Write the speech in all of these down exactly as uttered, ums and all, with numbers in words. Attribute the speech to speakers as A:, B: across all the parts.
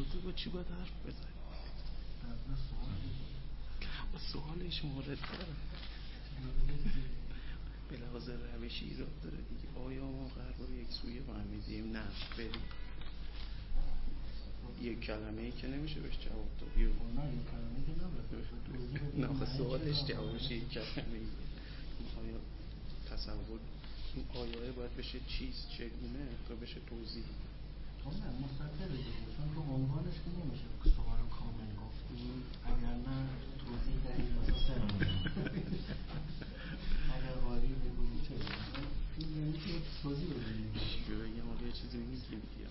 A: توضیح با چی باید حرف بزنیم؟ با سوالش مورد داره به لحاظ روشی ایراد داره دیگه. آیا ما غرب رو یک سویه فهمیدیم؟ نه بریم یک کلمه ای که نمیشه بهش جواب داد. نه یک کلمه ای که نباید نه خب سوالش جوابش یک کلمه ای. آیا تصور این آیه باید بشه چیز چگونه تا بشه توضیح؟
B: تو نه مستقل بگید چون تو عنوانش که نمیشه سوال رو کامل گفت. اگر نه توضیح در این مساسه اگر قاری بگوید چه این یعنی که توضیح بگید
A: چی بگیم آقا یه چیزی میگیم دیگه.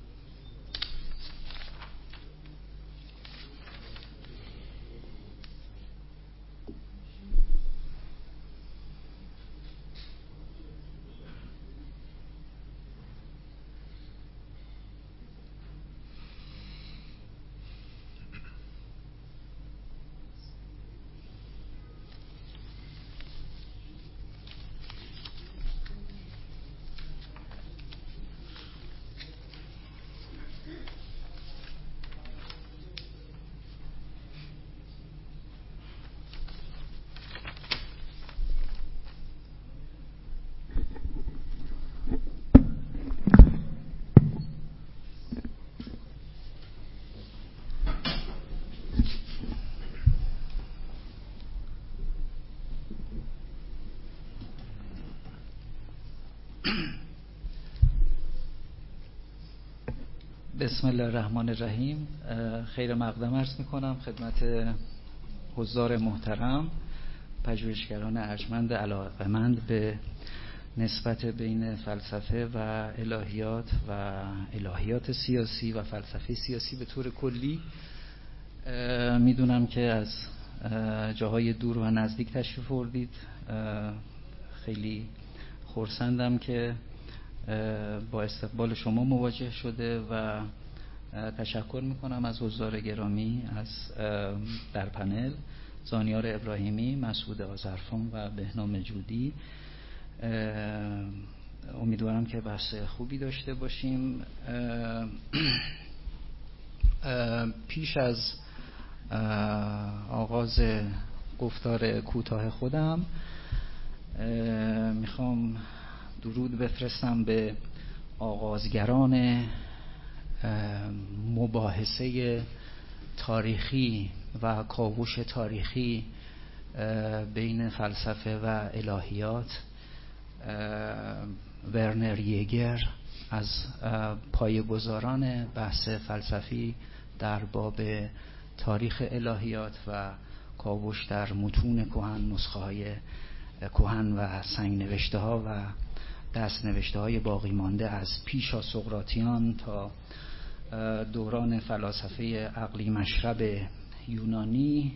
C: بسم الله الرحمن الرحیم. خیر مقدم عرض میکنم خدمت حضار محترم، پژوهشگران ارجمند علاقه‌مند به نسبت بین فلسفه و الهیات و الهیات سیاسی و فلسفه سیاسی به طور کلی. میدونم که از جاهای دور و نزدیک تشریف آوردید. خیلی خرسندم که با استقبال شما مواجه شده و تشکر میکنم از حضار گرامی از در پنل زانیار ابراهیمی، مسعود آذرفون و بهنام جودی. امیدوارم که بحث خوبی داشته باشیم. پیش از آغاز گفتار کوتاه خودم میخوام درود بفرستم به آغازگران مباحثه تاریخی و کاوش تاریخی بین فلسفه و الهیات، ورنر یگر از پایه‌گذاران بحث فلسفی در باب تاریخ الهیات و کاوش در متون کهن، نسخه های کهن و سنگ نوشته ها و دست نوشته های باقی مانده از پیشا سقراطیان تا دوران فلاسفه عقلی مشرب یونانی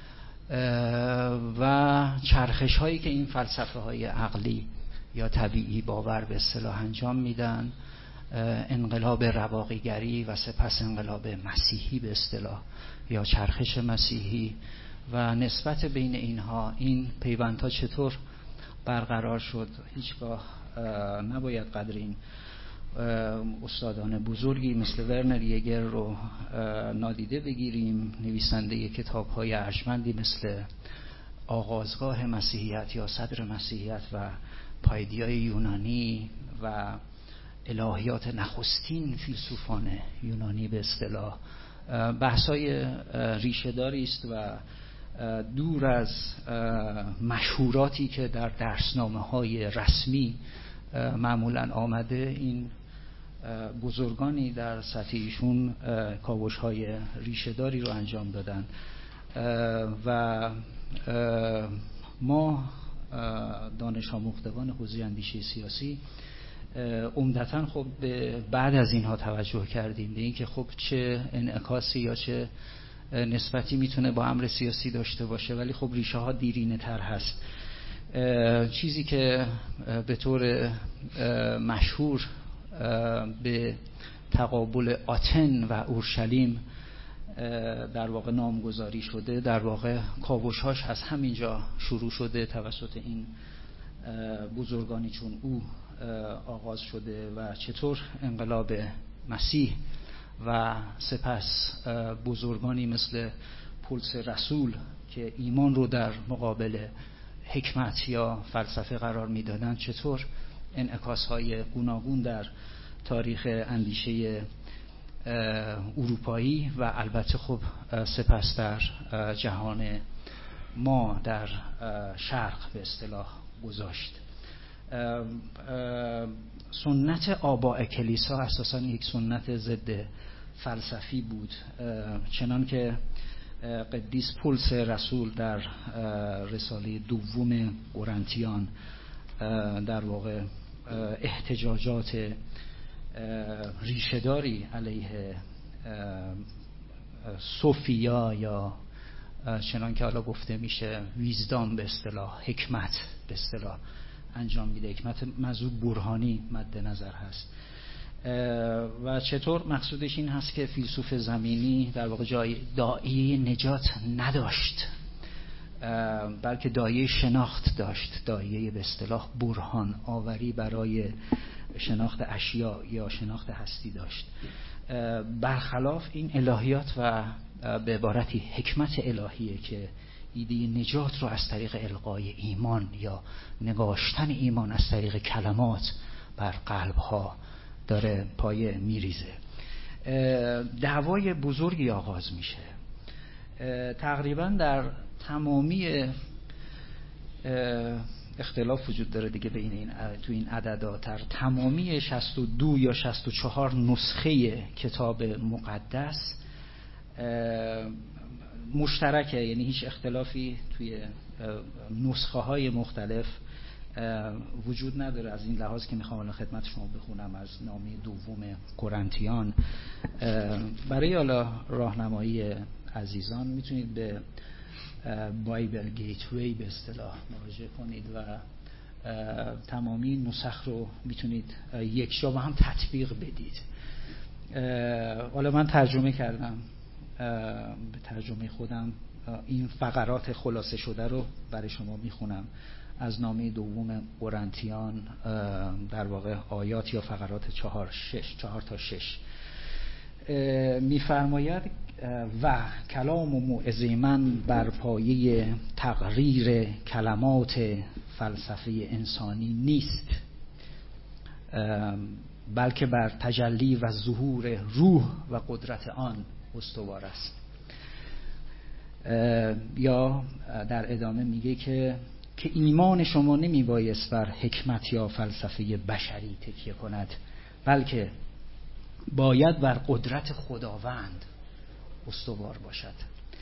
C: و چرخش هایی که این فلسفه های عقلی یا طبیعی باور به اصطلاح انجام میدن، انقلاب رواقیگری و سپس انقلاب مسیحی به اصطلاح یا چرخش مسیحی و نسبت بین اینها، این پیوندها چطور برقرار شد. هیچگاه نباید قدر این استادان بزرگی مثل ورنر یگر رو نادیده بگیریم. نویسنده کتاب‌های ارجمندی مثل آغازگاه مسیحیت یا صدر مسیحیت و پایدیای یونانی و الهیات نخستین فیلسوفان یونانی به اصطلاح، بحث‌های ریشه‌داری است و دور از مشهوراتی که در درسنامه‌های رسمی معمولاً آمده. این بزرگانی در سطح ایشون کاوش‌های ریشه‌داری رو انجام دادن و ما دانش آموختگان حوزه اندیشه سیاسی عمدتاً خب به بعد از اینها توجه کردیم به این که خب چه انعکاسی یا چه نسبتی میتونه با امر سیاسی داشته باشه، ولی خب ریشه ها دیرینه تر هست. چیزی که به طور مشهور به تقابل آتن و اورشلیم در واقع نامگذاری شده، در واقع کاوش‌هاش از همینجا شروع شده، توسط این بزرگانی چون او آغاز شده و چطور انقلاب مسیح و سپس بزرگانی مثل پولس رسول که ایمان رو در مقابل حکمت یا فلسفه قرار میدادن چطور انعکاس‌های گوناگون در تاریخ اندیشه اروپایی و البته خب سپس در جهان ما در شرق به اصطلاح گذاشت. سنت آباء کلیسا اساساً یک سنت ضد فلسفی بود، چنان که قدیس پولس رسول در رساله دوم قرنتیان در واقع احتجاجات ریشه‌داری علیه صوفیا یا چنان که حالا گفته میشه ویزدام به اصطلاح حکمت به اصطلاح انجام میده، حکمت مذهب برهانی مد نظر هست و چطور مقصودش این هست که فیلسوف زمینی در واقع جای داعیه نجات نداشت، بلکه داعیه شناخت داشت، داعیه به اصطلاح برهان آوری برای شناخت اشیاء یا شناخت هستی داشت، برخلاف این الهیات و به عبارتی حکمت الهیه که ایده نجات رو از طریق القای ایمان یا نگاشتن ایمان از طریق کلمات بر قلب‌ها داره پایه میریزه. دعوای بزرگی آغاز میشه. تقریبا در تمامی اختلاف وجود داره دیگه بین این تو این عددا، در تمامی شصت و دو یا شصت و چهار نسخه کتاب مقدس مشترکه، یعنی هیچ اختلافی توی نسخه های مختلف وجود نداره. از این لحاظ که میخوام الان خدمت شما بخونم از نامه دوم قرنتیان. برای حالا راهنمایی عزیزان میتونید به بایبل گیتوی به اصطلاح مراجعه کنید و تمامی نسخ رو میتونید یک جا با هم تطبیق بدید. حالا من ترجمه کردم به ترجمه خودم این فقرات خلاصه شده رو برای شما میخونم از نامه دوم قرنتیان، در واقع آیات یا فقرات چهار شش چهار تا شش. میفرماید و کلام و موعظه من بر پایه تقریر کلمات فلسفه انسانی نیست، بلکه بر تجلی و ظهور روح و قدرت آن استوار است. یا در ادامه میگه که که ایمان شما نمی بایست بر حکمت یا فلسفه بشری تکیه کند، بلکه باید بر قدرت خداوند استوار باشد.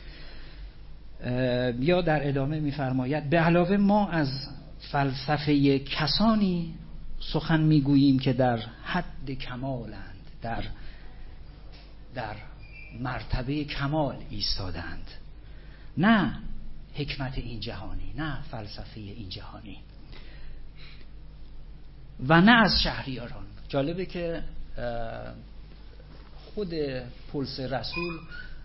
C: یا در ادامه میفرماید به علاوه ما از فلسفه کسانی سخن میگوییم که در حد کمالند، در در مرتبه کمال ایستادند، نه حکمت این جهانی، نه فلسفه این جهانی و نه از شهریاران. جالبه که خود پولس رسول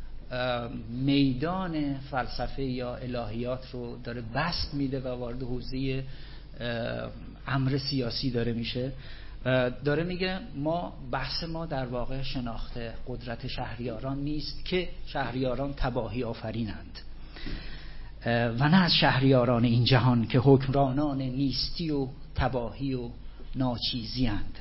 C: میدان فلسفه یا الهیات رو داره بسط میده و وارد حوزه امر سیاسی داره میشه. داره میگه ما بحث ما در واقع شناخت قدرت شهریاران نیست که شهریاران تباهی آفرینند و نه از شهریاران این جهان که حکمرانان نیستی و تباهی و ناچیزی اند.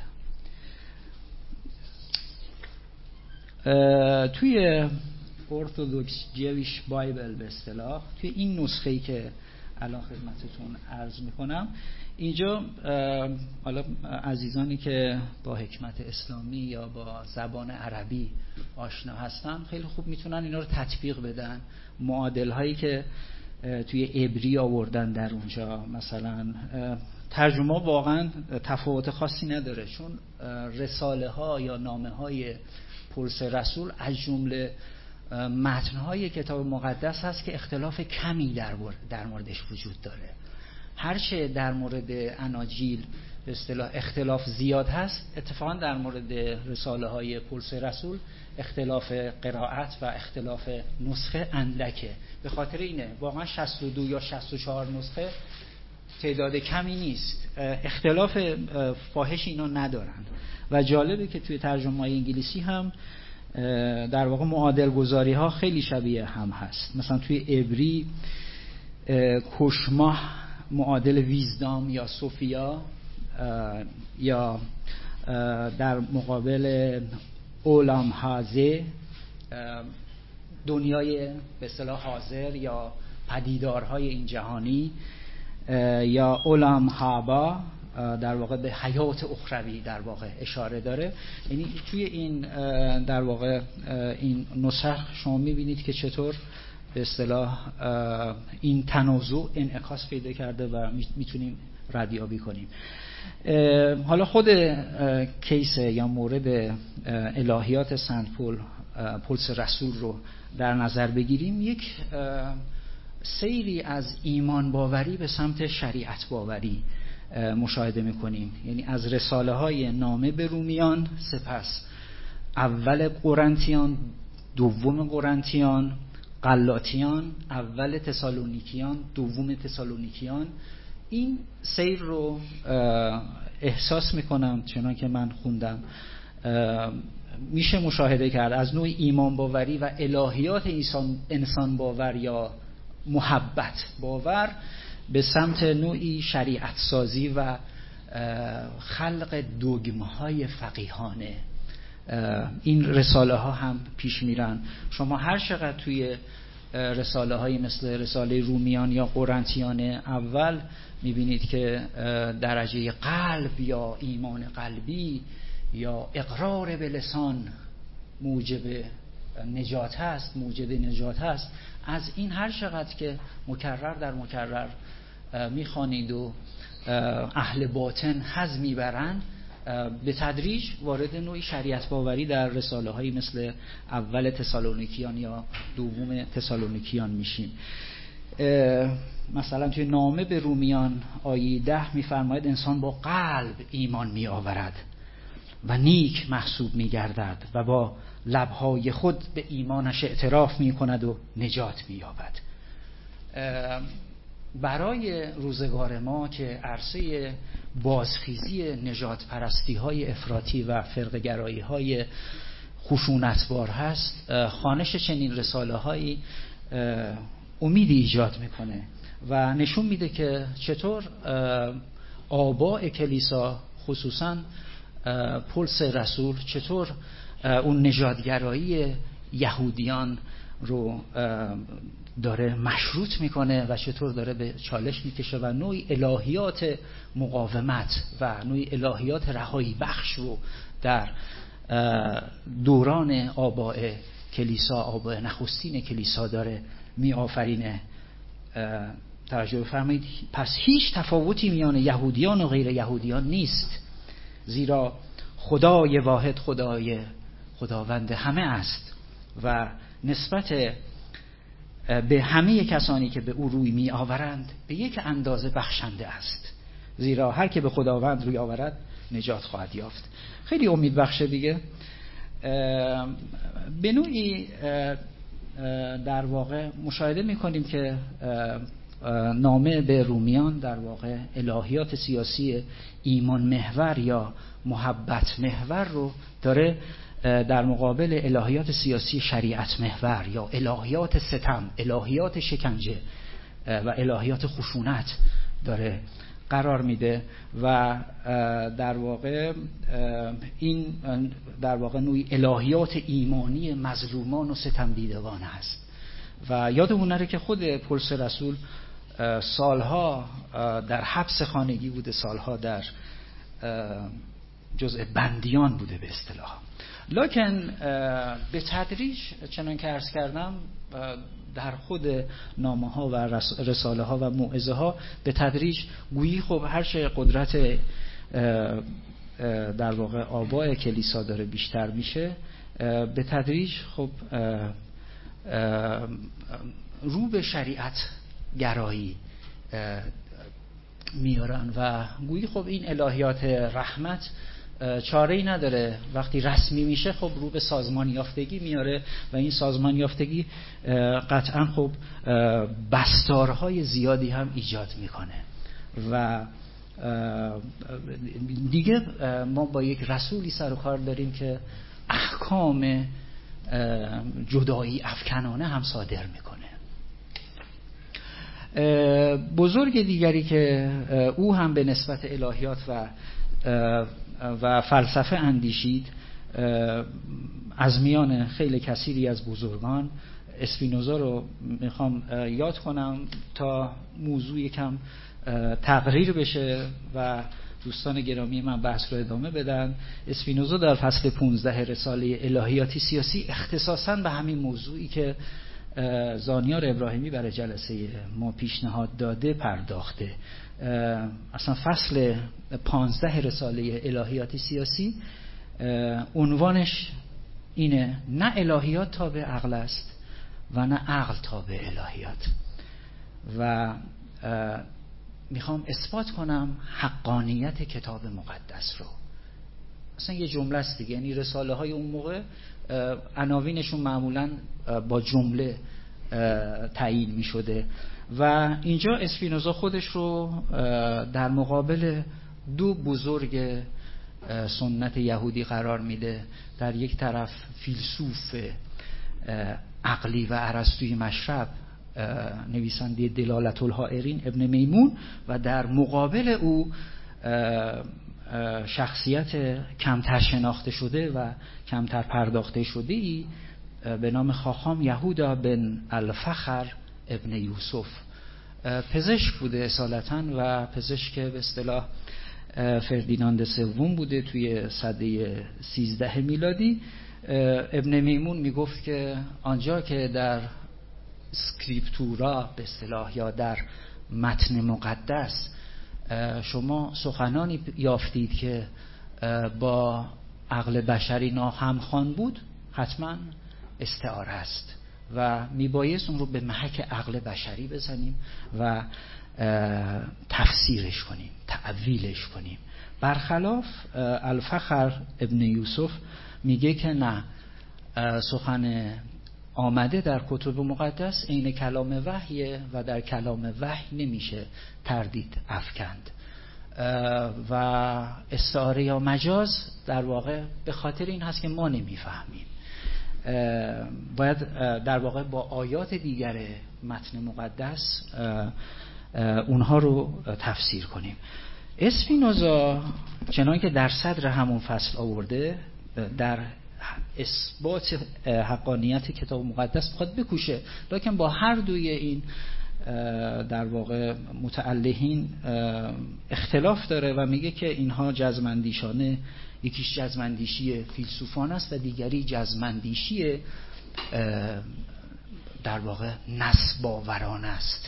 C: توی ارتودکس جویش بایبل به اصطلاح، توی این نسخه‌ای که الان خدمتتون عرض میکنم اینجا، حالا عزیزانی که با حکمت اسلامی یا با زبان عربی آشنا هستن خیلی خوب میتونن اینا رو تطبیق بدن. معادل هایی که توی عبری آوردن در اونجا، مثلا ترجمه واقعا تفاوت خاصی نداره، چون رساله ها یا نامه های پولس رسول از جمله متن های کتاب مقدس هست که اختلاف کمی در در موردش وجود داره. هرچه در مورد اناجیل به اصطلاح اختلاف زیاد هست، اتفاقا در مورد رساله های پولس رسول اختلاف قرائت و اختلاف نسخه اندکه. به خاطر اینه واقعا شصت و دو یا شصت و چهار نسخه تعداد کمی نیست، اختلاف فاحش اینا ندارن. و جالبه که توی ترجمه های انگلیسی هم در واقع معادل گذاری ها خیلی شبیه هم هست. مثلا توی عبری کشماه معادل ویزدام یا سوفیا، یا در مقابل اولام هازه دنیای به اصطلاح حاضر یا پدیدارهای این جهانی، یا اولام هابا در واقع به حیات اخروی در واقع اشاره داره. یعنی توی این در واقع این نسخ شما می‌بینید که چطور به اصطلاح این تنازع انعکاس پیدا کرده و میتونیم ردیابی کنیم. حالا خود کیس یا مورد الهیات سنت پول پولس رسول رو در نظر بگیریم، یک سیری از ایمان باوری به سمت شریعت باوری مشاهده میکنیم. یعنی از رساله های نامه به رومیان، سپس اول قرنتیان، دوم قرنتیان، غلاطیان، اول تسالونیکیان، دوم تسالونیکیان، این سیر رو احساس میکنم چنان که من خوندم میشه مشاهده کرد از نوع ایمان باوری و الهیات انسان باور یا محبت باور به سمت نوعی شریعت سازی و خلق دوگمهای فقیهانه. این رساله ها هم پیش میرن. شما هر چقدر توی رساله های مثل رساله رومیان یا قرنتیان اول میبینید که درجه قلب یا ایمان قلبی یا اقرار به لسان موجب نجات هست، موجب نجات هست، از این هر چقدر که مکرر در مکرر میخوانید و اهل باطن حظ میبرند، به تدریج وارد نوعی شریعت باوری در رساله هایی مثل اول تسالونیکیان یا دوم تسالونیکیان میشیم. مثلا توی نامه به رومیان آیه ده میفرماید انسان با قلب ایمان میآورد و نیک محسوب میگردد و با لبهای خود به ایمانش اعتراف میکند و نجات مییابد. برای روزگار ما که عرصه بازخیزی نجات پرستی های افراطی و فرقه‌گرایی های خشونتبار هست، خوانش چنین رساله هایی امیدی ایجاد میکنه و نشون میده که چطور آباء کلیسا، خصوصا پولس رسول، چطور اون نژادگرایی یهودیان رو داره مشروط میکنه و چطور داره به چالش میکشه و نوعی الهیات مقاومت و نوعی الهیات رهایی بخش رو در دوران آباء کلیسا، آباء نخستین کلیسا داره میآفرینه. توجه بفرمایید، پس هیچ تفاوتی میان یهودیان و غیر یهودیان نیست، زیرا خدای واحد خدای خداوند همه است و نسبت به همه کسانی که به او روی می آورند به یک اندازه بخشنده است، زیرا هر که به خداوند روی آورد نجات خواهد یافت. خیلی امید بخشه دیگه. به نوعی در واقع مشاهده می کنیم که نامه به رومیان در واقع الهیات سیاسی ایمان محور یا محبت محور رو داره در مقابل الهیات سیاسی شریعت محور یا الهیات ستم، الهیات شکنجه و الهیات خشونت داره قرار میده و در واقع این در واقع نوعی الهیات ایمانی مظلومان و ستم دیدگان هست. و یادمون نره که خود پولس رسول سالها در حبس خانگی بوده، سالها در جزء بندیان بوده به اصطلاح. لکن به تدریج چنان که عرض کردم در خود نامه ها و رساله ها و موعظه ها به تدریج گویی خب هر چه قدرت در واقع آباء کلیسا داره بیشتر میشه، به تدریج خب رو به شریعت گرایی میارن و گویی خب این الهیات رحمت چاره‌ای نداره، وقتی رسمی میشه خب رو به سازمان یافتگی میاره و این سازمان یافتگی قطعا خب بستارهای زیادی هم ایجاد میکنه و دیگه ما با یک رسولی سر و کار داریم که احکام جدایی افکنانه هم صادر میکنه. بزرگ دیگری که او هم به نسبت الهیات و و فلسفه اندیشید از میان خیلی کثیری از بزرگان، اسپینوزا رو میخوام یاد کنم تا موضوع یکم تقریر بشه و دوستان گرامی من بحث رو ادامه بدن. اسپینوزا در فصل پانزده رساله الهیاتی سیاسی اختصاصاً به همین موضوعی که زانیار ابراهیمی برای جلسه ما پیشنهاد داده پرداخته. اصلا فصل پانزده رساله الهیاتی سیاسی عنوانش اینه: نه الهیات تابع عقل است و نه عقل تابع الهیات. و میخوام اثبات کنم حقانیت کتاب مقدس رو. اصلا یه جمله است دیگه، یعنی رساله های اون موقع عناوینشون معمولا با جمله تعیین می شده و اینجا اسپینوزا خودش رو در مقابل دو بزرگ سنت یهودی قرار میده. در یک طرف فیلسوف عقلی و ارسطویی مشرب نویسنده دلالت الحائرین ابن میمون و در مقابل او شخصیت کمتر شناخته شده و کمتر پرداخته شده ای به نام خاخام یهودا بن الفخر ابن یوسف. پزشک بوده اصالتاً و پزشک به اصطلاح فردیناند سوم بوده توی سده سیزده میلادی. ابن میمون میگفت که آنجا که در اسکریپتورا به اصطلاح یا در متن مقدس شما سخنانی یافتید که با عقل بشری ناهمخوان بود، حتما استعاره است و میبایست اون رو به محک عقل بشری بزنیم و تفسیرش کنیم، تعویلش کنیم. برخلاف الفخر ابن یوسف میگه که نه، سخن آمده در کتب مقدس عین کلام وحیه و در کلام وحی نمیشه تردید افکند و استعاره یا مجاز در واقع به خاطر این هست که ما نمیفهمیم، باید در واقع با آیات دیگر متن مقدس اونها رو تفسیر کنیم. اسپینوزا چنان که در صدر همون فصل آورده در اثبات حقانیت کتاب مقدس میخواد بکوشه، لکن با هر دوی این در واقع متعلهین اختلاف داره و میگه که اینها جزمندیشانه، یکیش جزمندیشی فیلسوفان است و دیگری جزمندیشی در واقع نسباوران است.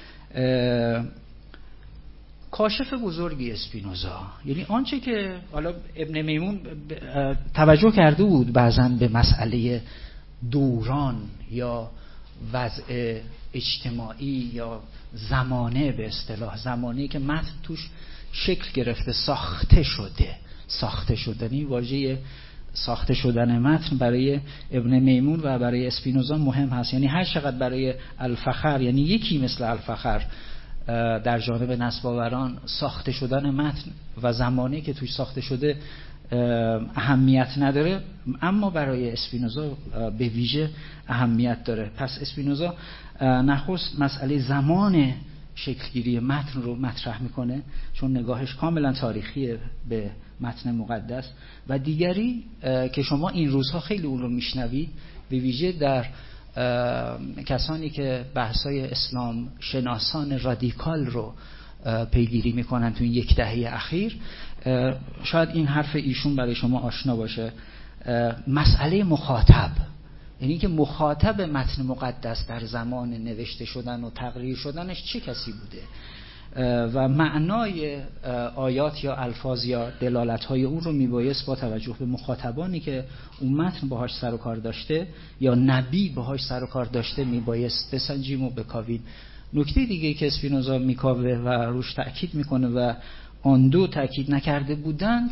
C: کاشف بزرگی اسپینوزا، یعنی آنچه که حالا ابن میمون توجه کرده بود بعضاً به مسئله دوران یا وضع اجتماعی یا زمانه، به اصطلاح زمانی که متن توش شکل گرفته، ساخته شده. ساخته شدنی واژه ساخته شدن متن برای ابن میمون و برای اسپینوزا مهم هست. یعنی هر چقدر برای الفخر، یعنی یکی مثل الفخر در جانب نسباوران ساخته شدن متن و زمانی که توش ساخته شده اهمیت نداره، اما برای اسپینوزا به ویژه اهمیت داره. پس اسپینوزا نخست مسئله زمان شکلگیری متن رو مطرح میکنه چون نگاهش کاملا تاریخیه به متن مقدس، و دیگری که شما این روزها خیلی اون رو میشنوید، به ویژه در کسانی که بحثای اسلام شناسان رادیکال رو پیگیری میکنن تو این یک دهه اخیر، شاید این حرف ایشون برای شما آشنا باشه. مسئله مخاطب، یعنی که مخاطب متن مقدس در زمان نوشته شدن و تقریر شدنش چه کسی بوده و معنای آیات یا الفاظ یا دلالت‌های اون رو میبایست با توجه به مخاطبانی که اون متن باهاش سر و کار داشته یا نبی باهاش سر و کار داشته میبایست بسنجیم و بکاویم. نکته دیگه که اسپینوزا میکاوه و روش تأکید میکنه و آن دو تأکید نکرده بودند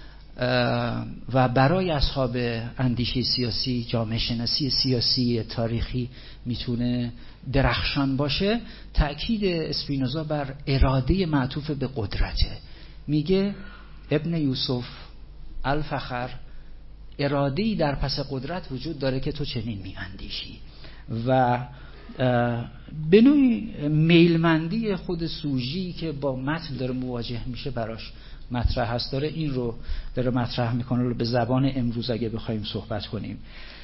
C: و برای اصحاب اندیشه سیاسی، جامعه شناسی سیاسی تاریخی میتونه درخشان باشه، تأکید اسپینوزا بر اراده معطوف به قدرته. میگه ابن یوسف، الفخر، اراده‌ای در پس قدرت وجود داره که تو چنین میاندیشی و به نوعی میلمندی خود سوژی که با متن داره مواجه میشه براش مطرح هست، داره این رو داره مطرح میکنه رو به زبان امروز اگه بخوایم صحبت کنیم.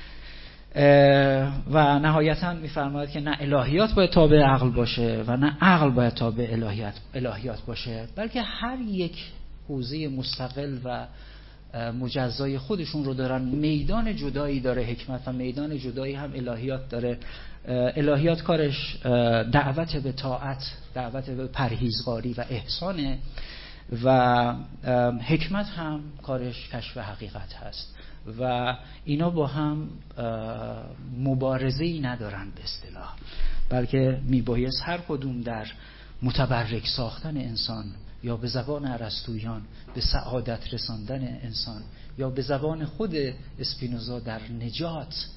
C: و نهایتاً میفرماید که نه الهیات باید تابع عقل باشه و نه عقل باید تابع الهیات الهیات باشه، بلکه هر یک حوزه مستقل و مجزای خودشون رو دارن. میدان جدایی داره حکمت و میدان جدایی هم الهیات داره. الهیات کارش دعوت به طاعت، دعوت به پرهیزگاری و احسانه و حکمت هم کارش کشف حقیقت هست و اینا با هم مبارزه‌ای ندارن به اصطلاح، بلکه میبایست هر کدوم در متبرک ساختن انسان یا به زبان ارسطویان به سعادت رساندن انسان یا به زبان خود اسپینوزا در نجات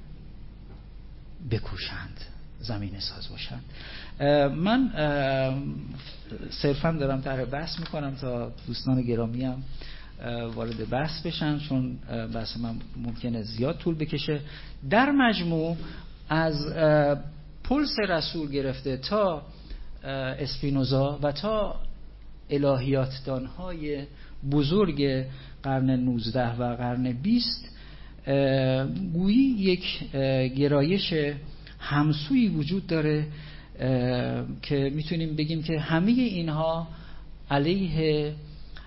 C: بکوشند، زمینه ساز باشند. من صرفا دارم طرح بحث میکنم تا دوستان گرامی هم وارد بحث بشن، چون بحث من ممکنه زیاد طول بکشه. در مجموع از پلس رسول گرفته تا اسپینوزا و تا الهیاتدانهای بزرگ قرن نوزده و قرن بیست گویی یک گرایش همسویی وجود داره که میتونیم بگیم که همه اینها علیه،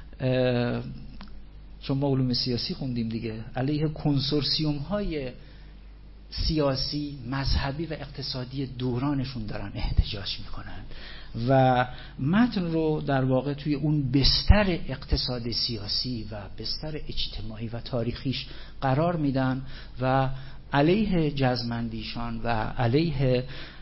C: چون ما علوم سیاسی خوندیم دیگه، علیه کنسورسیوم های سیاسی، مذهبی و اقتصادی دورانشون دارن احتجاج میکنن و متن رو در واقع توی اون بستر اقتصاد سیاسی و بستر اجتماعی و تاریخیش قرار میدن و علیه جزمندیشان و علیه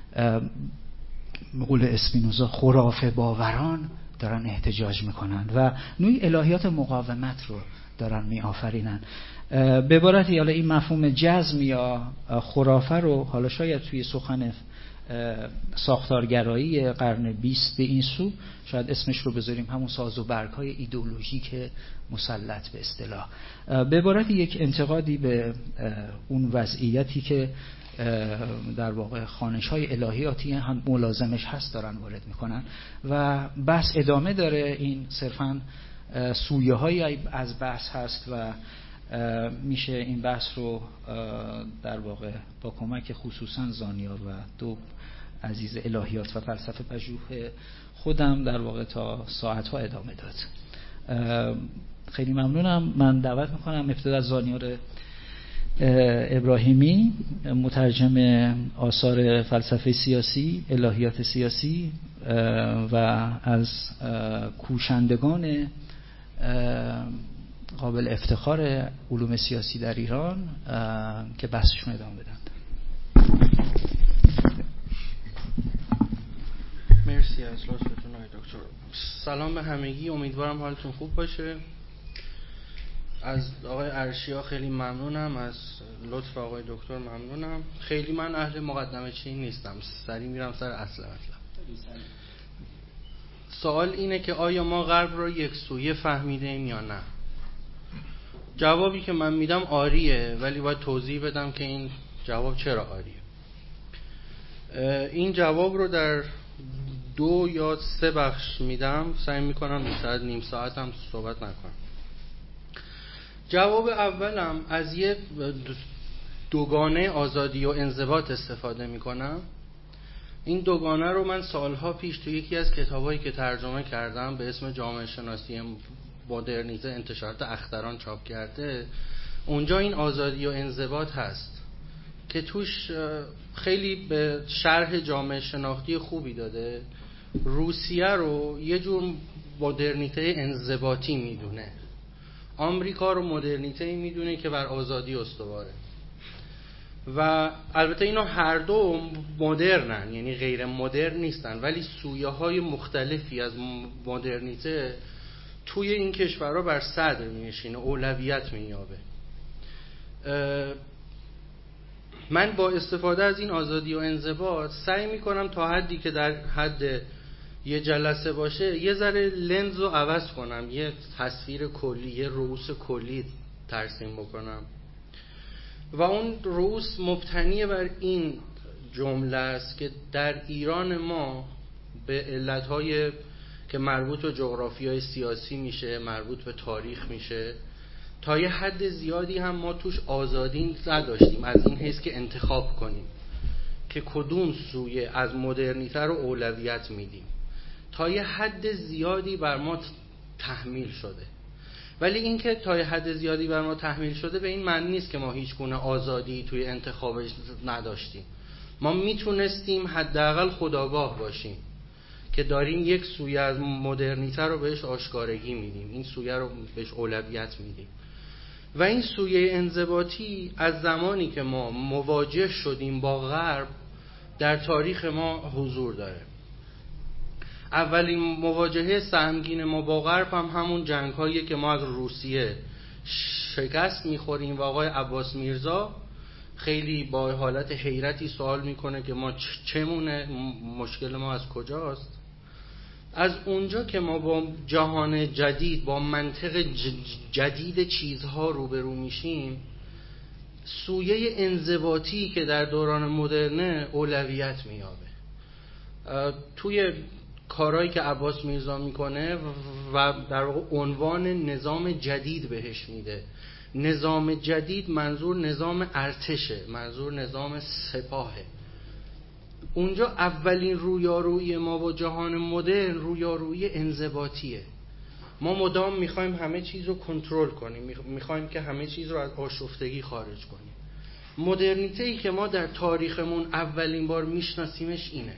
C: قول اسپینوزا خرافه باوران دارن احتجاج میکنن و نوعی الهیات مقاومت رو دارن می آفرینن. به عبارتی حالا این مفهوم جزم یا خرافه رو حالا شاید توی سخن ساختارگرایی قرن بیست به این سو شاید اسمش رو بذاریم همون ساز و برگ های ایدئولوژیک مسلط به اصطلاح، به عبارتی یک انتقادی به اون وضعیتی که در واقع خوانش های الهیاتی هم ملازمش هست دارن وارد میکنن و بحث ادامه داره. این صرفاً سویه های از بحث هست و میشه این بحث رو در واقع با کمک خصوصا زانیار و دو عزیز الهیات و فلسفه پژوه خودم در واقع تا ساعتها ادامه داد. خیلی ممنونم. من دعوت میکنم ابتدا از زانیار ابراهیمی، مترجم آثار فلسفه سیاسی، الهیات سیاسی و از کوشندگان قابل افتخار علوم سیاسی در ایران که بحثشون ادامه بدن.
A: مرسی از لطفتون آقای دکتر. سلام به همگی، امیدوارم حالتون خوب باشه. از آقای ارشیا خیلی ممنونم، از لطف آقای دکتر ممنونم. خیلی من اهل مقدمه چین نیستم، سریع میرم سر اصل مطلب. سوال اینه که آیا ما غرب رو یک سویه فهمیدیم یا نه؟ جوابی که من میدم آریه، ولی باید توضیح بدم که این جواب چرا آریه. این جواب رو در دو یا سه بخش میدم، سعی میکنم بیشتر نیم ساعت هم صحبت نکنم. جواب اولم از یه دوگانه آزادی و انضباط استفاده میکنم. این دوگانه رو من سالها پیش تو یکی از کتابایی که ترجمه کردم به اسم جامعه شناسی مدرنیته انتشارات اختران چاپ کرده، اونجا این آزادی و انضباط هست که توش خیلی به شرح جامعه شناختی خوبی داده. روسیه رو یه جور مدرنیته انضباطی میدونه، آمریکا رو مدرنیته میدونه که بر آزادی استواره و البته اینا هر دو مدرنن، یعنی غیر مدرن نیستن، ولی سویه های مختلفی از مدرنیته توی این کشورها بر صدر میشینه، اولویت مییابه. من با استفاده از این آزادی و انضباط سعی میکنم تا حدی که در حد یه جلسه باشه یه ذره لنز رو عوض کنم، یه تصویر کلی، یه رؤوس کلی ترسیم بکنم و اون رؤوس مبتنی بر این جمله است که در ایران ما به علتهای که مربوط به جغرافیای سیاسی میشه، مربوط به تاریخ میشه، تا یه حد زیادی هم ما توش آزادی نداشتیم از این حیث که انتخاب کنیم که کدوم سویه از مدرنیته رو اولویت میدیم. تا یه حد زیادی بر ما تحمیل شده، ولی این که تا یه حد زیادی بر ما تحمیل شده به این معنی نیست که ما هیچ گونه آزادی توی انتخابش نداشتیم. ما میتونستیم حداقل خودآگاه باشیم که داریم یک سویه از مدرنیته رو بهش آشکارگی میدیم، این سویه رو بهش اولویت میدیم. و این سویه انضباطی از زمانی که ما مواجه شدیم با غرب در تاریخ ما حضور داره. اولین مواجهه سهمگین ما با غرب هم همون جنگ هایی که ما از روسیه شکست میخوریم و آقای عباس میرزا خیلی با حالت حیرتی سوال میکنه که ما چمونه، مشکل ما از کجاست. از اونجا که ما با جهان جدید، با منطق جدید چیزها روبرو میشیم، سویه انضباطی که در دوران مدرنه اولویت مییابه. توی کارهایی که عباس میرزا میکنه و در واقع عنوان نظام جدید بهش میده. نظام جدید منظور نظام ارتشه، منظور نظام سپاهه. اونجا اولین رویارویی ما با جهان مدرن رویارویی انضباطیه. ما مدام میخوایم همه چیز رو کنترل کنیم، میخوایم که همه چیز رو از آشفتگی خارج کنیم. مدرنیته‌ای که ما در تاریخمون اولین بار میشناسیمش اینه.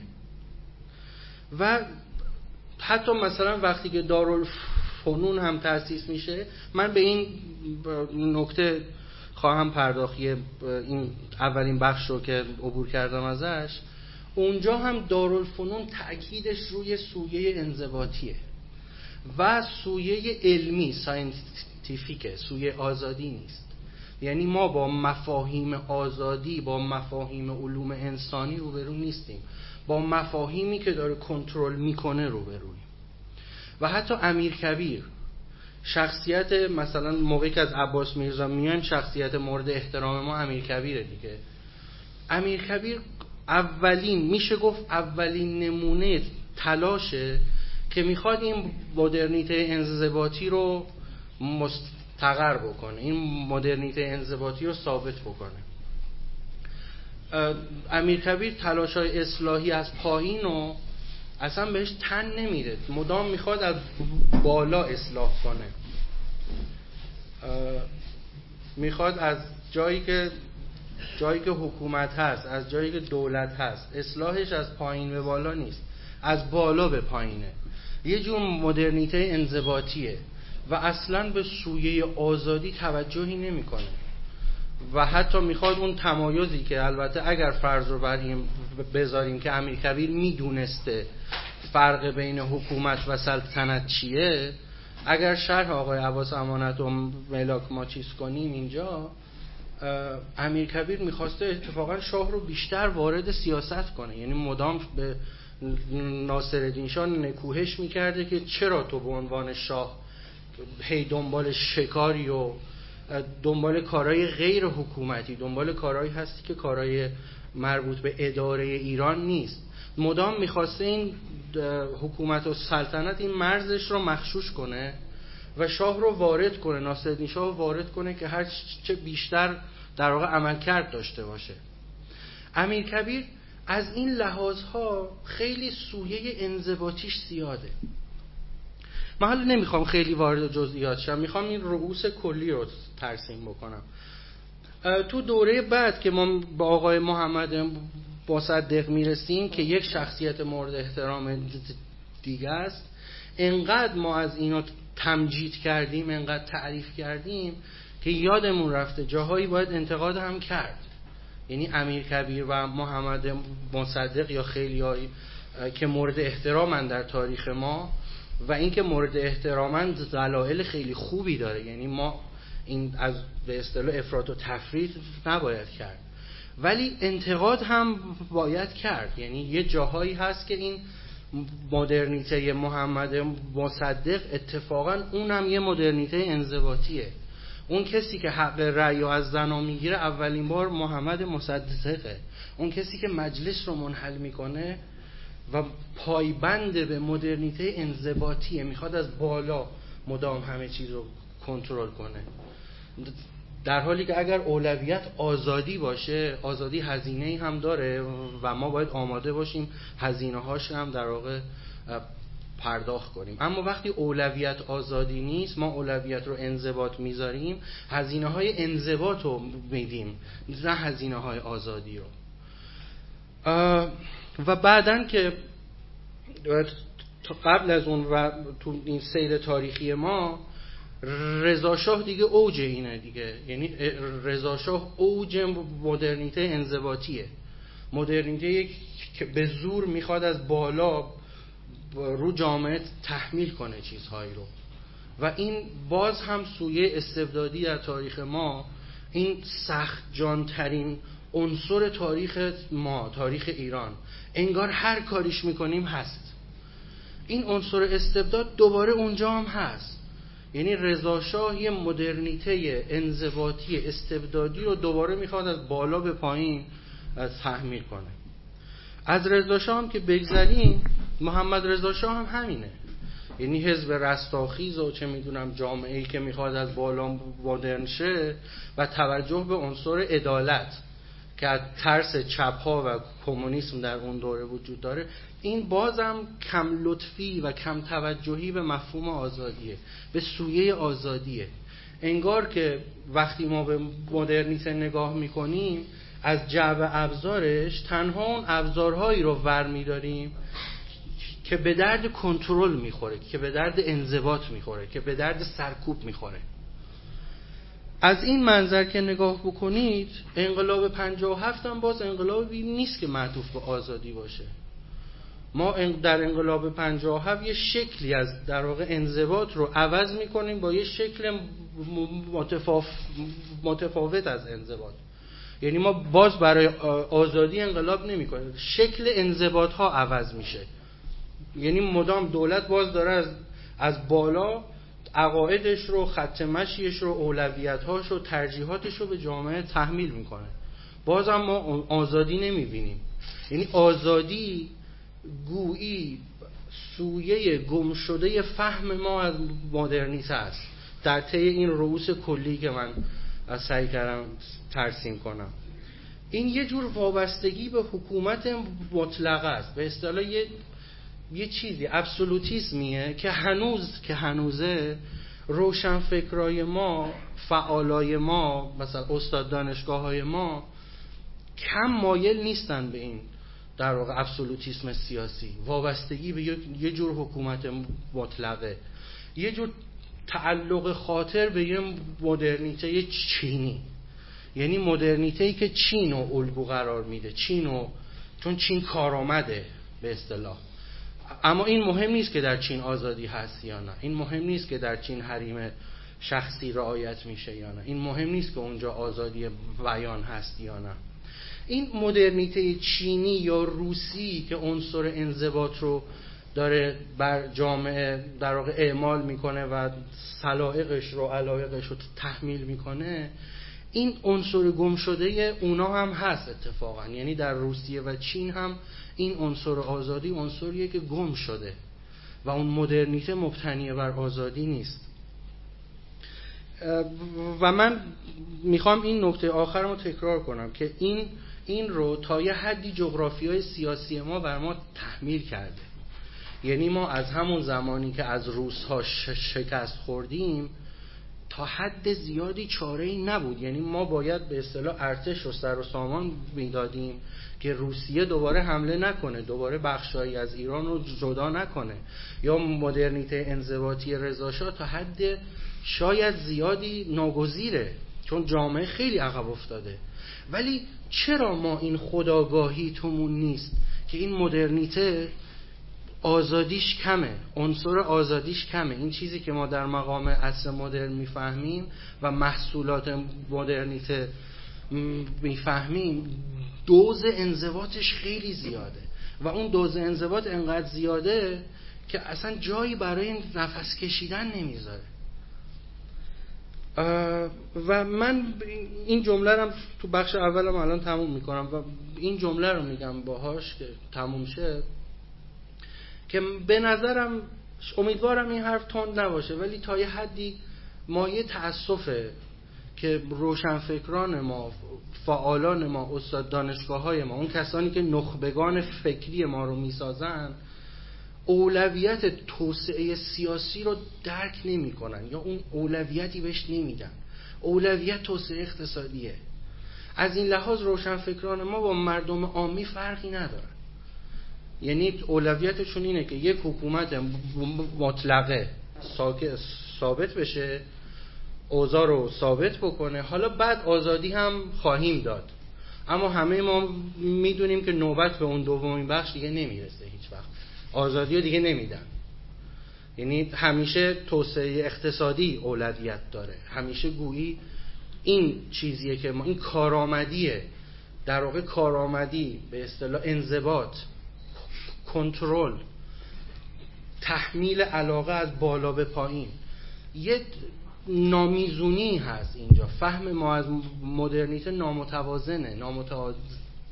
A: و حتی مثلا وقتی که دارالفنون هم تأسیس میشه، من به این نکته خواهم پرداخت، این اولین بخش رو که عبور کردم ازش. اونجا هم دارالفنون تأکیدش روی سویه انضباطیه و سویه علمی، ساینتیفیکه، سویه آزادی نیست. یعنی ما با مفاهیم آزادی، با مفاهیم علوم انسانی روبرو نیستیم، با مفاهیمی که داره کنترل میکنه روبرویم. و حتی امیرکبیر، شخصیت مثلا موقعی که از عباس میرزا میایم، شخصیت مورد احترام ما امیرکبیره دیگه. امیرکبیر اولین، میشه گفت اولین نمونه تلاشه که میخواد این مدرنیته انضباطی رو مستقر بکنه، این مدرنیته انضباطی رو ثابت بکنه. امیرکبیر تلاش‌های اصلاحی از پایین رو اصلا بهش تن نمیده، مدام میخواد از بالا اصلاح کنه. میخواد از جایی که جایی که حکومت هست، از جایی که دولت هست، اصلاحش از پایین به بالا نیست، از بالا به پایینه. یه جور مدرنیته انضباطیه و اصلا به سویه آزادی توجهی نمیکنه. و حتی میخواد اون تمایزی که البته اگر فرض رو بریم بذاریم که امیرکبیر میدونسته فرق بین حکومت و سلطنت چیه، اگر شرح آقای عباس امانت و ملاک ما چیز کنیم اینجا، امیرکبیر میخواسته اتفاقا شاه رو بیشتر وارد سیاست کنه. یعنی مدام به ناصرالدین شاه نکوهش میکرده که چرا تو به عنوان شاه هی دنبال شکاری و دنبال کارهای غیر حکومتی، دنبال کارهایی هستی که کارهای مربوط به اداره ایران نیست. مدام میخواسته این حکومت و سلطنت این مرزش رو مخشوش کنه و شاه رو وارد کنه، ناصرالدین شاه رو وارد کنه که هر چه بیشتر در واقع عملکرد داشته باشه. امیرکبیر از این لحاظها خیلی سویه انضباطیش زیاده. من حالا نمیخوام خیلی وارد جزئیات شم، میخوام این رؤوس کلی رو ترسیم بکنم. تو دوره بعد که ما با آقای محمد مصدق میرسیم که یک شخصیت مورد احترام دیگه است، انقدر ما از اینا تمجید کردیم، انقدر تعریف کردیم که یادمون رفته جاهایی باید انتقاد هم کرد. یعنی امیرکبیر و محمد مصدق یا خیلیایی که مورد احترامن در تاریخ ما و این که مورد احترامن دلایل خیلی خوبی داره. یعنی ما این از به اصطلاح افراط و تفرید نباید کرد، ولی انتقاد هم باید کرد. یعنی یه جاهایی هست که این مدرنیته محمد مصدق اتفاقا اونم یه مدرنیته انضباطیه. اون کسی که حق رأی از زنا میگیره اولین بار محمد مصدقه. اون کسی که مجلس رو منحل میکنه و پایبند به مدرنیته انضباطیه، میخواد از بالا مدام همه چیز رو کنترل کنه، در حالی که اگر اولویت آزادی باشه، آزادی هزینه‌ای هم داره و ما باید آماده باشیم هزینه‌هاش هم در واقع پرداخت کنیم. اما وقتی اولویت آزادی نیست، ما اولویت رو انضباط میذاریم، هزینه‌های انضباط رو میدیم نه هزینه‌های آزادی رو. و بعدن که قبل از اون و تو این سیر تاریخی ما، رضا شاه دیگه اوج اینه دیگه، یعنی رضا شاه اوج مدرنیته انضباطیه، مدرنیته که به زور میخواد از بالا رو جامعه تحمیل کنه چیزهایی رو. و این باز هم سویه استبدادی در تاریخ ما، این سخت جانترین عنصر تاریخ ما، تاریخ ایران، انگار هر کاریش میکنیم هست. این عنصر استبداد دوباره اونجا هم هست. یعنی رضا شاه یه مدرنیته انضباطی استبدادی رو دوباره میخواد از بالا به پایین تحمیل کنه. از رضا شاه هم که بگذریم، محمد رضا شاه هم همینه. یعنی حزب رستاخیز و چه میدونم جامعه‌ای که میخواد از بالا مدرن شه و توجه به عنصر عدالت که از ترس چپ‌ها و کمونیسم در اون دوره وجود داره، این بازم کم لطفی و کم توجهی به مفهوم آزادیه، به سویه آزادیه. انگار که وقتی ما به مدرنیته نگاه میکنیم، از جعبه ابزارش تنها اون ابزارهایی رو ور میداریم که به درد کنترل میخوره، که به درد انضباط میخوره، که به درد سرکوب میخوره. از این منظر که نگاه بکنید، انقلاب پنجاه و هفت هم باز انقلابی نیست که معطوف به آزادی باشه. ما در انقلاب پنجاه و هفت یه شکلی از در واقع انضباط رو عوض میکنیم با یه شکل متفاف... متفاوت از انضباط. یعنی ما باز برای آزادی انقلاب نمیکنیم، شکل انضباط ها عوض میشه. یعنی مدام دولت باز داره از از بالا عقایدش رو، خط مشیش رو، اولویت‌هاش رو، ترجیحاتش رو به جامعه تحمیل میکنه. باز هم ما آزادی نمیبینیم. یعنی آزادی گویی سویه گم شده فهم ما از مدرنیته است در طی این رؤوس کلی که من سعی کردم ترسیم کنم. این یه جور وابستگی به حکومت مطلقه است، به اصطلاح یه یه چیزی ابسولوتیسمیه که هنوز که هنوزه روشن فکرای ما، فعالای ما، مثلا استاد دانشگاه های ما کم مایل نیستن به این در واقع ابسولوتیسم سیاسی، وابستگی به یه جور حکومت مطلقه، یه جور تعلق خاطر به یه مدرنیته چینی. یعنی مدرنیته‌ای که چین رو الگو قرار میده، چین رو، چون چین کارآمده به اصطلاح. اما این مهم نیست که در چین آزادی هست یا نه، این مهم نیست که در چین حریم شخصی رعایت میشه یا نه، این مهم نیست که اونجا آزادی بیان هست یا نه. این مدرنیته چینی یا روسی که عنصر انضباط رو داره بر جامعه در واقع اعمال میکنه و سلایقش رو، علایقش رو تحمیل میکنه، این عنصر گم شده اونا هم هست اتفاقا. یعنی در روسیه و چین هم این عنصر آزادی عنصریه که گم شده و اون مدرنیته مبتنی بر آزادی نیست. و من میخوام این نکته آخرمو تکرار کنم که این این رو تا یه حدی جغرافیای سیاسی ما بر ما تحمیل کرده. یعنی ما از همون زمانی که از روس‌ها شکست خوردیم تا حد زیادی چاره‌ای نبود. یعنی ما باید به اصطلاح ارتش رو سر و سامان میدادیم که روسیه دوباره حمله نکنه، دوباره بخشایی از ایران رو جدا نکنه، یا مدرنیته انضباطی رضا شاه تا حد شاید زیادی ناگزیره چون جامعه خیلی عقب افتاده. ولی چرا ما این خودآگاهی تومون نیست که این مدرنیته آزادیش کمه، عنصر آزادیش کمه؟ این چیزی که ما در مقام عصر مدرن میفهمیم و محصولات مدرنیته میفهمیم، دوز انضباطش خیلی زیاده و اون دوز انضباط انقدر زیاده که اصلا جایی برای نفس کشیدن نمیذاره. و من این جمله رو تو بخش اولم الان تموم میکنم و این جمله رو میگم باهاش که تموم شه، که به نظرم امیدوارم این حرف تند نباشه، ولی تا یه حدی مایه تأسفه که روشنفکران ما، فعالان ما، استاد دانشگاه‌های ما، اون کسانی که نخبگان فکری ما رو میسازن، اولویت توسعه سیاسی رو درک نمی کنن یا اون اولویتی بهش نمیدن. اولویت توسعه اقتصادیه. از این لحاظ روشنفکران ما با مردم عامی فرقی ندارن. یعنی اولویتشون اینه که یک حکومت مطلقه ثابت بشه، اوضاع رو ثابت بکنه، حالا بعد آزادی هم خواهیم داد. اما همه ما میدونیم که نوبت به اون دومین بخش دیگه نمیرسه، هیچ وقت آزادی رو دیگه نمیدن. یعنی همیشه توسعه اقتصادی اولویت داره، همیشه گویی این چیزیه که ما، این کارآمدیه، در واقع کارآمدی به اصطلاح انضباط، کنترل، تحمیل علاقه از بالا به پایین، یه نامیزونی هست اینجا. فهم ما از مدرنیته نامتوازنه، نامتعادله.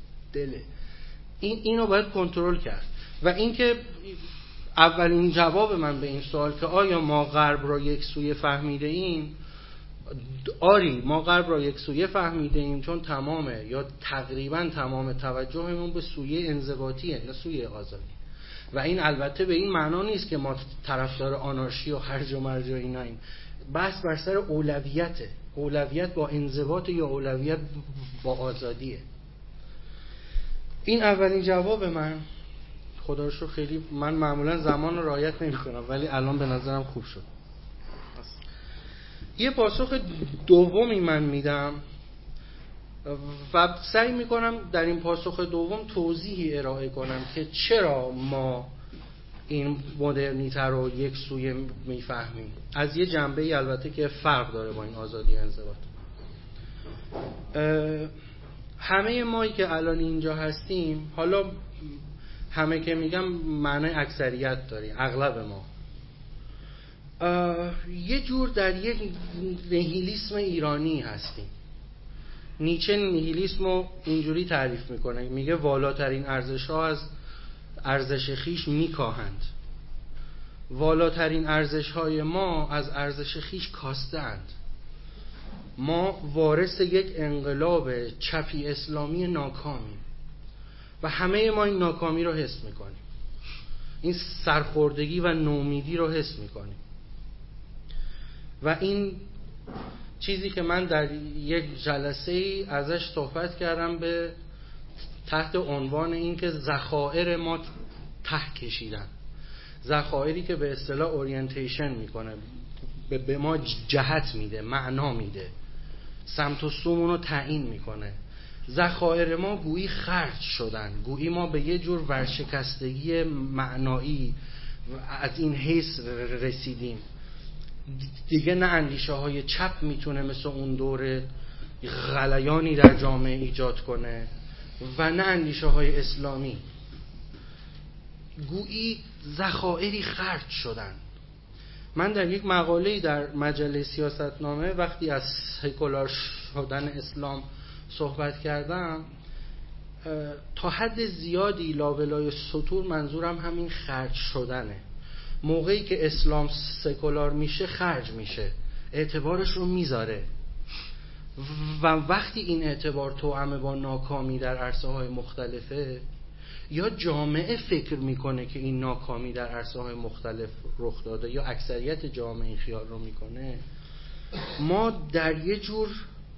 A: این اینو باید کنترل کرد. و اینکه اولین جواب من به این سوال که آیا ما غرب را یک سویه فهمیده ایم، آری ما غرب را یک سویه فهمیده ایم، چون تمامه یا تقریبا تمام توجهمون به سویه انضباطیه، نه سویه آزادی. و این البته به این معنا نیست که ما طرفدار آنارشی و هرج و مرج و ایناییم. بحث بر سر اولویته، اولویت با انضباط یا اولویت با آزادیه. این اولین جواب من. خدا رو شکر خیلی من معمولا زمان رو رعایت نمی کنم، ولی الان به نظرم خوب شد. یه پاسخ دومی من میدم و سعی میکنم در این پاسخ دوم توضیحی ارائه کنم که چرا ما این مدرنیته رو یک سویه میفهمیم، از یه جنبه البته که فرق داره با این آزادی انضباط. همه مایی که الان اینجا هستیم، حالا همه که میگم معنای اکثریت داریم، اغلب ما یه جور در یک نیهیلیسم ایرانی هستیم. نیچه نیهیلیسم رو اینجوری تعریف میکنه، میگه والاترین ارزش ها از ارزش خیش میکاهند. والاترین ارزش های ما از ارزش خیش کاسته اند. ما وارث یک انقلاب چپی اسلامی ناکامیم و همه ما این ناکامی رو حس میکنیم، این سرخوردگی و نومیدی رو حس میکنیم. و این چیزی که من در یک جلسه ای ازش صحبت کردم به تحت عنوان این که ذخایر ما ته کشیدن، ذخایری که به اصطلاح اورینتیشن میکنه، به ما جهت میده، معنا میده، سمت و سومون رو تعیین میکنه. ذخایر ما گویی خرج شدن، گویی ما به یه جور ورشکستگی معنایی از این حیث رسیدیم. دیگه نه اندیشه های چپ میتونه مثل اون دور غلیانی در جامعه ایجاد کنه و نه اندیشه های اسلامی. گویی ذخایری خرج شدن. من در یک مقاله‌ای در مجله سیاستنامه وقتی از سکولار شدن اسلام صحبت کردم، تا حد زیادی لابلای سطور منظورم همین خرج شدنه. موقعی که اسلام سکولار میشه خرج میشه، اعتبارش رو میذاره و وقتی این اعتبار توأم با ناکامی در عرصه های مختلفه، یا جامعه فکر میکنه که این ناکامی در عرصه های مختلف رخ داده یا اکثریت جامعه این خیال رو میکنه، ما در یه جور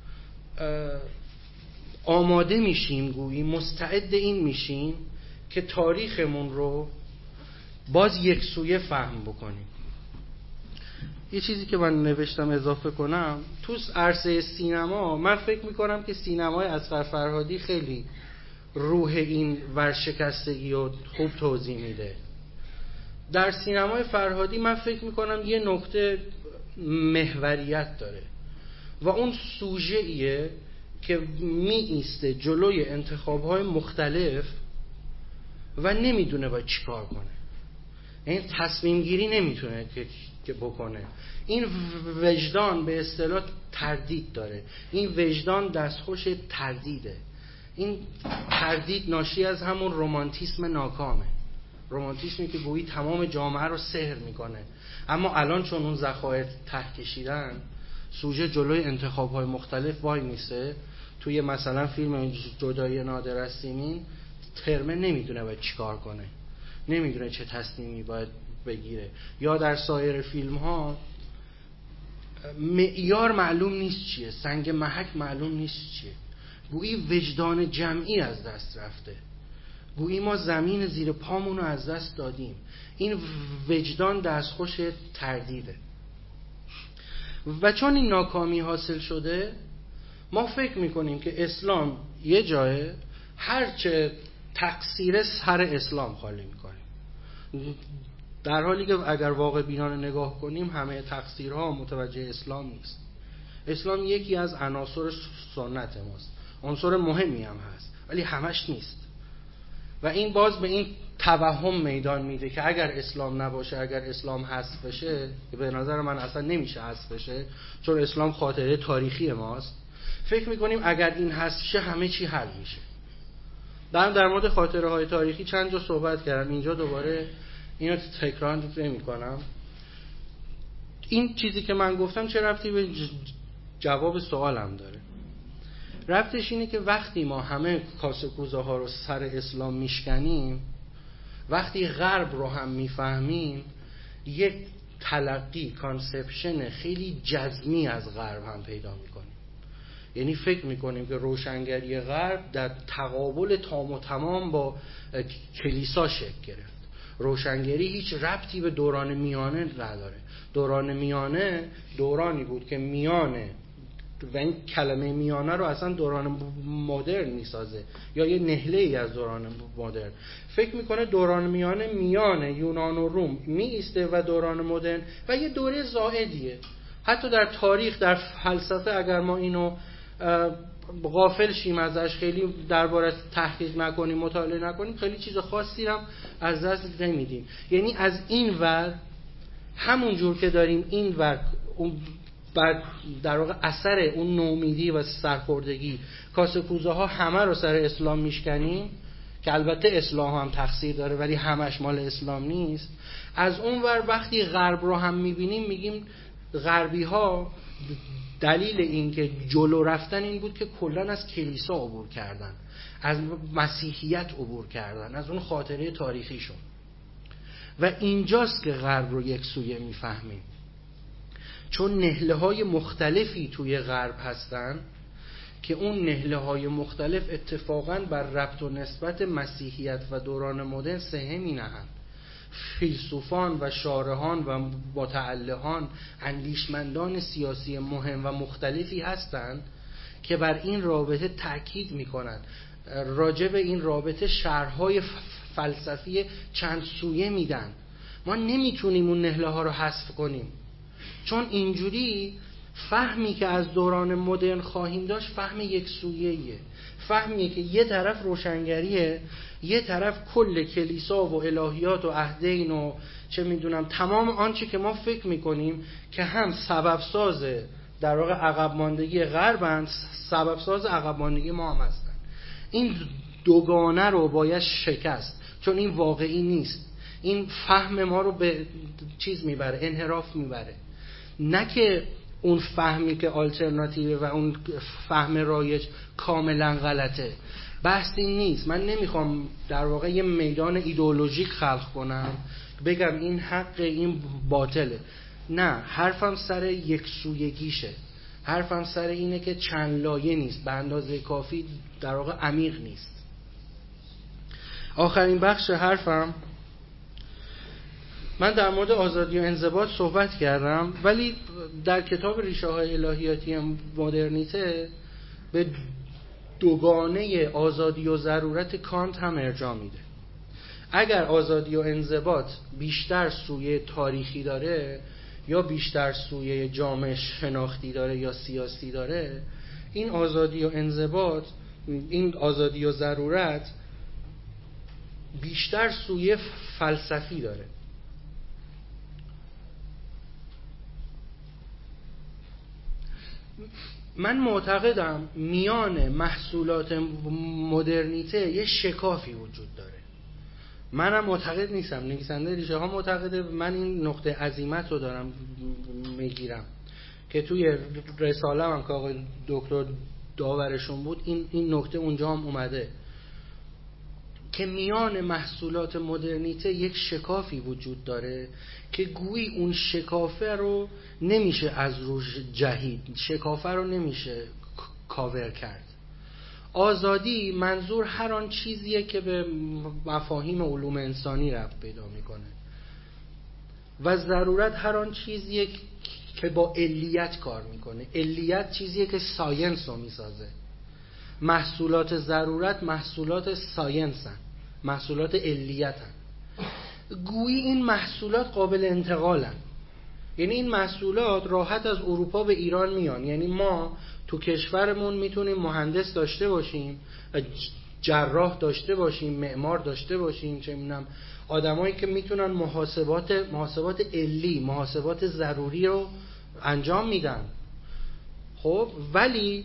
A: آماده میشیم، گویی مستعد این میشیم که تاریخمون رو باز یک سویه فهم بکنیم. یه چیزی که من نوشتم اضافه کنم، تو عرصه سینما من فکر میکنم که سینمای اصغر فرهادی خیلی روح این ورشکستگی رو خوب توضیح میده. در سینمای فرهادی من فکر میکنم یه نکته محوریت داره و اون سوژه‌ایه که می ایسته جلوی انتخاب‌های مختلف و نمیدونه باید چی کار کنه. این تصمیم گیری نمیتونه که
D: که بکنه. این وجدان به اصطلاح تردید داره، این وجدان دستخوش تردیده. این تردید ناشی از همون رمانتیسم ناکامه، رمانتیسمی که گویی تمام جامعه رو سحر میکنه. اما الان چون اون ذخایر ته کشیدن، سوژه جلوی انتخاب‌های مختلف وای میسه. توی مثلا فیلم جدایی نادر از سیمین، ترمه نمیدونه باید چیکار کنه، نمیدونه چه تصمیمی باید بگیره. یا در سایر فیلم ها معیار معلوم نیست چیه، سنگ محک معلوم نیست چیه. گویی وجدان جمعی از دست رفته، گویی ما زمین زیر پامون رو از دست دادیم. این وجدان دستخوش تردیده و چون این ناکامی حاصل شده، ما فکر میکنیم که اسلام یه جایه، هرچه تقصیر سر اسلام خالی میکنیم، در حالی که اگر واقع بینانه نگاه کنیم همه تقصیرها متوجه اسلام نیست. اسلام یکی از عناصر سنت ماست، عنصر مهمی هم هست، ولی همش نیست. و این باز به این توهم میدان میده که اگر اسلام نباشه، اگر اسلام حذف بشه، به نظر من اصلا نمیشه حذف بشه چون اسلام خاطره تاریخی ماست، فکر میکنیم اگر این حذف شه همه چی حل میشه. در در مورد خاطره های تاریخی چند جا صحبت کردم، اینجا دوباره اینو تکرار نمی کنم. این چیزی که من گفتم چه ربطی به جواب سوالم داره؟ ربطش اینه که وقتی ما همه کاسه کوزه ها رو سر اسلام میشکنیم، وقتی غرب رو هم میفهمیم، یک تلقی کانسپشن خیلی جزمی از غرب هم پیدا میکنیم. یعنی فکر میکنیم که روشنگری غرب در تقابل تام و تمام با کلیسا شکل گرفت. روشنگری هیچ ربطی به دوران میانه نداره. دوران میانه دورانی بود که میانه، و این کلمه میانه رو اصلا دوران مدرن میسازه یا یه نهله ای از دوران مدرن. فکر میکنه دوران میانه میانه یونان و روم می ایسته و دوران مدرن و یه دوره زائدیه. حتی در تاریخ، در فلسفه اگر ما اینو غافل شیم ازش، خیلی دربارش تحقیق نکنیم، مطالعه نکنیم، خیلی چیز خاصی هم از دست نمیدیم. یعنی از این ور همون جور که داریم این ور اون بر در واقع اثر اون نومیدی و سرخوردگی کاسه کوزه ها همه رو سر اسلام میشکنیم، که البته اسلام هم تقصیر داره ولی همش مال اسلام نیست. از اون ور وقتی غرب رو هم میبینیم میگیم غربی ها دلیل این که جلو رفتن این بود که کلن از کلیسا عبور کردن، از مسیحیت عبور کردن، از اون خاطره تاریخیشون. و اینجاست که غرب رو یک سویه میفهمیم، چون نهله های مختلفی توی غرب هستن که اون نهله های مختلف اتفاقاً بر ربط و نسبت مسیحیت و دوران مدرن سهمی نهند. فیلسوفان و شارحان و متعلهان، اندیشمندان سیاسی مهم و مختلفی هستند که بر این رابطه تأکید میکنند، راجع به این رابطه شرح‌های فلسفی چند سویه میدن. ما نمیتونیم اون نهله ها رو حذف کنیم، چون اینجوری فهمی که از دوران مدرن خواهیم داشت فهم یک سویه‌ایه، فهمیه که یه طرف روشنگریه، یه طرف کل کلیسا و الهیات و عهدین و چه میدونم تمام آنچه که ما فکر میکنیم که هم سبب ساز در واقع عقب ماندگی غربند، سبب ساز عقب ماندگی ما هم هستن. این دوگانه رو باید شکست، چون این واقعی نیست. این فهم ما رو به چیز میبره، انحراف میبره. نه که اون فهمی که آلترناتیوه و اون فهم رایج کاملا غلطه، بحث این نیست. من نمیخوام در واقع یه میدان ایدئولوژیک خلق کنم بگم این حق این باطله. نه، حرفم سر یک سویگیشه، حرفم سر اینه که چند لایه نیست، به اندازه کافی در واقع عمیق نیست. آخرین بخش حرفم، من در مورد آزادی و انضباط صحبت کردم، ولی در کتاب ریشه های الهیاتی مدرنیته به دوگانه آزادی و ضرورت کانت هم ارجاع میده. اگر آزادی و انضباط بیشتر سوی تاریخی داره یا بیشتر سوی جامعه شناختی داره یا سیاسی داره، این آزادی و انضباط، این آزادی و ضرورت بیشتر سوی فلسفی داره. من معتقدم میان محصولات مدرنیته یه شکافی وجود داره. منم معتقد نیستم، نویسنده ریشه ها معتقده، من این نقطه عزیمت رو دارم میگیرم که توی رساله هم که آقای دکتر داورشون بود این این نکته اونجا هم اومده که میان محصولات مدرنیته یک شکافی وجود داره که گویی اون شکافه رو نمیشه از روش جهید، شکافه رو نمیشه کاور کرد. آزادی منظور هر آن چیزیه که به مفاهیم علوم انسانی ربط پیدا میکنه و ضرورت هر آن چیزیه که با علیت کار میکنه. علیت چیزیه که ساینس رو میسازه. محصولات ضرورت محصولات ساینسن، محصولات علیتن. گویی این محصولات قابل انتقالن، یعنی این محصولات راحت از اروپا به ایران میان. یعنی ما تو کشورمون میتونیم مهندس داشته باشیم، جراح داشته باشیم، معمار داشته باشیم، چه میدونم آدمایی که میتونن محاسبات محاسبات علی، محاسبات ضروری رو انجام میدن. خب ولی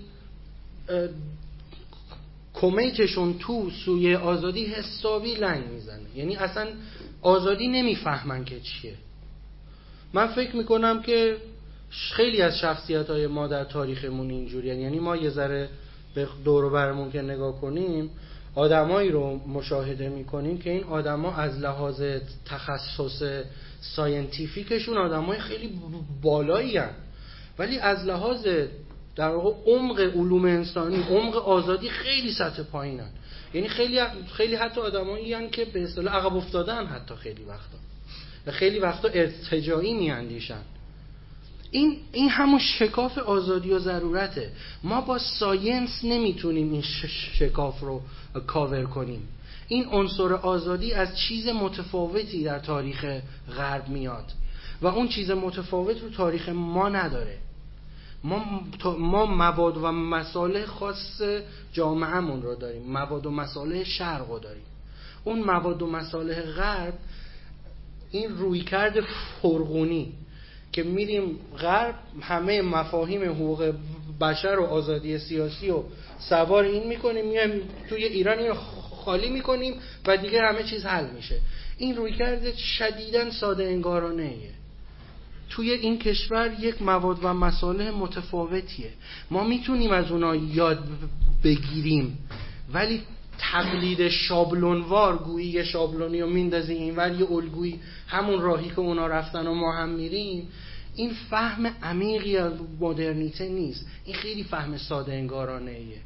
D: کمیتشون تو سوی آزادی حسابی لنگ میزنه. یعنی اصلا آزادی نمیفهمن که چیه. من فکر میکنم که خیلی از شخصیت‌های ما در تاریخمون اینجوری، یعنی ما یه ذره به دور و برمون که نگاه کنیم آدمایی رو مشاهده میکنیم که این آدما از لحاظ تخصص ساینتیفیکشون آدمای خیلی بالایی هستن، ولی از لحاظ در واقع عمق علوم انسانی، عمق آزادی خیلی سطح پایینن. یعنی خیلی خیلی حتی آدمایی هستن که به اصطلاح عقب افتادن، حتی خیلی وقتا و خیلی وقتا ارتجاعی میاندیشن. این این همون شکاف آزادی و ضرورته. ما با ساینس نمیتونیم این شکاف رو کاور کنیم. این عنصر آزادی از چیز متفاوتی در تاریخ غرب میاد و اون چیز متفاوت رو تاریخ ما نداره. ما ما مواد و مصالح خاص جامعهمون رو داریم، مواد و مصالح شرق رو داریم. اون مواد و مصالح غرب این رویکرد فرغونی که میریم غرب همه مفاهیم حقوق بشر و آزادی سیاسی و سوار این میکنیم، میایم توی ایران اینو خالی میکنیم و دیگه همه چیز حل میشه. این رویکرد شدیداً ساده انگارانه ایه. توی این کشور یک مواد و مصالح متفاوتیه، ما میتونیم از اونا یاد بگیریم، ولی تقلید شابلونوار، گویی یه شابلونی رو میندازی اینور یه الگویی همون راهی که اونا رفتن و ما هم میریم، این فهم عمیقی از مدرنیته نیست. این خیلی فهم ساده انگارانه ایه.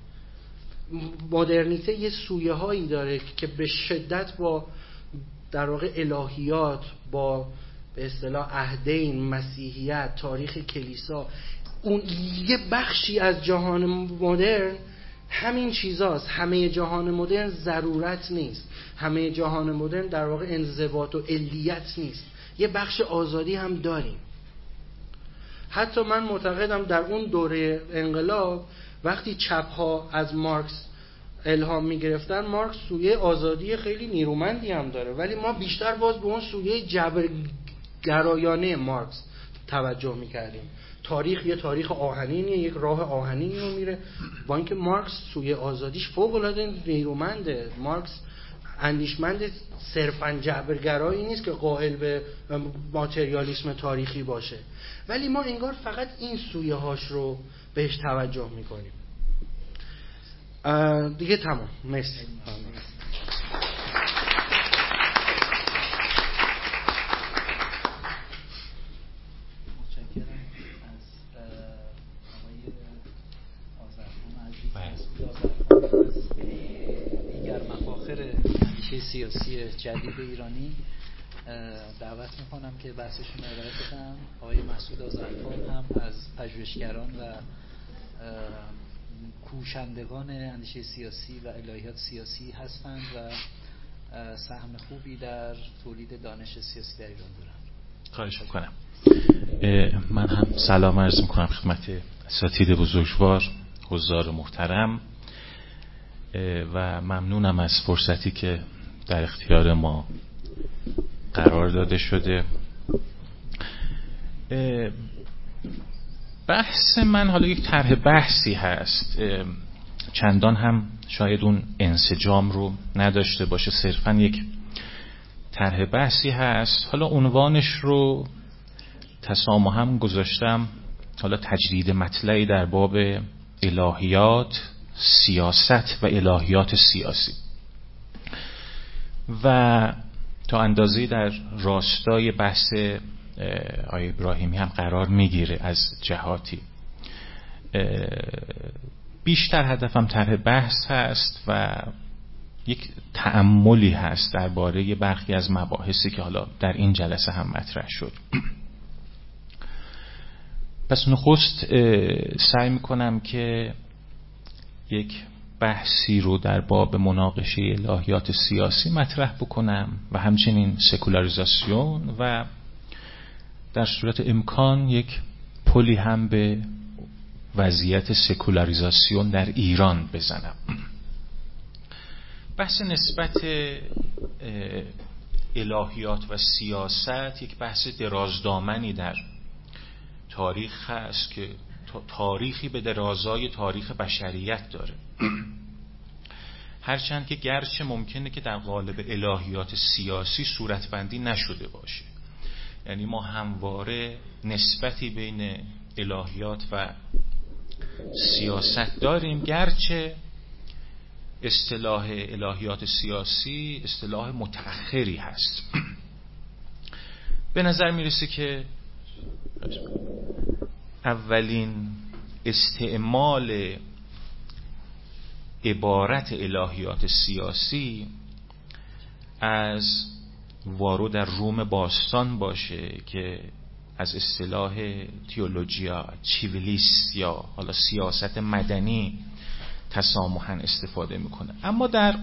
D: مدرنیته یه سویه هایی داره که به شدت با در واقع الهیات، با به اصطلاح عهدین، مسیحیت، تاریخ کلیسا، اون یه بخشی از جهان مدرن همین چیزاست. همه جهان مدرن ضرورت نیست، همه جهان مدرن در واقع انضباط و علیت نیست. یه بخش آزادی هم داریم. حتی من معتقدم در اون دوره انقلاب وقتی چپ ها از مارکس الهام می گرفتن، مارکس سویه آزادی خیلی نیرومندی هم داره، ولی ما بیشتر باز به اون سویه جبرگرایانه مارکس توجه می کردیم. تاریخ یه تاریخ آهنینیه، یک راه آهنینی رو میره، با اینکه مارکس سوی آزادیش فوق العاده نیرومنده. مارکس اندیشمند صرفاً جبرگرایی نیست که قائل به ماتریالیسم تاریخی باشه، ولی ما انگار فقط این سویه هاش رو بهش توجه میکنیم. دیگه تمام. مرسی.
C: دیگر مفاخر اندیشه سیاسی جدید ایرانی دعوت میکنم که بحثشون ارائه بدن. آقای مسعود آذرخان هم از پژوهشگران و کوشندگان اندیشه سیاسی و الهیات سیاسی هستند و سهم خوبی در تولید دانش سیاسی در ایران دارند.
E: خواهش میکنم. من هم سلام عرض میکنم خدمت اساتید بزرگوار، حضار محترم، و ممنونم از فرصتی که در اختیار ما قرار داده شده. بحث من حالا یک طرح بحثی هست، چندان هم شاید اون انسجام رو نداشته باشه، صرفا یک طرح بحثی هست. حالا عنوانش رو تسامحاً گذاشتم حالا تجدید مطلعی در باب الهیات سیاست و الهیات سیاسی، و تا اندازه‌ای در راستای بحث آقای ابراهیمی هم قرار میگیره. از جهاتی بیشتر هدفم طرح بحث هست و یک تأملی هست درباره برخی از مباحثی که حالا در این جلسه هم مطرح شد. پس نخست سعی میکنم که یک بحثی رو در باب مناقشه الهیات سیاسی مطرح بکنم و همچنین سکولاریزاسیون، و در صورت امکان یک پلی هم به وضعیت سکولاریزاسیون در ایران بزنم. بحث نسبت الهیات و سیاست یک بحث درازدامنی در تاریخ هست که تاریخی به درازای تاریخ بشریت داره. هرچند که گرچه ممکنه که در قالب الهیات سیاسی صورتبندی نشده باشه، یعنی ما همواره نسبتی بین الهیات و سیاست داریم، گرچه اصطلاح الهیات سیاسی اصطلاح متأخری هست. به نظر میرسه که اولین استعمال عبارت الهیات سیاسی از وارو در روم باستان باشه که از اصطلاح تئولوژیا چیویلیس یا حالا سیاست مدنی تسامحاً استفاده میکنه. اما در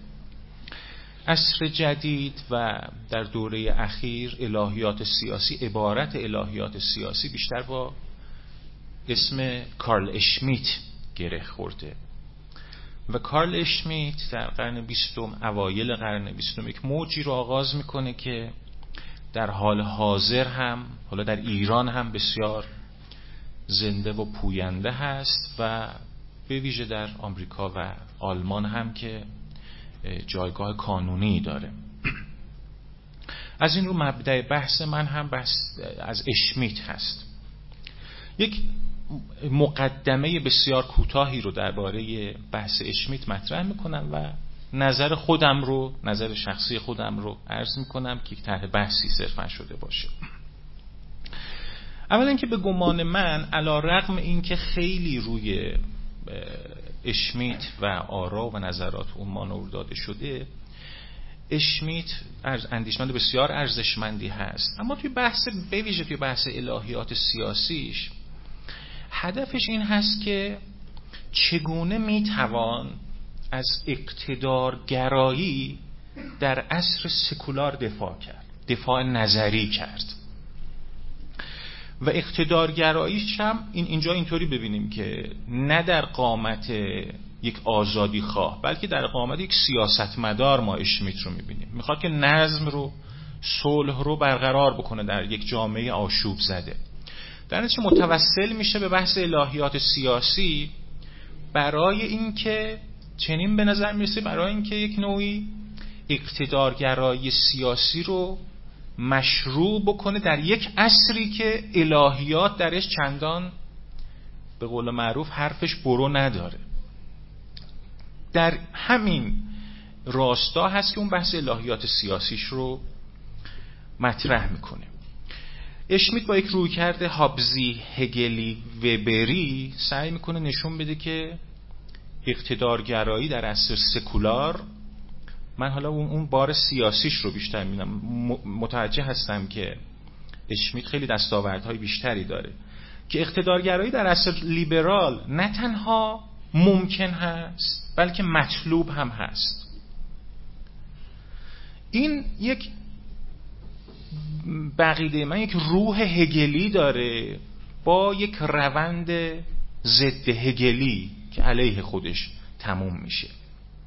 E: عصر جدید و در دوره اخیر الهیات سیاسی، عبارت الهیات سیاسی بیشتر با اسم کارل اشمیت گره خورده و کارل اشمیت در قرن بیستم، اوایل قرن بیستم، یک موجی رو آغاز میکنه که در حال حاضر هم حالا در ایران هم بسیار زنده و پوینده هست و به ویژه در آمریکا و آلمان هم که جایگاه قانونی داره. از این رو مبدأ بحث من هم بحث از اشمیت هست. یک مقدمه بسیار کوتاهی رو درباره بحث اشمیت مطرح میکنم و نظر خودم رو، نظر شخصی خودم رو عرض میکنم که یک طرح بحثی صرفا شده باشه. اولا که به گمان من علی رغم این که خیلی روی اشمیت و آرا و نظرات اون مانور داده شده، اشمیت اندیشمند بسیار ارزشمندی هست، اما توی بحث به ویژه توی بحث الهیات سیاسیش هدفش این هست که چگونه میتوان از اقتدارگرایی در عصر سکولار دفاع کرد، دفاع نظری کرد. و اقتدارگراییش هم این اینجا اینطوری ببینیم که نه در قامت یک آزادی خواه بلکه در قامت یک سیاستمدار ما اشمیت رو میبینیم. میخواد که نظم رو، صلح رو برقرار بکنه در یک جامعه آشوب زده. در نتیجه متوسل میشه به بحث الهیات سیاسی برای اینکه چنین به نظر میرسه برای اینکه یک نوعی اقتدارگرایی سیاسی رو مشروع بکنه در یک عصری که الهیات درش چندان به قول معروف حرفش برو نداره. در همین راستا هست که اون بحث الهیات سیاسیش رو مطرح میکنه. اشمیت با یک رویکرد هابزی، هگلی، وبری سعی میکنه نشون بده که اقتدارگرایی در عصر سکولار، من حالا اون اون بار سیاسیش رو بیشتر میبینم، متوجه هستم که اشمیت خیلی دستاوردهای بیشتری داره، که اقتدارگرایی در عصر لیبرال نه تنها ممکن هست بلکه مطلوب هم هست. این یک بقیده من یک روح هگلی داره با یک روند ضد هگلی که علیه خودش تموم میشه.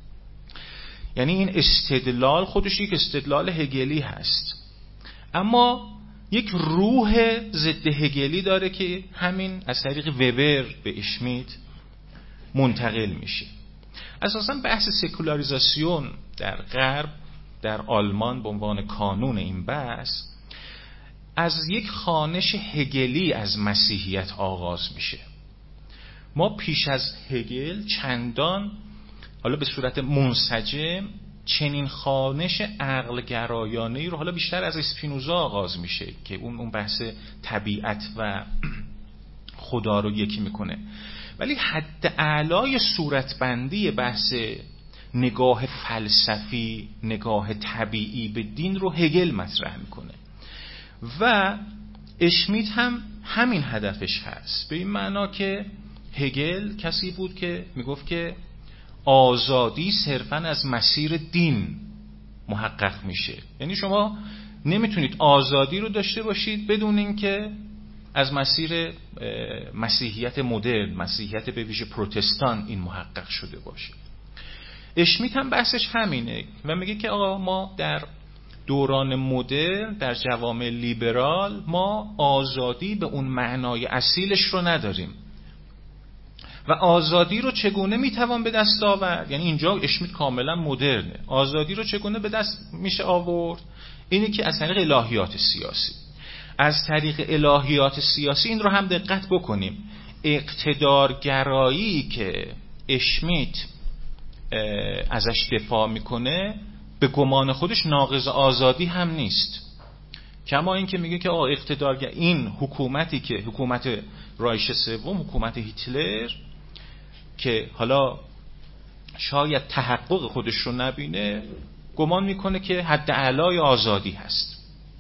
E: یعنی این استدلال خودش یک استدلال هگلی هست، اما یک روح ضد هگلی داره که همین از طریق وبر به اشمیت منتقل میشه. اساساً بحث سکولاریزاسیون در غرب، در آلمان به عنوان کانون این بحث، از یک خوانش هگلی از مسیحیت آغاز میشه. ما پیش از هگل چندان، حالا به صورت منسجم، چنین خوانش عقل گرایانه‌ای رو حالا بیشتر از اسپینوزا آغاز میشه که اون اون بحث طبیعت و خدا رو یکی میکنه، ولی حد اعلای صورتبندی بحث نگاه فلسفی، نگاه طبیعی به دین رو هگل مطرح میکنه و اشمیت هم همین هدفش هست، به این معنا که هگل کسی بود که میگفت که آزادی صرفاً از مسیر دین محقق میشه. یعنی شما نمیتونید آزادی رو داشته باشید بدون اینکه از مسیر مسیحیت مدرن، مسیحیت به ویژه پروتستان این محقق شده باشه. اشمیت هم بحثش همینه و میگه که آقا ما در دوران مدرن، در جوامع لیبرال، ما آزادی به اون معنای اصیلش رو نداریم و آزادی رو چگونه میتوان به دست آورد. یعنی اینجا اشمیت کاملا مدرنه. آزادی رو چگونه به دست میشه آورد؟ اینه که از طریق الهیات سیاسی. از طریق الهیات سیاسی این رو هم دقت بکنیم، اقتدارگرایی که اشمیت ازش دفاع میکنه به گمان خودش ناقض آزادی هم نیست. کما این که میگه که آه اقتدارگر، این حکومتی که حکومت رایش سوم، حکومت هیتلر، که حالا شاید تحقق خودش رو نبینه، گمان میکنه که حد اعلای آزادی هست.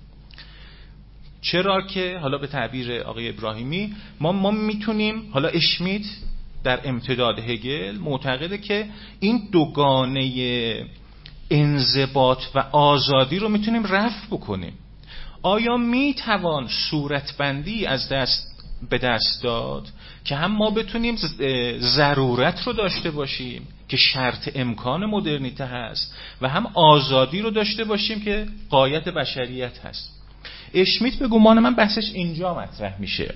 E: چرا که حالا به تعبیر آقای ابراهیمی ما ما میتونیم، حالا اشمیت در امتداد هگل معتقده که این دوگانه انضباط و آزادی رو میتونیم رفع بکنیم. آیا میتوان صورتبندی از دست به دست داد که هم ما بتونیم ضرورت رو داشته باشیم که شرط امکان مدرنیته هست و هم آزادی رو داشته باشیم که غایت بشریت هست؟ اشمیت به گمان من بحثش اینجا مطرح میشه.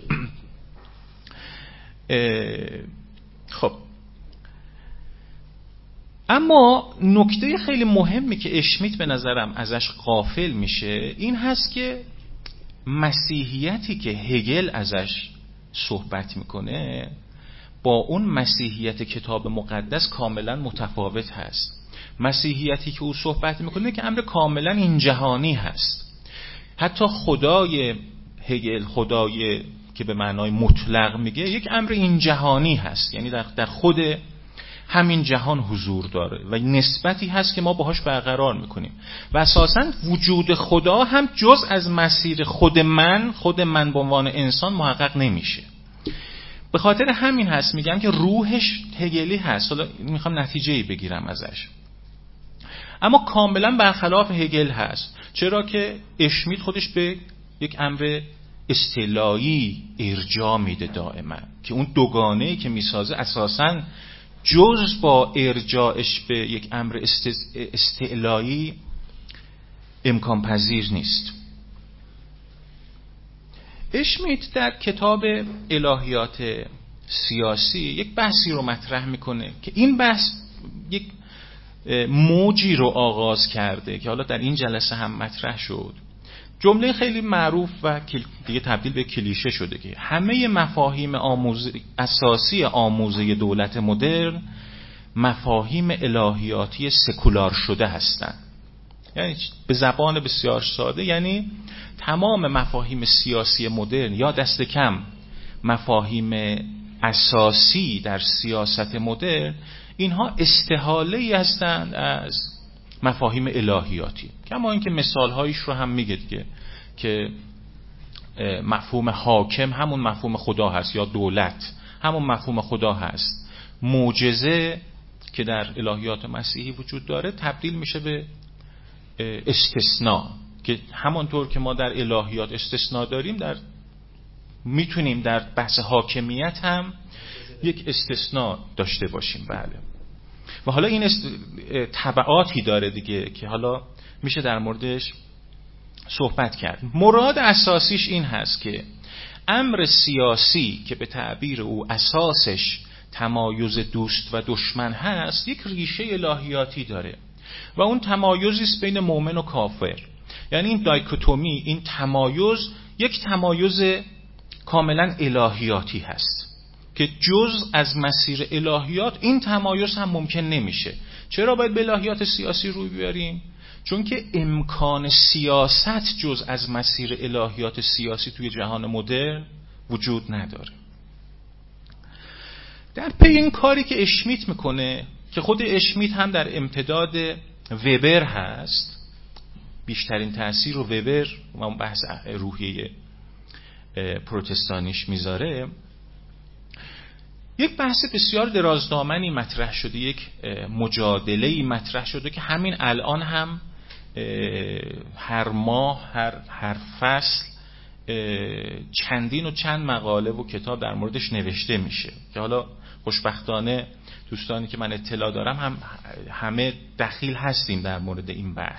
E: خب اما نکته خیلی مهمی که اشمیت به نظرم ازش غافل میشه این هست که مسیحیتی که هگل ازش صحبت میکنه با اون مسیحیت کتاب مقدس کاملا متفاوت هست. مسیحیتی که او صحبت میکنه که امر کاملا این جهانی هست. حتی خدای هگل، خدای که به معنای مطلق میگه، یک امر این جهانی هست، یعنی در, در خود همین جهان حضور داره و نسبتی هست که ما باهاش برقرار میکنیم و اساساً وجود خدا هم جز از مسیر خود من خود من به عنوان انسان محقق نمیشه. به خاطر همین هست میگم که روحش هگلی هست. حالا میخوام نتیجه‌ای بگیرم ازش، اما کاملا برخلاف هگل هست. چرا که اشمیت خودش به یک امر استعلایی ارجاع میده دائما، که اون دوگانه‌ای که میسازه اساساً جز با ارجاعش به یک امر استعلایی امکان پذیر نیست. اشمیت در کتاب الهیات سیاسی یک بحثی رو مطرح میکنه که این بحث یک موجی رو آغاز کرده که حالا در این جلسه هم مطرح شد. جمله خیلی معروف و دیگه تبدیل به کلیشه شده که همه مفاهیم آموز... اساسی آموزه دولت مدرن مفاهیم الهیاتی سکولار شده هستند. یعنی به زبان بسیار ساده، یعنی تمام مفاهیم سیاسی مدرن یا دست کم مفاهیم اساسی در سیاست مدرن، اینها استحاله‌ای هستند از مفاهیم الهیاتی. کما اینکه مثال‌هایش رو هم میگه دیگه که مفهوم حاکم همون مفهوم خدا هست یا دولت همون مفهوم خدا هست. معجزه که در الهیات مسیحی وجود داره تبدیل میشه به استثناء، که همانطور که ما در الهیات استثناء داریم در میتونیم در بحث حاکمیت هم یک استثناء داشته باشیم. بله. و حالا این تبعاتی داره دیگه که حالا میشه در موردش صحبت کرد. مراد اساسیش این هست که امر سیاسی که به تعبیر او اساسش تمایز دوست و دشمن هست، یک ریشه الهیاتی داره و اون تمایزی است بین مؤمن و کافر. یعنی این دایکوتومی، این تمایز، یک تمایز کاملا الهیاتی هست که جز از مسیر الهیات این تمایز هم ممکن نمیشه. چرا باید به الهیات سیاسی روی بیاریم؟ چون که امکان سیاست جز از مسیر الهیات سیاسی توی جهان مدرن وجود نداره. در پی این کاری که اشمیت میکنه، که خود اشمیت هم در امتداد وبر هست، بیشترین تأثیر رو وبر و اون بحث روحیه پروتستانیش میذاره، یک بحث بسیار درازدامنی مطرح شده، یک مجادله‌ای مطرح شده که همین الان هم هر ماه، هر هر فصل چندین و چند مقاله و کتاب در موردش نوشته میشه که حالا خوشبختانه دوستانی که من اطلاع دارم هم همه دخیل هستیم در مورد این بحث.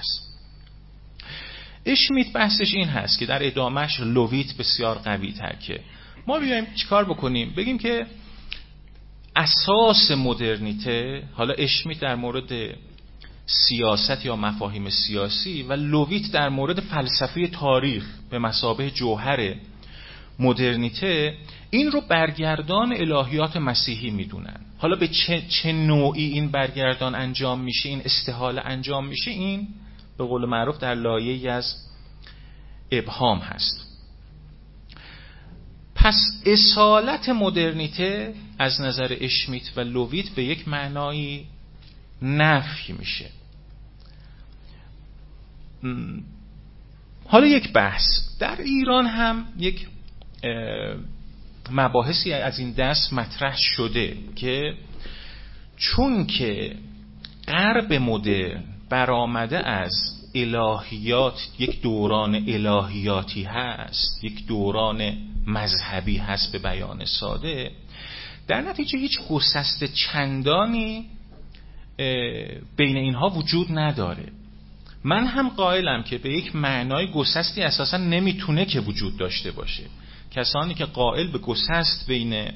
E: اشمیت بحثش این هست که در ادامهش لویت بسیار قوی تر که ما بیایم چیکار بکنیم، بگیم که اساس مدرنیته، حالا اشمیت در مورد سیاست یا مفاهیم سیاسی و لویت در مورد فلسفه تاریخ به مثابه جوهر مدرنیته، این رو برگردان الهیات مسیحی میدونن. حالا به چه, چه نوعی این برگردان انجام میشه، این استحاله انجام میشه، این به قول معروف در لایه‌ای از ابهام هست. پس اصالت مدرنیته از نظر اشمیت و لویت به یک معنایی نفی میشه. حالا یک بحث در ایران هم یک مباحثی از این دست مطرح شده که چون که غرب مدرن برآمده از الهیات، یک دوران الهیاتی هست، یک دوران مذهبی هست به بیان ساده، در نتیجه هیچ گسست چندانی بین اینها وجود نداره. من هم قائلم که به یک معنای گسستی اساسا نمیتونه که وجود داشته باشه. کسانی که قائل به گسست بین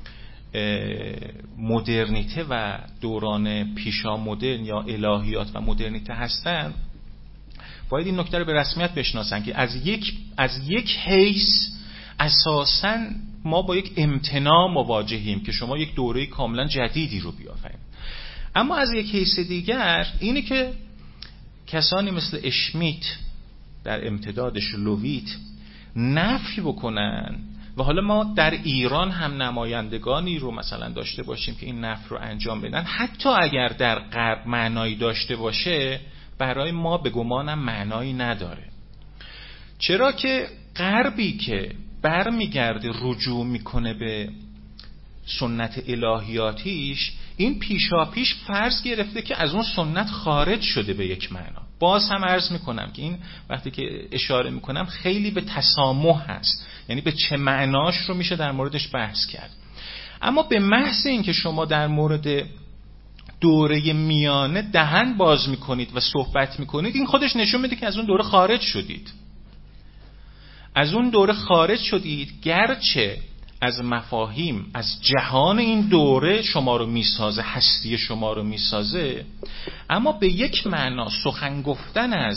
E: مدرنیته و دوران پیشا مدرن یا الهیات و مدرنیته هستن، باید این نکته رو به رسمیت بشناسن که از یک از یک حیث اساساً ما با یک امتناع مواجهیم که شما یک دوره کاملا جدیدی رو بیافرین. اما از یک حیث دیگر اینه که کسانی مثل اشمیت در امتدادش لویت نفی بکنن و حالا ما در ایران هم نمایندگانی رو مثلا داشته باشیم که این نفی رو انجام بدن، حتی اگر در غرب معنایی داشته باشه برای ما به گمانم معنایی نداره. چرا که غربی که برمیگرده رجوع میکنه به سنت الهیاتیش، این پیشا پیش فرض گرفته که از اون سنت خارج شده به یک معنا. باز هم عرض میکنم که این وقتی که اشاره میکنم خیلی به تسامح هست، یعنی به چه معناش رو میشه در موردش بحث کرد. اما به محض این که شما در مورد دوره میانه دهن باز میکنید و صحبت میکنید، این خودش نشون میده که از اون دوره خارج شدید. از اون دوره خارج شدید، گرچه از مفاهیم از جهان این دوره شما رو میسازه، هستی شما رو میسازه، اما به یک معنا سخن گفتن از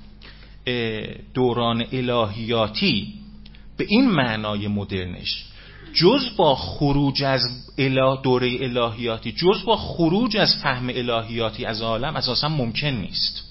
E: دوران الهیاتی به این معنای مدرنش، جز با خروج از اله دوره الهیاتی، جز با خروج از فهم الهیاتی از عالم اساسا ممکن نیست.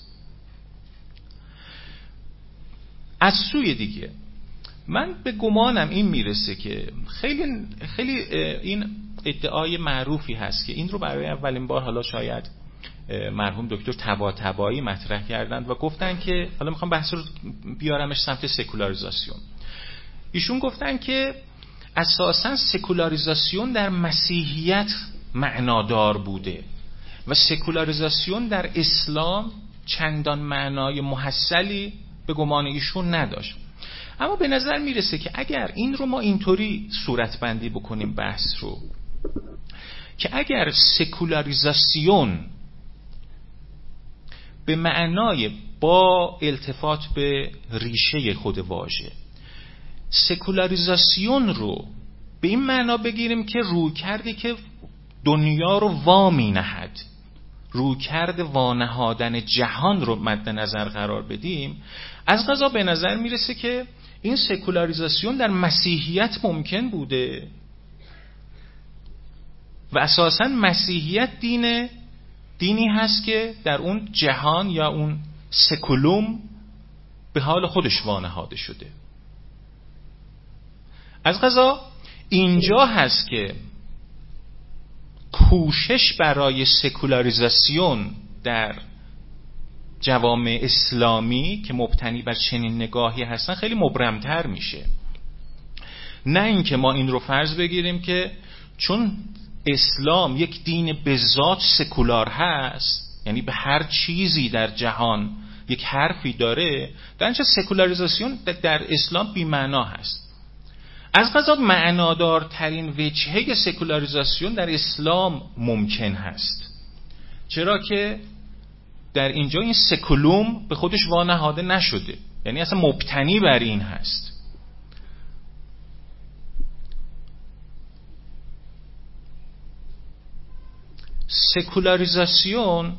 E: از سوی دیگه من به گمانم این میرسه که خیلی خیلی این ادعای معروفی هست که این رو برای اولین بار حالا شاید مرحوم دکتر طباطبایی مطرح کردند و گفتن که، حالا میخوام بحث رو بیارمش سمت سکولاریزاسیون. ایشون گفتن که اساساً سکولاریزاسیون در مسیحیت معنادار بوده و سکولاریزاسیون در اسلام چندان معنای محصلی به گمان ایشون نداشت. اما به نظر میرسه که اگر این رو ما اینطوری صورت بندی بکنیم بحث رو، که اگر سکولاریزاسیون به معنای با التفات به ریشه خود واژه، سکولاریزاسیون رو به این معنا بگیریم که روی کردی که دنیا رو وامی نهد، روی کرد وانهادن جهان رو مد نظر قرار بدیم، از قضا به نظر میرسه که این سکولاریزاسیون در مسیحیت ممکن بوده و اساساً مسیحیت دین دینی هست که در اون جهان یا اون سکولوم به حال خودش وانهاده شده. از قضا اینجا هست که کوشش برای سکولاریزاسیون در جوامع اسلامی که مبتنی بر چنین نگاهی هستن خیلی مبرمتر میشه. نه اینکه ما این رو فرض بگیریم که چون اسلام یک دین به ذات سکولار هست، یعنی به هر چیزی در جهان یک حرفی داره، در اینجا سکولاریزاسیون در اسلام بی معنا هست. از قضا معنادارترین وجهه سکولاریزاسیون در اسلام ممکن هست، چرا که در اینجا این سکولوم به خودش وانهاده نشده، یعنی اصلا مبتنی بر این هست. سکولاریزاسیون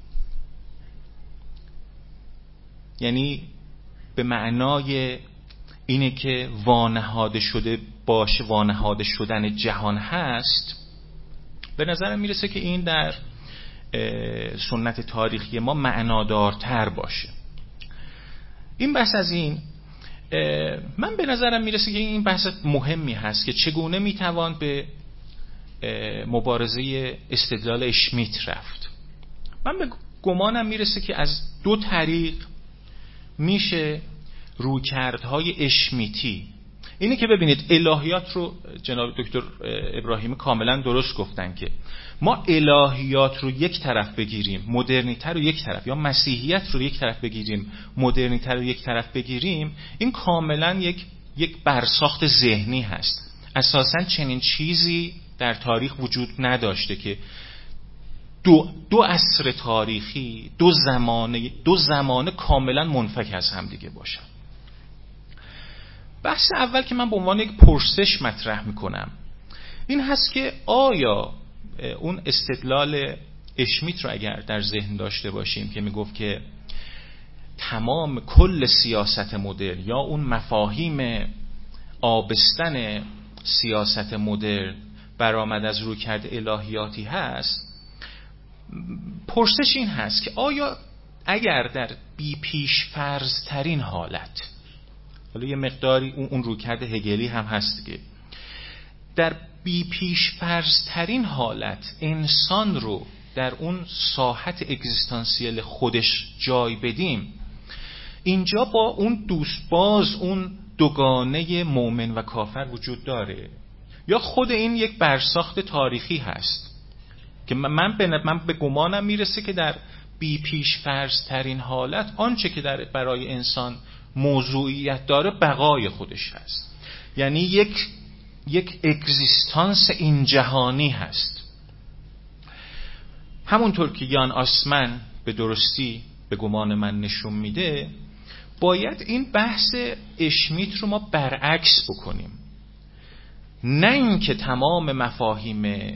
E: یعنی به معنای اینه که وانهاده شده باشه، وانهاده شدن جهان هست. به نظرم میرسه که این در سنت تاریخی ما معنادارتر باشه. این بحث از این من به نظرم میرسه که این بحث مهمی هست که چگونه میتوان به مبارزه استدلال اشمیت رفت. من به گمانم میرسه که از دو طریق میشه رویکردهای اشمیتی، اینه که ببینید الهیات رو جناب دکتر ابراهیمی کاملا درست گفتن که ما الهیات رو یک طرف بگیریم، مدرنیته رو یک طرف، یا مسیحیت رو یک طرف بگیریم، مدرنیته رو یک طرف بگیریم، این کاملا یک یک برساخت ذهنی هست. اساساً چنین چیزی در تاریخ وجود نداشته که دو دو عصر تاریخی، دو زمانه دو زمانه کاملا منفک از هم دیگه باشن. بحث اول که من به عنوان یک پرسش مطرح میکنم این هست که آیا اون استدلال اشمیت رو اگر در ذهن داشته باشیم که میگفت که تمام کل سیاست مدرن یا اون مفاهیم آبستن سیاست مدرن برآمد از رویکرد الهیاتی هست، پرسش این هست که آیا اگر در بی پیش فرض ترین حالت، حالا یه مقداری اون رویکرد هگلی هم هست که در بی پیش فرض ترین حالت انسان رو در اون ساحت اگزیستانسیل خودش جای بدیم، اینجا با اون دوست باز اون دوگانه مؤمن و کافر وجود داره، یا خود این یک برساخت تاریخی هست که من به من به گمانم میرسه که در بی پیش فرض ترین حالت آنچه که در برای انسان موضوعیت داره بقای خودش هست، یعنی یک یک اگزیستانس این جهانی هست. همونطور که یان آسمن به درستی به گمان من نشون میده، باید این بحث اشمیت رو ما برعکس بکنیم، نه اینکه تمام مفاهیم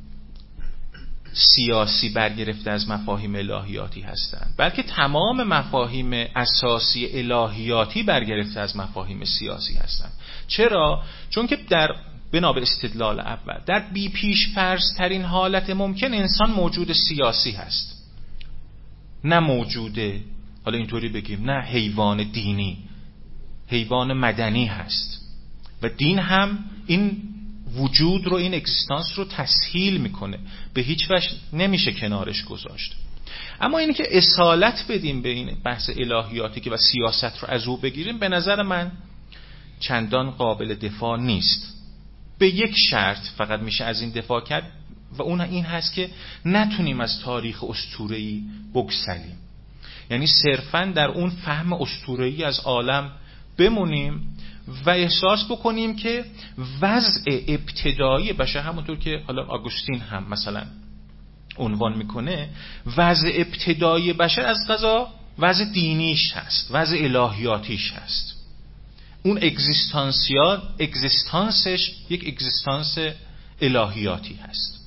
E: سیاسی برگرفته از مفاهیم الهیاتی هستند، بلکه تمام مفاهیم اساسی الهیاتی برگرفته از مفاهیم سیاسی هستند. چرا؟ چون که در بنا به استدلال اول در بی پیش فرض ترین حالت ممکن انسان موجود سیاسی هست، نه موجوده، حالا اینطوری بگیم، نه حیوان دینی، حیوان مدنی هست و دین هم این وجود رو، این اگزیستانس رو تسهیل میکنه، به هیچ وجه نمیشه کنارش گذاشت. اما اینی که اصالت بدیم به این بحث الهیاتی که و سیاست رو از او بگیریم، به نظر من چندان قابل دفاع نیست. به یک شرط فقط میشه از این دفاع کرد و اون این هست که نتونیم از تاریخ اسطوره‌ای بگسلیم، یعنی صرفاً در اون فهم اسطوره‌ای از عالم بمونیم و احساس بکنیم که وضع ابتدایی بشر، همونطور که حالا آگوستین هم مثلا عنوان میکنه، وضع ابتدایی بشر از قضا وضع دینیش هست، وضع الهیاتیش هست. اون اگزیستانسیال اگزیستانسش یک اگزیستانس الهیاتی هست.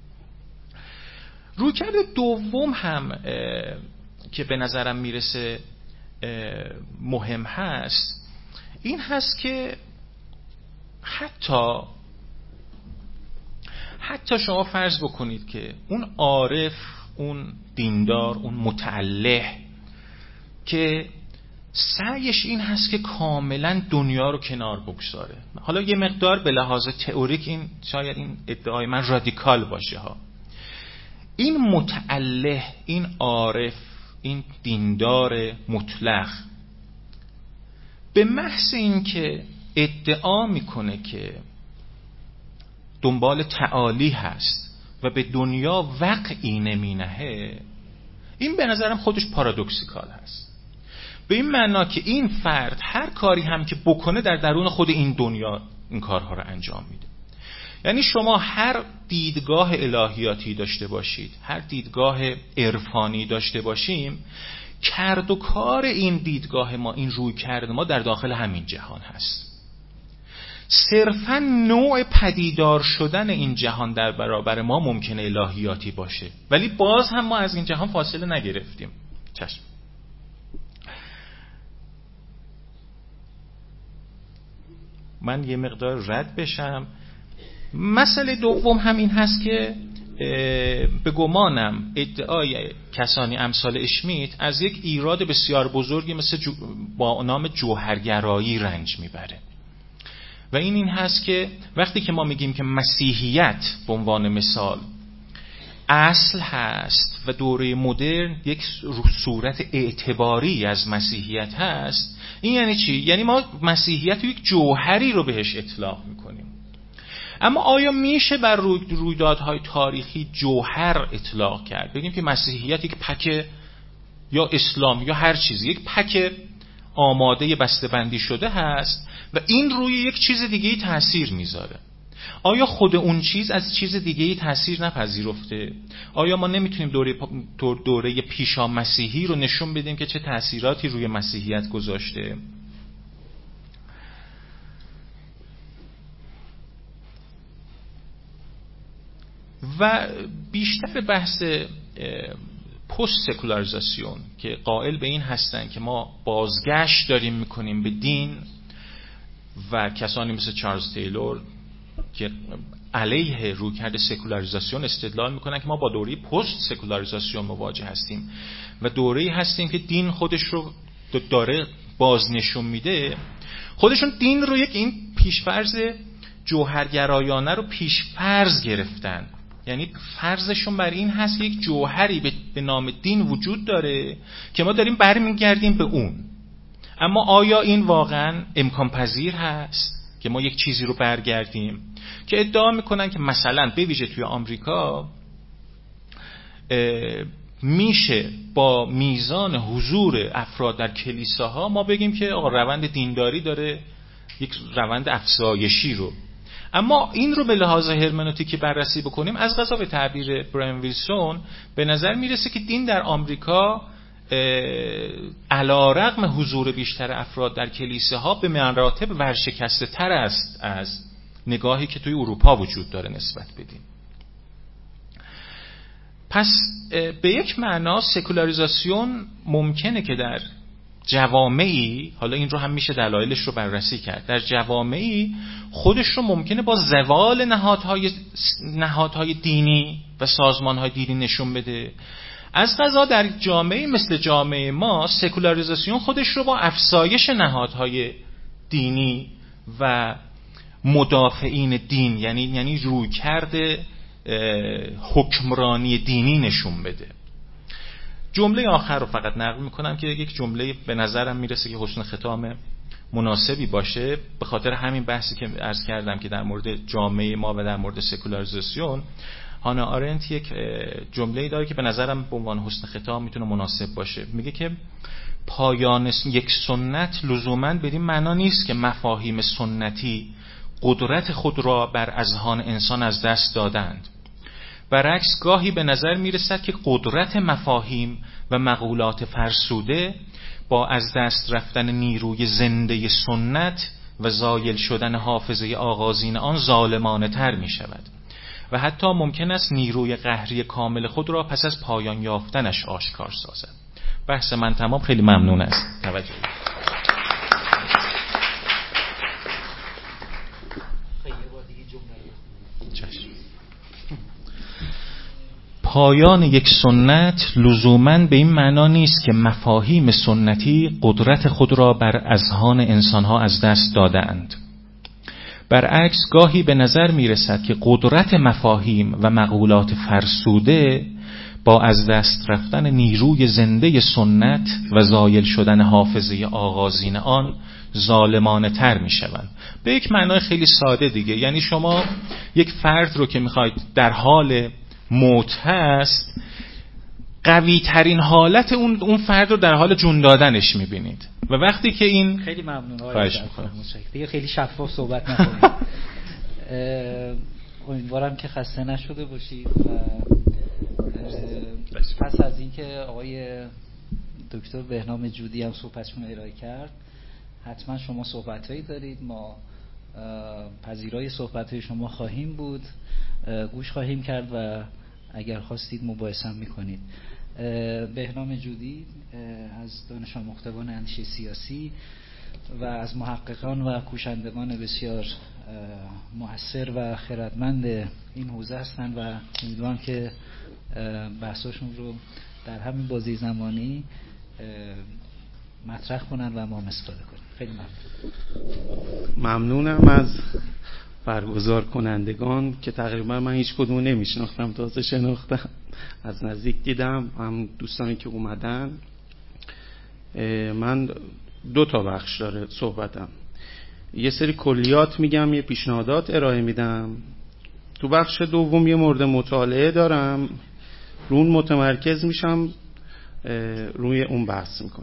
E: رویکرد دوم هم که به نظرم میرسه مهم هست این هست که حتی حتی شما فرض بکنید که اون عارف، اون دیندار، اون متعلح که سعیش این هست که کاملا دنیا رو کنار بگذاره، حالا یه مقدار به لحاظ تئوریک این شاید این ادعای من رادیکال باشه ها، این متعلح، این عارف، این دیندار مطلق به محض این که ادعا میکنه که دنبال تعالی هست و به دنیا وقعی نمینهه، این به نظرم خودش پارادوکسیکال هست. به این معنا که این فرد هر کاری هم که بکنه در درون خود این دنیا این کارها رو انجام میده. یعنی شما هر دیدگاه الهیاتی داشته باشید، هر دیدگاه عرفانی داشته باشیم، کرد و کار این دیدگاه ما، این روی کرد ما در داخل همین جهان هست. صرفاً نوع پدیدار شدن این جهان در برابر ما ممکنه الهیاتی باشه، ولی باز هم ما از این جهان فاصله نگرفتیم. چشم. من یه مقدار رد بشم. مسئله دوم هم این هست که به گمانم ادعای کسانی امثال اشمیت از یک ایراد بسیار بزرگی مثل جو با نام جوهرگرایی رنج میبره و این این هست که وقتی که ما میگیم که مسیحیت به عنوان مثال اصل هست و دوره مدرن یک صورت اعتباری از مسیحیت هست، این یعنی چی؟ یعنی ما مسیحیت یک جوهری رو بهش اطلاق میکنیم. اما آیا میشه بر روی رویدادهای تاریخی جوهر اطلاق کرد؟ بگیم که مسیحیت یک پک یا اسلام یا هر چیزی یک پک آماده بسته‌بندی شده هست و این روی یک چیز دیگه‌ای تأثیر میذاره. آیا خود اون چیز از چیز دیگه‌ای تأثیر نپذیرفته؟ آیا ما نمیتونیم دوره دوره پیشا مسیحی رو نشون بدیم که چه تأثیراتی روی مسیحیت گذاشته؟ و بیشتر بحث پست سکولاریزاسیون که قائل به این هستن که ما بازگشت داریم میکنیم به دین و کسانی مثل چارلز تیلور که علیه رویکرد سکولاریزاسیون استدلال میکنن که ما با دوره پست سکولاریزاسیون مواجه هستیم و دوره‌ای هستیم که دین خودش رو داره بازنشون میده. خودشون دین رو یک این پیشفرض جوهرگرایانه رو پیشفرض گرفتن، یعنی فرضشون بر این هست یک جوهری به نام دین وجود داره که ما داریم برمیگردیم به اون. اما آیا این واقعا امکان پذیر هست که ما یک چیزی رو برگردیم؟ که ادعا میکنن که مثلا به ویژه توی آمریکا میشه با میزان حضور افراد در کلیساها ما بگیم که آقا روند دینداری داره یک روند افزایشی رو. اما این رو به لحاظ هرمنوتیکی بررسی بکنیم، از قضا به تعبیر براین ویلسون به نظر میرسه که دین در آمریکا علی‌رغم حضور بیشتر افراد در کلیساها به مراتب ورشکسته تر است از نگاهی که توی اروپا وجود داره نسبت بدیم. پس به یک معنا سکولاریزاسیون ممکنه که در جوامعی، حالا این رو هم میشه دلایلش رو بررسی کرد، در جوامعی خودش رو ممکنه با زوال نهادهای نهادهای دینی و سازمانهای دینی نشون بده. از قضا در جامعه مثل جامعه ما سکولاریزاسیون خودش رو با افزایش نهادهای دینی و مدافعین دین، یعنی یعنی رویکرد حکمرانی دینی نشون بده. جمله آخر رو فقط نقل میکنم که یک جمله به نظرم میرسه که حسن ختام مناسبی باشه، به خاطر همین بحثی که عرض کردم که در مورد جامعه ما و در مورد سکولاریزاسیون. هانا آرنت یک جمله‌ای داره که به نظرم به عنوان حسن ختام میتونه مناسب باشه. میگه که پایان یک سنت لزوماً بدین معنا نیست که مفاهیم سنتی قدرت خود را بر اذهان انسان از دست دادند، برعکس گاهی به نظر میرسد که قدرت مفاهیم و مقولات فرسوده با از دست رفتن نیروی زنده سنت و زایل شدن حافظه آغازین آن ظالمانه تر می شود و حتی ممکن است نیروی قهری کامل خود را پس از پایان یافتنش آشکار سازد. بحث من تمام. خیلی ممنون است توجه. پایان یک سنت لزوماً به این معنا نیست که مفاهیم سنتی قدرت خود را بر اذهان انسانها از دست دادند. برعکس گاهی به نظر می رسد که قدرت مفاهیم و مقولات فرسوده با از دست رفتن نیروی زنده سنت و زایل شدن حافظه آغازین آن ظالمانه تر می شوند. به یک معنای خیلی ساده دیگه، یعنی شما یک فرد رو که میخواید در حال موت هست، قوی ترین حالت اون اون فرد رو در حال جون دادنش میبینید و وقتی که این
C: خیلی ممنون
E: خواهش میکنم
C: دیگه خیلی شفاف صحبت نکنید. امیدوارم که خسته نشده باشید و پس از اینکه آقای دکتر بهنام جودی هم صحبتشون ارائه کرد، حتما شما صحبتایی دارید، ما پذیرای صحبتهای شما خواهیم بود، گوش خواهیم کرد و اگر خواستید مباحثه میکنید. بهنام جودی از دانش آموختگان اندیشه سیاسی و از محققان و کوشندگان بسیار مؤثر و خردمند این حوزه هستند و امیدوارم که بحثاشون رو در همین بازی زمانی مطرح کنن و ما استفاده کنیم. خیلی ممنون.
A: ممنونم از برگزار کنندگان که تقریبا من هیچ کدوم نمیشناختم، تازه شناختم، از نزدیک دیدم، هم دوستانی که اومدن. من دو تا بخش داره صحبتم، یه سری کلیات میگم، یه پیشنهادات ارائه میدم. تو بخش دوم یه مورد مطالعه دارم، رو اون متمرکز میشم، روی اون بحث میکنم.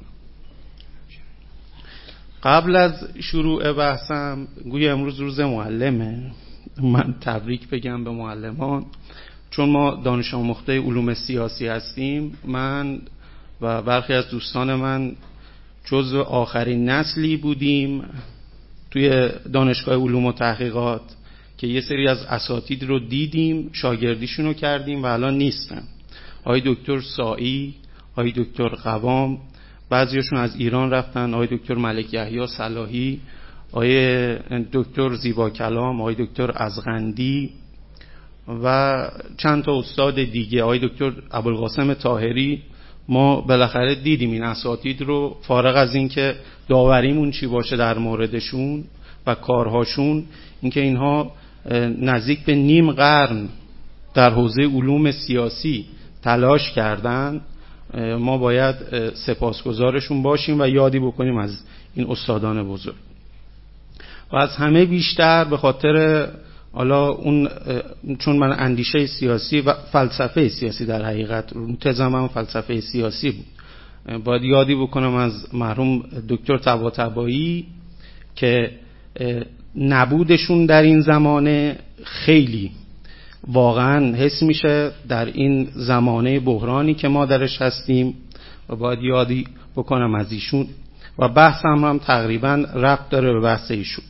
A: قبل از شروع بحثم، گویا امروز روز معلمه، من تبریک بگم به معلمان، چون ما دانش آموخته علوم سیاسی هستیم. من و برخی از دوستان من جزو آخرین نسلی بودیم توی دانشگاه علوم و تحقیقات که یه سری از اساتید رو دیدیم، شاگردیشون رو کردیم و الان نیستن. آقای دکتر سائی، آقای دکتر قوام، بعضیشون از ایران رفتن، آقای دکتر ملک یحیی صلاحی، آقای دکتر زیبا کلام، آقای دکتر ازغندی و چند تا استاد دیگه، آقای دکتر ابوالقاسم طاهری. ما بالاخره دیدیم این اساتید رو، فارغ از این که داوریمون چی باشه در موردشون و کارهاشون، اینکه اینها نزدیک به نیم قرن در حوزه علوم سیاسی تلاش کردن، ما باید سپاسگزارشون باشیم و یادی بکنیم از این استادان بزرگ. و از همه بیشتر به خاطر حالا اون، چون من اندیشه سیاسی و فلسفه سیاسی در حقیقت تزم هم فلسفه سیاسی بود، باید یادی بکنم از مرحوم دکتر طباطبایی که نبودشون در این زمانه خیلی واقعا حس میشه در این زمانه بحرانی که ما درش هستیم و باید یادی بکنم از ایشون. و بحث هم, هم تقریبا ربط داره به بحث ایشون.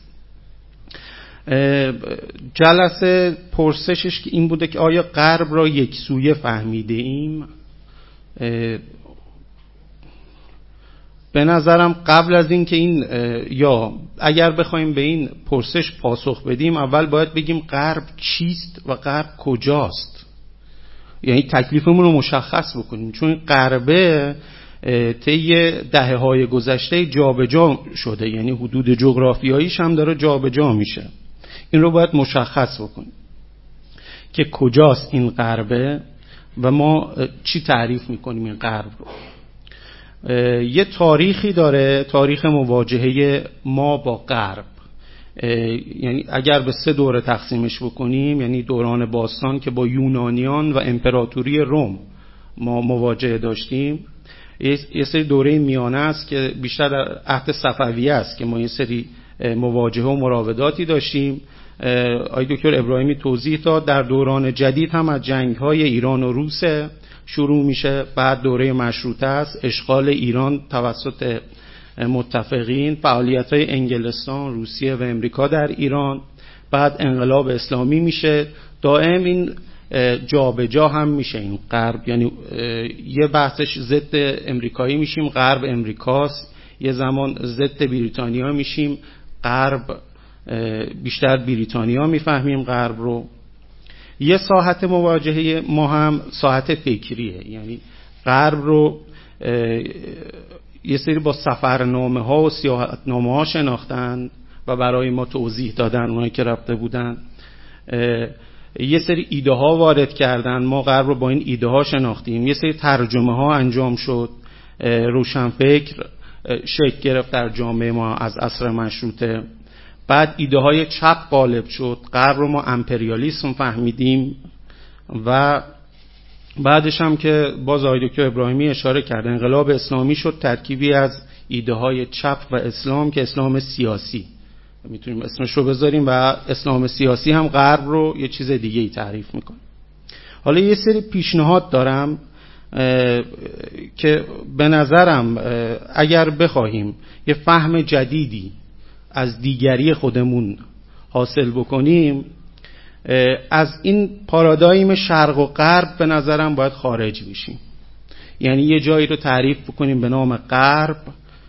A: جلسه پرسشش که این بوده که آیا غرب را یک سویه فهمیده ایم؟ به نظرم قبل از این که این، یا اگر بخوایم به این پرسش پاسخ بدیم، اول باید بگیم غرب چیست و غرب کجاست، یعنی تکلیفمون رو مشخص بکنیم، چون غربه طی دهه‌های گذشته جابجا شده، یعنی حدود جغرافیاییش هم داره جابجا میشه. این رو باید مشخص بکنیم که کجاست این غربه و ما چی تعریف میکنیم این غرب رو. یه تاریخی داره، تاریخ مواجهه ما با غرب، یعنی اگر به سه دوره تقسیمش بکنیم، یعنی دوران باستان که با یونانیان و امپراتوری روم ما مواجهه داشتیم، یه سری دوره میانه است که بیشتر در عهد صفویه است که ما یه سری مواجهه و مراوداتی داشتیم آقای دکتر ابراهیمی توضیح داد، در دوران جدید هم از جنگ‌های ایران و روس شروع میشه، بعد دوره مشروطه است، اشغال ایران توسط متفقین، فعالیت‌های انگلستان، روسیه و امریکا در ایران، بعد انقلاب اسلامی میشه. دائم این جا به جا هم میشه این غرب، یعنی یه بحثش ضد امریکایی میشیم، غرب امریکاست، یه زمان ضد بریتانیا میشیم، غرب بیشتر بریتانیا میفهمیم غرب رو. یه ساحت مواجهه ما هم ساحت فکریه، یعنی غرب رو یه سری با سفرنامه ها و سیاحتنامه ها شناختن و برای ما توضیح دادن، اونایی که رفته بودن یه سری ایده ها وارد کردن، ما غرب رو با این ایده ها شناختیم، یه سری ترجمه ها انجام شد، روشنفکر شکل گرفت در جامعه ما از عصر مشروطه، بعد ایده های چپ غالب شد، غرب رو ما امپریالیسم فهمیدیم و بعدش هم که باز آقای دکتر ابراهیمی اشاره کرد انقلاب اسلامی شد ترکیبی از ایده های چپ و اسلام که اسلام سیاسی میتونیم اسمش رو بذاریم و اسلام سیاسی هم غرب رو یه چیز دیگه ای تعریف میکنه. حالا یه سری پیشنهاد دارم که به نظرم اگر بخواهیم یه فهم جدیدی از دیگری خودمون حاصل بکنیم، از این پارادایم شرق و غرب به نظرم باید خارج بشیم. یعنی یه جایی رو تعریف بکنیم به نام غرب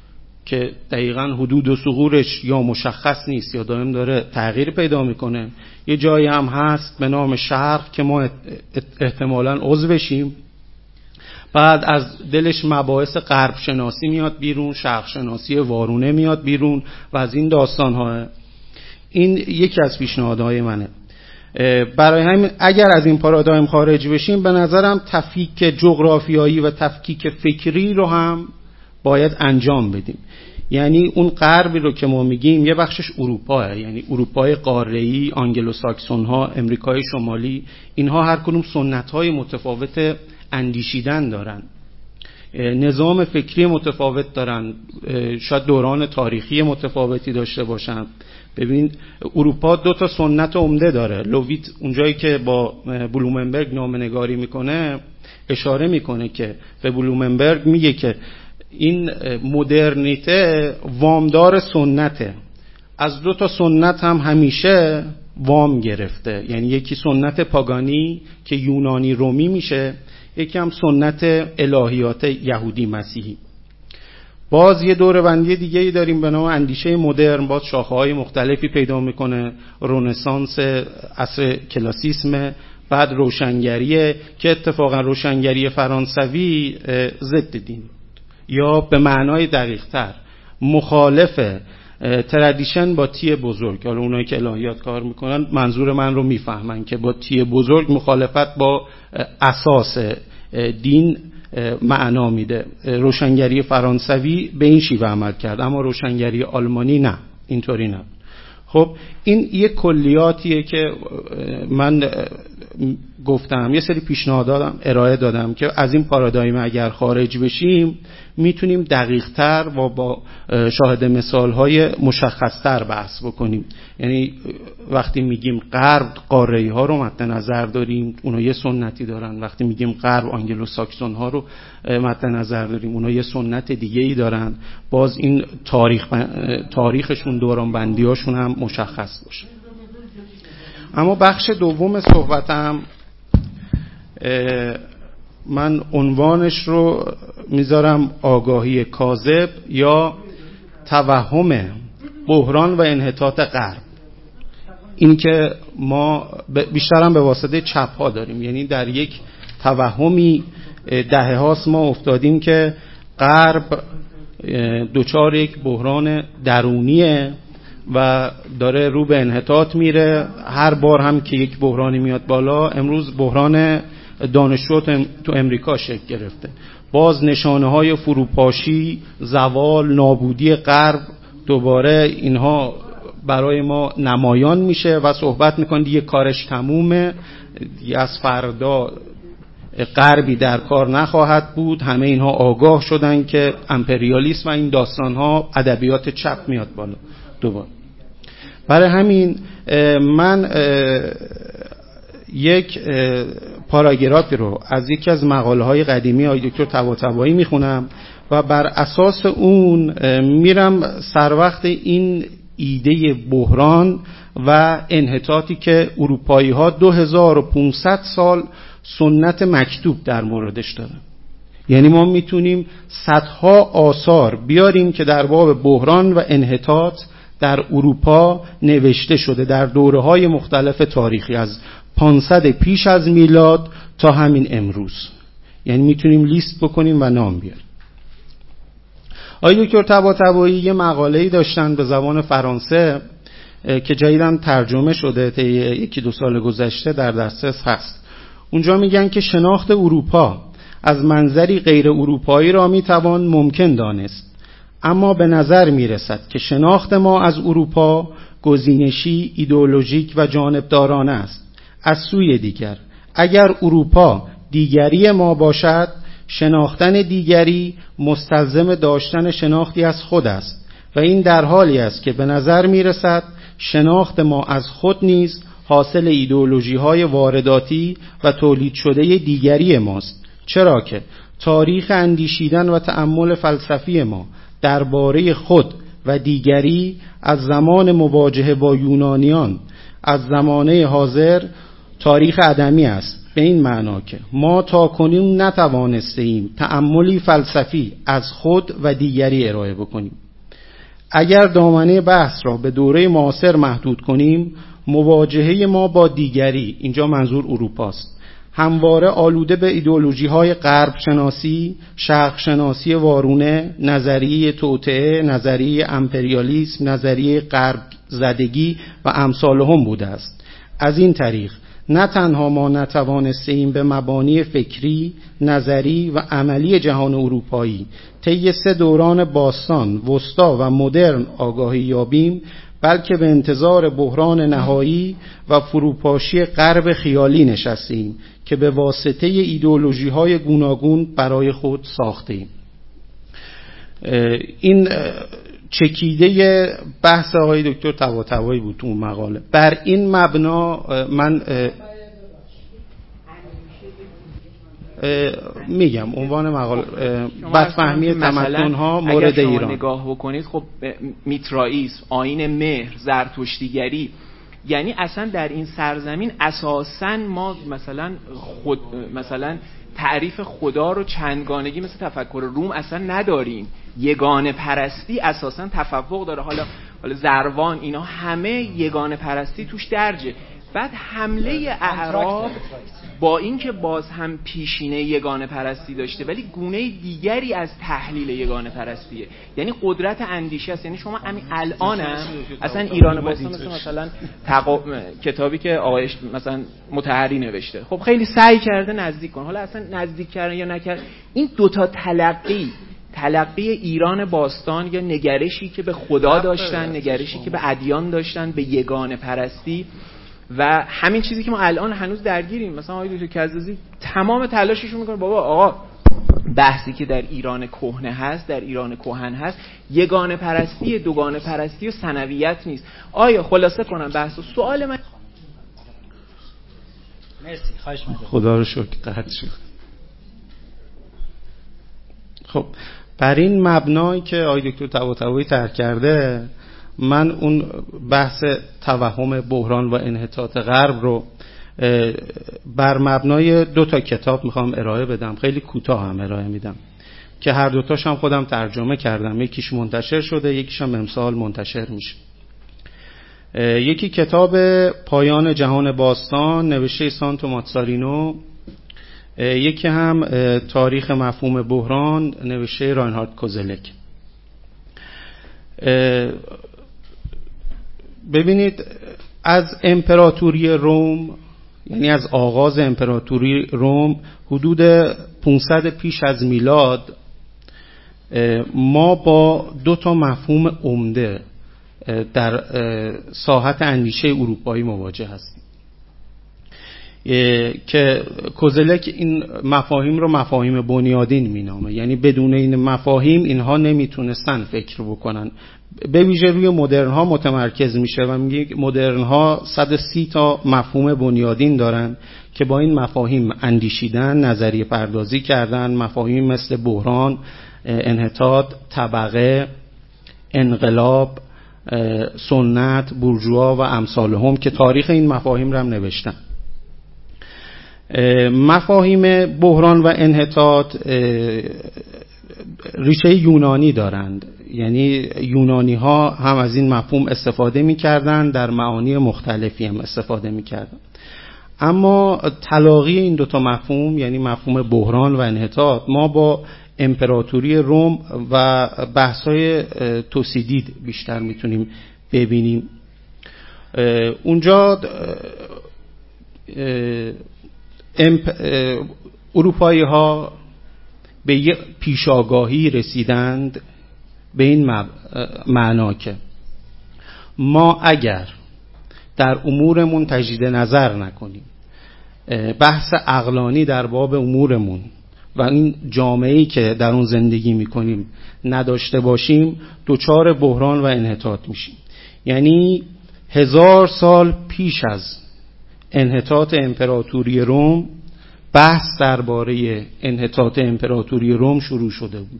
A: که دقیقاً حدود و ثغورش یا مشخص نیست یا دائم داره تغییر پیدا میکنه، یه جایی هم هست به نام شرق که ما احتمالاً عضو بشیم، بعد از دلش مباحث غرب شناسی میاد بیرون، شرق شناسی وارونه میاد بیرون و از این داستان ها. این یکی از پیشنهادهای منه. برای همین اگر از این پارادایم خارج بشیم به نظرم تفکیک جغرافیایی و تفکیک فکری رو هم باید انجام بدیم. یعنی اون غربی رو که ما میگیم یه بخشش اروپاه، یعنی اروپای قاره‌ای، آنگلو ساکسون ها، امریکای شمالی، اینها هر کدوم سنت‌های متفاوت اندیشیدن دارن، نظام فکری متفاوت دارن، شاید دوران تاریخی متفاوتی داشته باشن. ببین اروپا دو تا سنت عمده داره. لویت اونجایی که با بلومنبرگ نامه‌نگاری میکنه اشاره میکنه که به بلومنبرگ میگه که این مدرنیته وامدار سنته، از دو تا سنت هم همیشه وام گرفته، یعنی یکی سنت پاگانی که یونانی رومی میشه، یکی هم سنت الهیات یهودی مسیحی. باز یه دوره بندی دیگه ای داریم به نام اندیشه مدرن، باز شاخه‌های مختلفی پیدا میکنه، رنسانس، عصر کلاسیسم، بعد روشنگریه که اتفاقا روشنگری فرانسوی ضد دین یا به معنای دقیق تر مخالف ترادیشن با تی بزرگ. حالا اونایی که الهیات کار میکنن منظور من رو میفهمن که با تی بزرگ مخالفت با اساس دین معنا میده. روشنگری فرانسوی به این شیوه عمل کرد، اما روشنگری آلمانی نه، اینطوری نه. خب این یه کلیاتیه که من گفتم، یه سری پیشنهادات ارائه دادم که از این پارادایم اگر خارج بشیم میتونیم دقیق‌تر و با شاهد مثال‌های مشخص‌تر بحث بکنیم. یعنی وقتی میگیم غرب، قاره‌ای‌ها رو مد نظر داریم، اونها یه سنتی دارن. وقتی میگیم غرب، آنگلو ساکسون ها رو مد نظر داریم، اونها یه سنت دیگه‌ای دارن. باز این تاریخ تاریخشون، دوران بندی‌هاشون هم مشخص باشه. اما بخش دوم صحبتم من عنوانش رو میذارم آگاهی کاذب یا توهم بحران و انحطاط غرب. این که ما بیشترم به واسطه چپ ها داریم، یعنی در یک توهمی دهه هاست ما افتادیم که غرب دوچار یک بحران درونیه و داره رو به انحطاط میره. هر بار هم که یک بحرانی میاد بالا، امروز بحران دانشجو تو امریکا شکل گرفته، باز نشانه های فروپاشی، زوال، نابودی غرب دوباره اینها برای ما نمایان میشه و صحبت میکنه دیگه کارش تمومه، دیگه از فردا غربی در کار نخواهد بود. همه اینها آگاه شدن که امپریالیسم و این داستان ها، ادبیات چپ میاد بالا دوباره.
F: برای همین من یک پاراگرافی رو از یکی از مقاله‌های قدیمی آقای دکتر طباطبایی میخونم و بر اساس اون میرم سر وقت این ایده بحران و انحطاطی که اروپایی ها دو هزار و پانصد سال سنت مکتوب در موردش دارن. یعنی ما میتونیم صدها آثار بیاریم که در باب بحران و انحطاط در اروپا نوشته شده در دوره‌های مختلف تاریخی، از پانصد پیش از میلاد تا همین امروز. یعنی میتونیم لیست بکنیم و نام بیاریم. آقای دکتر طباطبایی یه مقاله‌ای داشتن به زبان فرانسه که جدیداً ترجمه شده، تا یکی دو سال گذشته در دسترس هست. اونجا میگن که شناخت اروپا از منظری غیر اروپایی را میتوان ممکن دانست، اما به نظر میرسد که شناخت ما از اروپا گزینشی، ایدئولوژیک و جانبدارانه است. از سوی دیگر اگر اروپا دیگری ما باشد، شناختن دیگری مستلزم داشتن شناختی از خود است و این در حالی است که به نظر میرسد شناخت ما از خود نیز حاصل ایدئولوژی های وارداتی و تولید شده دیگری ماست، چرا که تاریخ اندیشیدن و تأمل فلسفی ما درباره خود و دیگری از زمان مواجهه با یونانیان از زمانه حاضر تاریخ عدمی است، به این معنا که ما تا کنیم نتوانسته ایم تأملی فلسفی از خود و دیگری ارائه بکنیم. اگر دامنه بحث را به دوره معاصر محدود کنیم، مواجهه ما با دیگری، اینجا منظور اروپاست، همواره آلوده به ایدئولوژی های غرب شناسی، شرق شناسی وارونه، نظریه توطئه، نظریه امپریالیسم، نظریه غرب زدگی و امثال هم بوده است. از این طریق نه تنها ما نتوانستیم به مبانی فکری، نظری و عملی جهان اروپایی طی سه دوران باستان، وسطا و مدرن آگاهی یابیم، بلکه به انتظار بحران نهایی و فروپاشی غرب خیالی نشستیم که به واسطه ایدئولوژی های گوناگون برای خود ساختیم. این چکیده بحث آقای دکتر طباطبایی بود تو اون مقاله. بر این مبنا من میگم عنوان مقاله بدفهمی تمدن ها مورد ایران.
G: اگر شما نگاه بکنید خب میترائیسم، آیین مهر، زرتشتیگری، یعنی اصلا در این سرزمین اساساً ما مثلا خود مثلا تعریف خدا رو چندگانگی مثل تفکر روم اصلا نداریم. یگانه پرستی اساساً تفوق داره. حالا حالا زروان اینا همه یگانه پرستی توش درجه. بعد حمله اعراب با اینکه باز هم پیشینه یگانه پرستی داشته ولی گونه دیگری از تحلیل یگانه پرستیه، یعنی قدرت اندیشه است. یعنی شما همین الانم اصلا ایران باستان مثلا مثلا تقا... کتابی که آقای مثلا مطهری نوشته، خب خیلی سعی کرده نزدیک کن، حالا اصلا نزدیک کردن یا نکرد، این دوتا تلقی تلقی ایران باستان یا نگرشی که به خدا داشتن، نگرشی که به ادیان داشتن، به یگانه پرستی، و همین چیزی که ما الان هنوز درگیریم. مثلا آقای دکتر کزازی تمام تلاششون میکنه بابا آقا بحثی که در ایران کهنه هست، در ایران کهن هست، یگانه پرستی، دوگانه پرستی و ثنویت نیست. آیا خلاصه کنم بحث و سوال من
C: مرسی، خواهش می‌کنم.
F: خدا رو شکر قطع شد. خب بر این مبنایی که آقای دکتر طباطبایی طرح کرده، من اون بحث توهم بحران و انحطاط غرب رو بر مبنای دو تا کتاب میخوام ارائه بدم، خیلی کوتاه هم ارائه میدم که هر دوتاش هم خودم ترجمه کردم، یکیش منتشر شده، یکیش هم امسال منتشر میشه. یکی کتاب پایان جهان باستان نوشته سانتو ماتسارینو، یکی هم تاریخ مفهوم بحران نوشته راینهارد کوزلک. ببینید از امپراتوری روم، یعنی از آغاز امپراتوری روم حدود پانصد پیش از میلاد، ما با دو تا مفهوم عمده در ساحت اندیشه اروپایی مواجه هستیم. که کوزلک این مفاهیم رو مفاهیم بنیادین مینامه، یعنی بدون این مفاهیم اینها نمیتونستن فکر بکنن. به ویژه روی مدرن ها متمرکز میشه و میگه مدرن ها صد و سی تا مفهوم بنیادین دارن که با این مفاهیم اندیشیدن، نظریه پردازی کردن، مفاهیم مثل بحران، انحطاط، طبقه، انقلاب، سنت، بورژوا و امثالهم که تاریخ این مفاهیم رو هم نوشتن. مفاهیم بحران و انحطاط ریشه یونانی دارند، یعنی یونانی ها هم از این مفهوم استفاده می کردن، در معانی مختلفی هم استفاده می کردن. اما تلاقی این دوتا مفهوم، یعنی مفهوم بحران و انحطاط، ما با امپراتوری روم و بحث‌های توسیدید بیشتر میتونیم ببینیم. اونجا اروپایی ها به یک پیشاگاهی رسیدند به این معنا که ما اگر در امورمون تجدید نظر نکنیم، بحث عقلانی در باب امورمون و این جامعه‌ای که در اون زندگی میکنیم نداشته باشیم، دچار بحران و انحطاط میشیم. یعنی هزار سال پیش از انحطاط امپراتوری روم بحث درباره انحطاط امپراتوری روم شروع شده بود.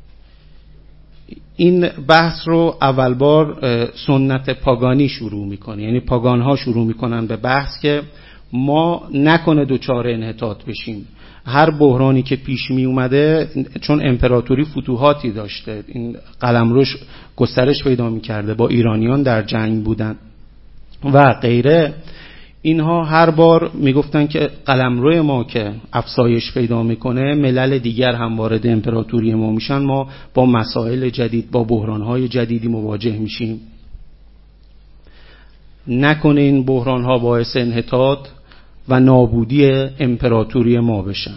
F: این بحث رو اول بار سنت پاگانی شروع میکنه، یعنی پاگان ها شروع میکنن به بحث که ما نکنه دوچار انحطاط بشیم. هر بحرانی که پیش می اومده، چون امپراتوری فتوحاتی داشته، این قلمروش گسترش پیدا می کرده، با ایرانیان در جنگ بودن و غیره، اینها هر بار می گفتن که قلمروی ما که افزایش پیدا میکنه، ملل دیگر هم وارد امپراتوری ما میشن، ما با مسائل جدید، با بحرانهای جدیدی مواجه میشیم. نکنه این بحرانها باعث انحطاط و نابودی امپراتوری ما بشن.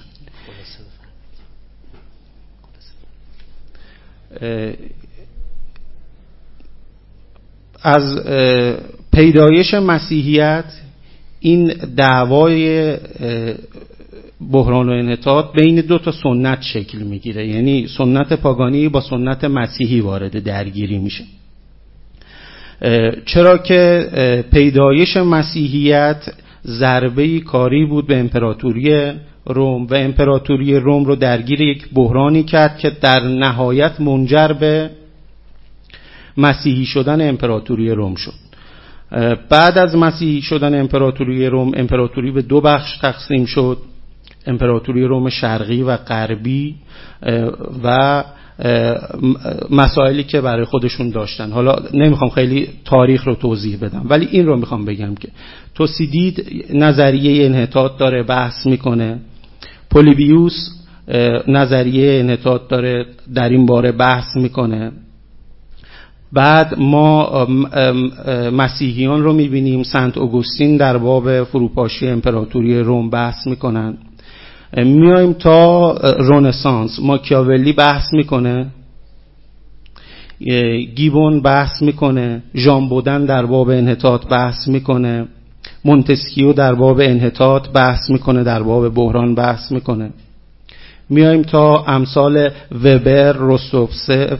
F: از پیدایش مسیحیت این دعوای بحران و انحطاط بین دو تا سنت شکل میگیره، یعنی سنت پاگانی با سنت مسیحی وارد درگیری میشه. چرا که پیدایش مسیحیت ضربه‌ای کاری بود به امپراتوری روم و امپراتوری روم رو درگیر یک بحرانی کرد که در نهایت منجر به مسیحی شدن امپراتوری روم شد. بعد از مسیحی شدن امپراتوری روم، امپراتوری به دو بخش تقسیم شد، امپراتوری روم شرقی و غربی و مسائلی که برای خودشون داشتن. حالا نمیخوام خیلی تاریخ رو توضیح بدم، ولی این رو میخوام بگم که توسیدید نظریه انحطاط داره بحث میکنه، پولیبیوس نظریه انحطاط داره در این باره بحث میکنه. بعد ما مسیحیان رو میبینیم، سنت اوگوستین در باب فروپاشی امپراتوری روم بحث میکنن. میایم تا رنسانس، ماکیاولی بحث میکنه، گیبون بحث میکنه، ژان بودن در باب انحطاط بحث میکنه، مونتسکیو در باب انحطاط بحث میکنه، در باب بحران بحث میکنه. میایم تا امثال وبر، روستوفسه،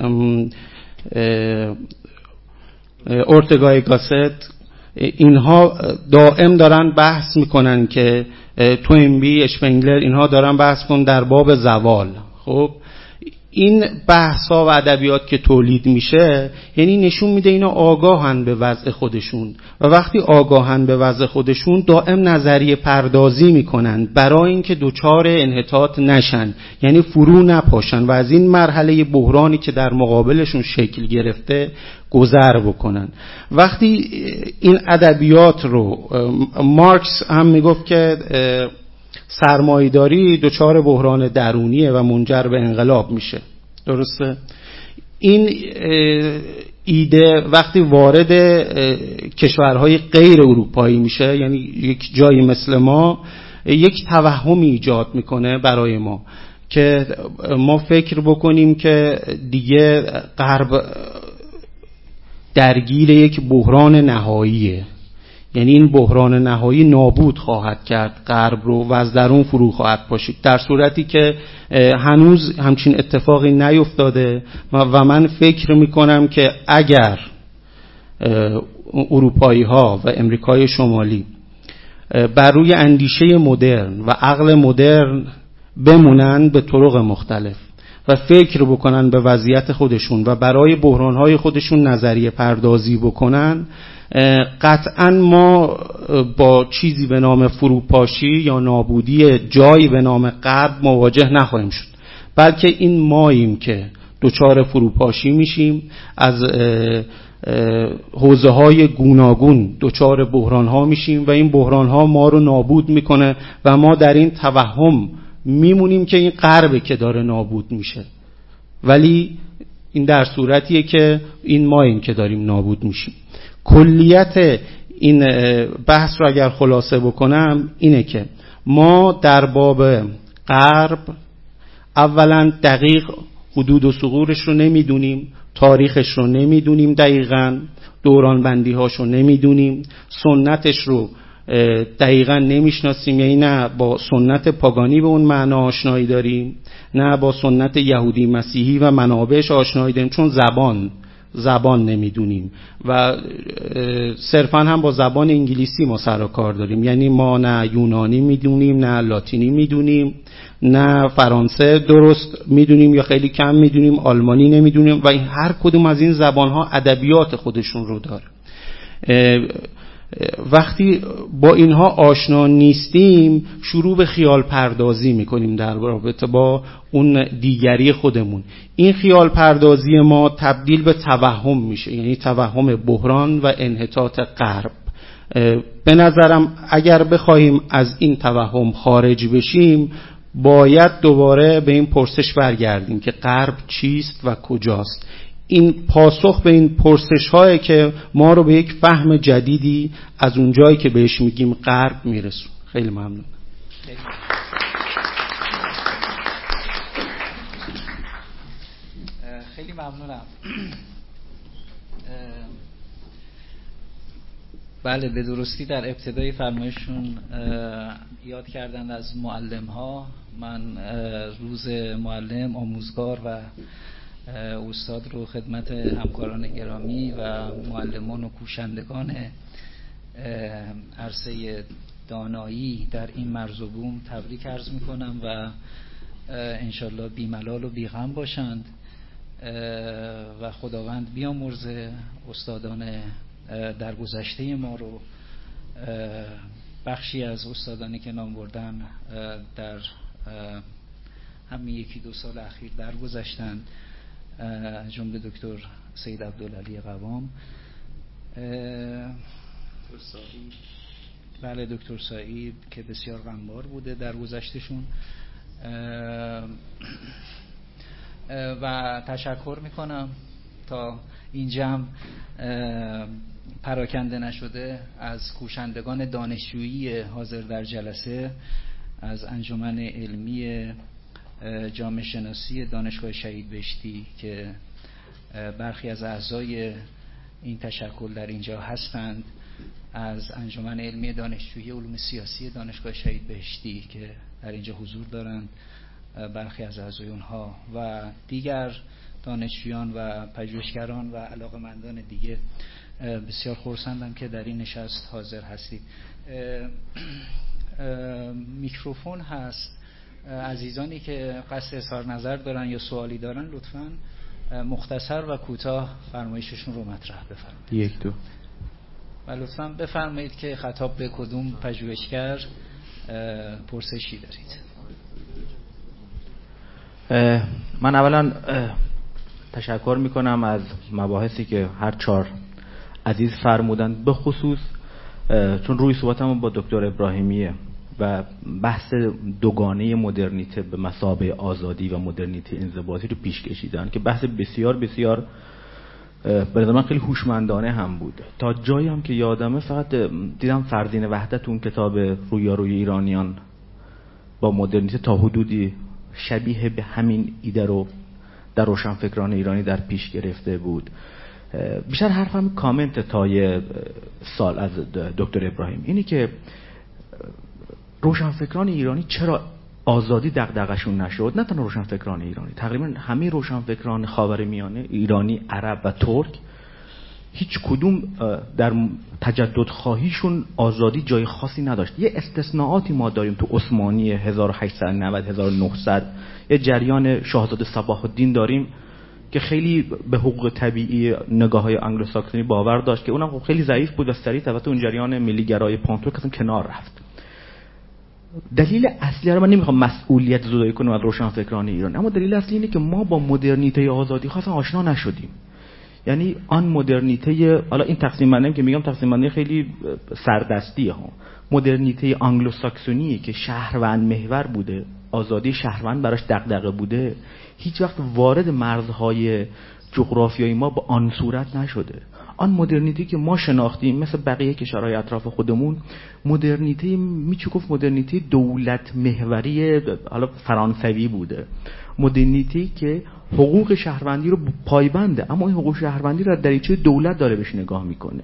F: اورتگای گاست، اینها دائم دارن بحث میکنن که توینبی، اشپنگلر، اینها دارن بحث کن در باب زوال. خب این بحث ها و ادبیات که تولید میشه، یعنی نشون میده اینا آگاهن به وضع خودشون و وقتی آگاهن به وضع خودشون دائم نظریه پردازی میکنن برای اینکه دوچار انحطاط نشن، یعنی فرو نپاشن و از این مرحله بحرانی که در مقابلشون شکل گرفته گذر بکنن. وقتی این ادبیات رو، مارکس هم میگفت که سرمایه‌داری دچار بحران درونیه و منجر به انقلاب میشه، درسته؟ این ایده وقتی وارد کشورهای غیر اروپایی میشه، یعنی یک جایی مثل ما، یک توهمی ایجاد میکنه برای ما که ما فکر بکنیم که دیگه غرب درگیر یک بحران نهاییه، یعنی این بحران نهایی نابود خواهد کرد غرب رو و از درون فرو خواهد پاشید، در صورتی که هنوز همچین اتفاقی نیفتاده و من فکر میکنم که اگر اروپایی ها و امریکای شمالی بر روی اندیشه مدرن و عقل مدرن بمونن به طرق مختلف و فکر بکنن به وضعیت خودشون و برای بحرانهای خودشون نظریه پردازی بکنن، قطعا ما با چیزی به نام فروپاشی یا نابودی جایی به نام غرب مواجه نخواهیم شد، بلکه این ماییم که دچار فروپاشی میشیم، از حوزه های گوناگون دچار بحران ها میشیم و این بحران ها ما رو نابود میکنه و ما در این توهم میمونیم که این غربه که داره نابود میشه، ولی این در صورتیه که این ماییم که داریم نابود میشیم. کلیت این بحث رو اگر خلاصه بکنم اینه که ما در باب غرب اولا دقیق حدود و ثغورش رو نمیدونیم، تاریخش رو نمیدونیم، دقیقاً دوران بندی هاش رو نمیدونیم، سنتش رو دقیقاً نمیشناسیم، یعنی نه با سنت پاگانی به اون معنا آشنایی داریم، نه با سنت یهودی مسیحی و منابعش آشنایی داریم، چون زبان زبان نمیدونیم و صرفاً هم با زبان انگلیسی ما سر و کار داریم، یعنی ما نه یونانی میدونیم، نه لاتینی میدونیم، نه فرانسه درست میدونیم یا خیلی کم میدونیم، آلمانی نمیدونیم و این هر کدوم از این زبانها ادبیات خودشون رو داره. وقتی با اینها آشنا نیستیم شروع به خیال پردازی میکنیم در رابطه با اون دیگری خودمون. این خیال پردازی ما تبدیل به توهم میشه، یعنی توهم بحران و انحطاط غرب. به نظرم اگر بخوایم از این توهم خارج بشیم باید دوباره به این پرسش برگردیم که غرب چیست و کجاست. این پاسخ به این پرسش هایی که ما رو به یک فهم جدیدی از اون جایی که بهش میگیم غرب میرسون. خیلی ممنون.
C: خیلی ممنونم. بله به درستی در ابتدای فرمایشون یاد کردن از معلم ها. من روز معلم، آموزگار و استاد رو خدمت همکاران گرامی و معلمان و کوشندگان عرصه دانایی در این مرز و بوم تبریک عرض میکنم و انشالله بیملال و بیغم باشند و خداوند بیامرزه استادان در گذشته ما رو. بخشی از استادانی که نام بردن در همین یکی دو سال اخیر در گذشتند، جمله دکتر سید عبدالعلی قوام، بله دکتر سعید که بسیار غمبار بوده در گذشتشون و تشکر میکنم تا این جمع پراکنده نشده از کوشندگان دانشجویی حاضر در جلسه، از انجمن علمی جامعه شناسی دانشگاه شهید بهشتی که برخی از اعضای این تشکل در اینجا هستند، از انجمن علمی دانشجویی علوم سیاسی دانشگاه شهید بهشتی که در اینجا حضور دارند برخی از اعضای اونها و دیگر دانشجویان و پژوهشگران و علاقه‌مندان دیگه. بسیار خرسندم که در این نشست حاضر هستید. میکروفون هست، عزیزانی که قصد اظهار نظر دارن یا سوالی دارن لطفاً مختصر و کوتاه فرمایششون رو مطرح بفرمایید.
E: یک دو
C: و لطفاً بفرمایید که خطاب به کدوم پژوهشگر پرسشی دارید.
H: من اولا تشکر میکنم از مباحثی که هر چهار عزیز فرمودن، به خصوص چون روی صحبتم با دکتر ابراهیمیه و بحث دوگانه مدرنیته به مثابه آزادی و مدرنیته انضباطی رو پیش کشیدن که بحث بسیار بسیار به نظر من خیلی هوشمندانه هم بود. تا جایی هم که یادمه فقط دیدم فرزین وحدت اون کتاب رویاروی ایرانیان با مدرنیته تا حدودی شبیه به همین ایده رو در روشنفکران ایرانی در پیش گرفته بود. بیشتر حرفم کامنت تای سال از دکتر ابراهیم اینی که روشنفکران ایرانی چرا آزادی دغدغه‌شون نشد؟ نه تنها روشنفکران ایرانی، تقریبا همه روشنفکران خاورمیانه، ایرانی، عرب و ترک، هیچ کدوم در تجدد خواهیشون آزادی جای خاصی نداشت. یه استثناءاتی ما داریم تو عثمانی هزار و هشتصد و نود هزار و نهصد، یه جریان شاهزاده صباح الدین داریم که خیلی به حقوق طبیعی نگاه‌های انگلوساکسونی باور داشت که اونم خیلی ضعیف بود و سریع توسط اون جریان ملی‌گرای پانتورک اصلا کنار رفت. دلیل اصلی رو من نمیخوام مسئولیت زدایی کنم از روشنفکران ایران، اما دلیل اصلی اینه که ما با مدرنیته آزادی خواستن آشنا نشدیم. یعنی آن مدرنیته، حالا این تقسیم بندی که میگم تقسیم بندی خیلی سردستیه ها، مدرنیته آنگلوساکسونی که شهروند محور بوده، آزادی شهروند براش دغدغه بوده، هیچ وقت وارد مرزهای جغرافیایی ما با آن صورت نشده. آن مدرنیته که ما شناختیم مثل بقیه کشورهای اطراف خودمون، مدرنیته میشه گفت مدرنیته دولت محوری، حالا فرانسوی بوده، مدرنیته که حقوق شهروندی رو پایبنده، اما این حقوق شهروندی رو در دریچه دولت داره بهش نگاه میکنه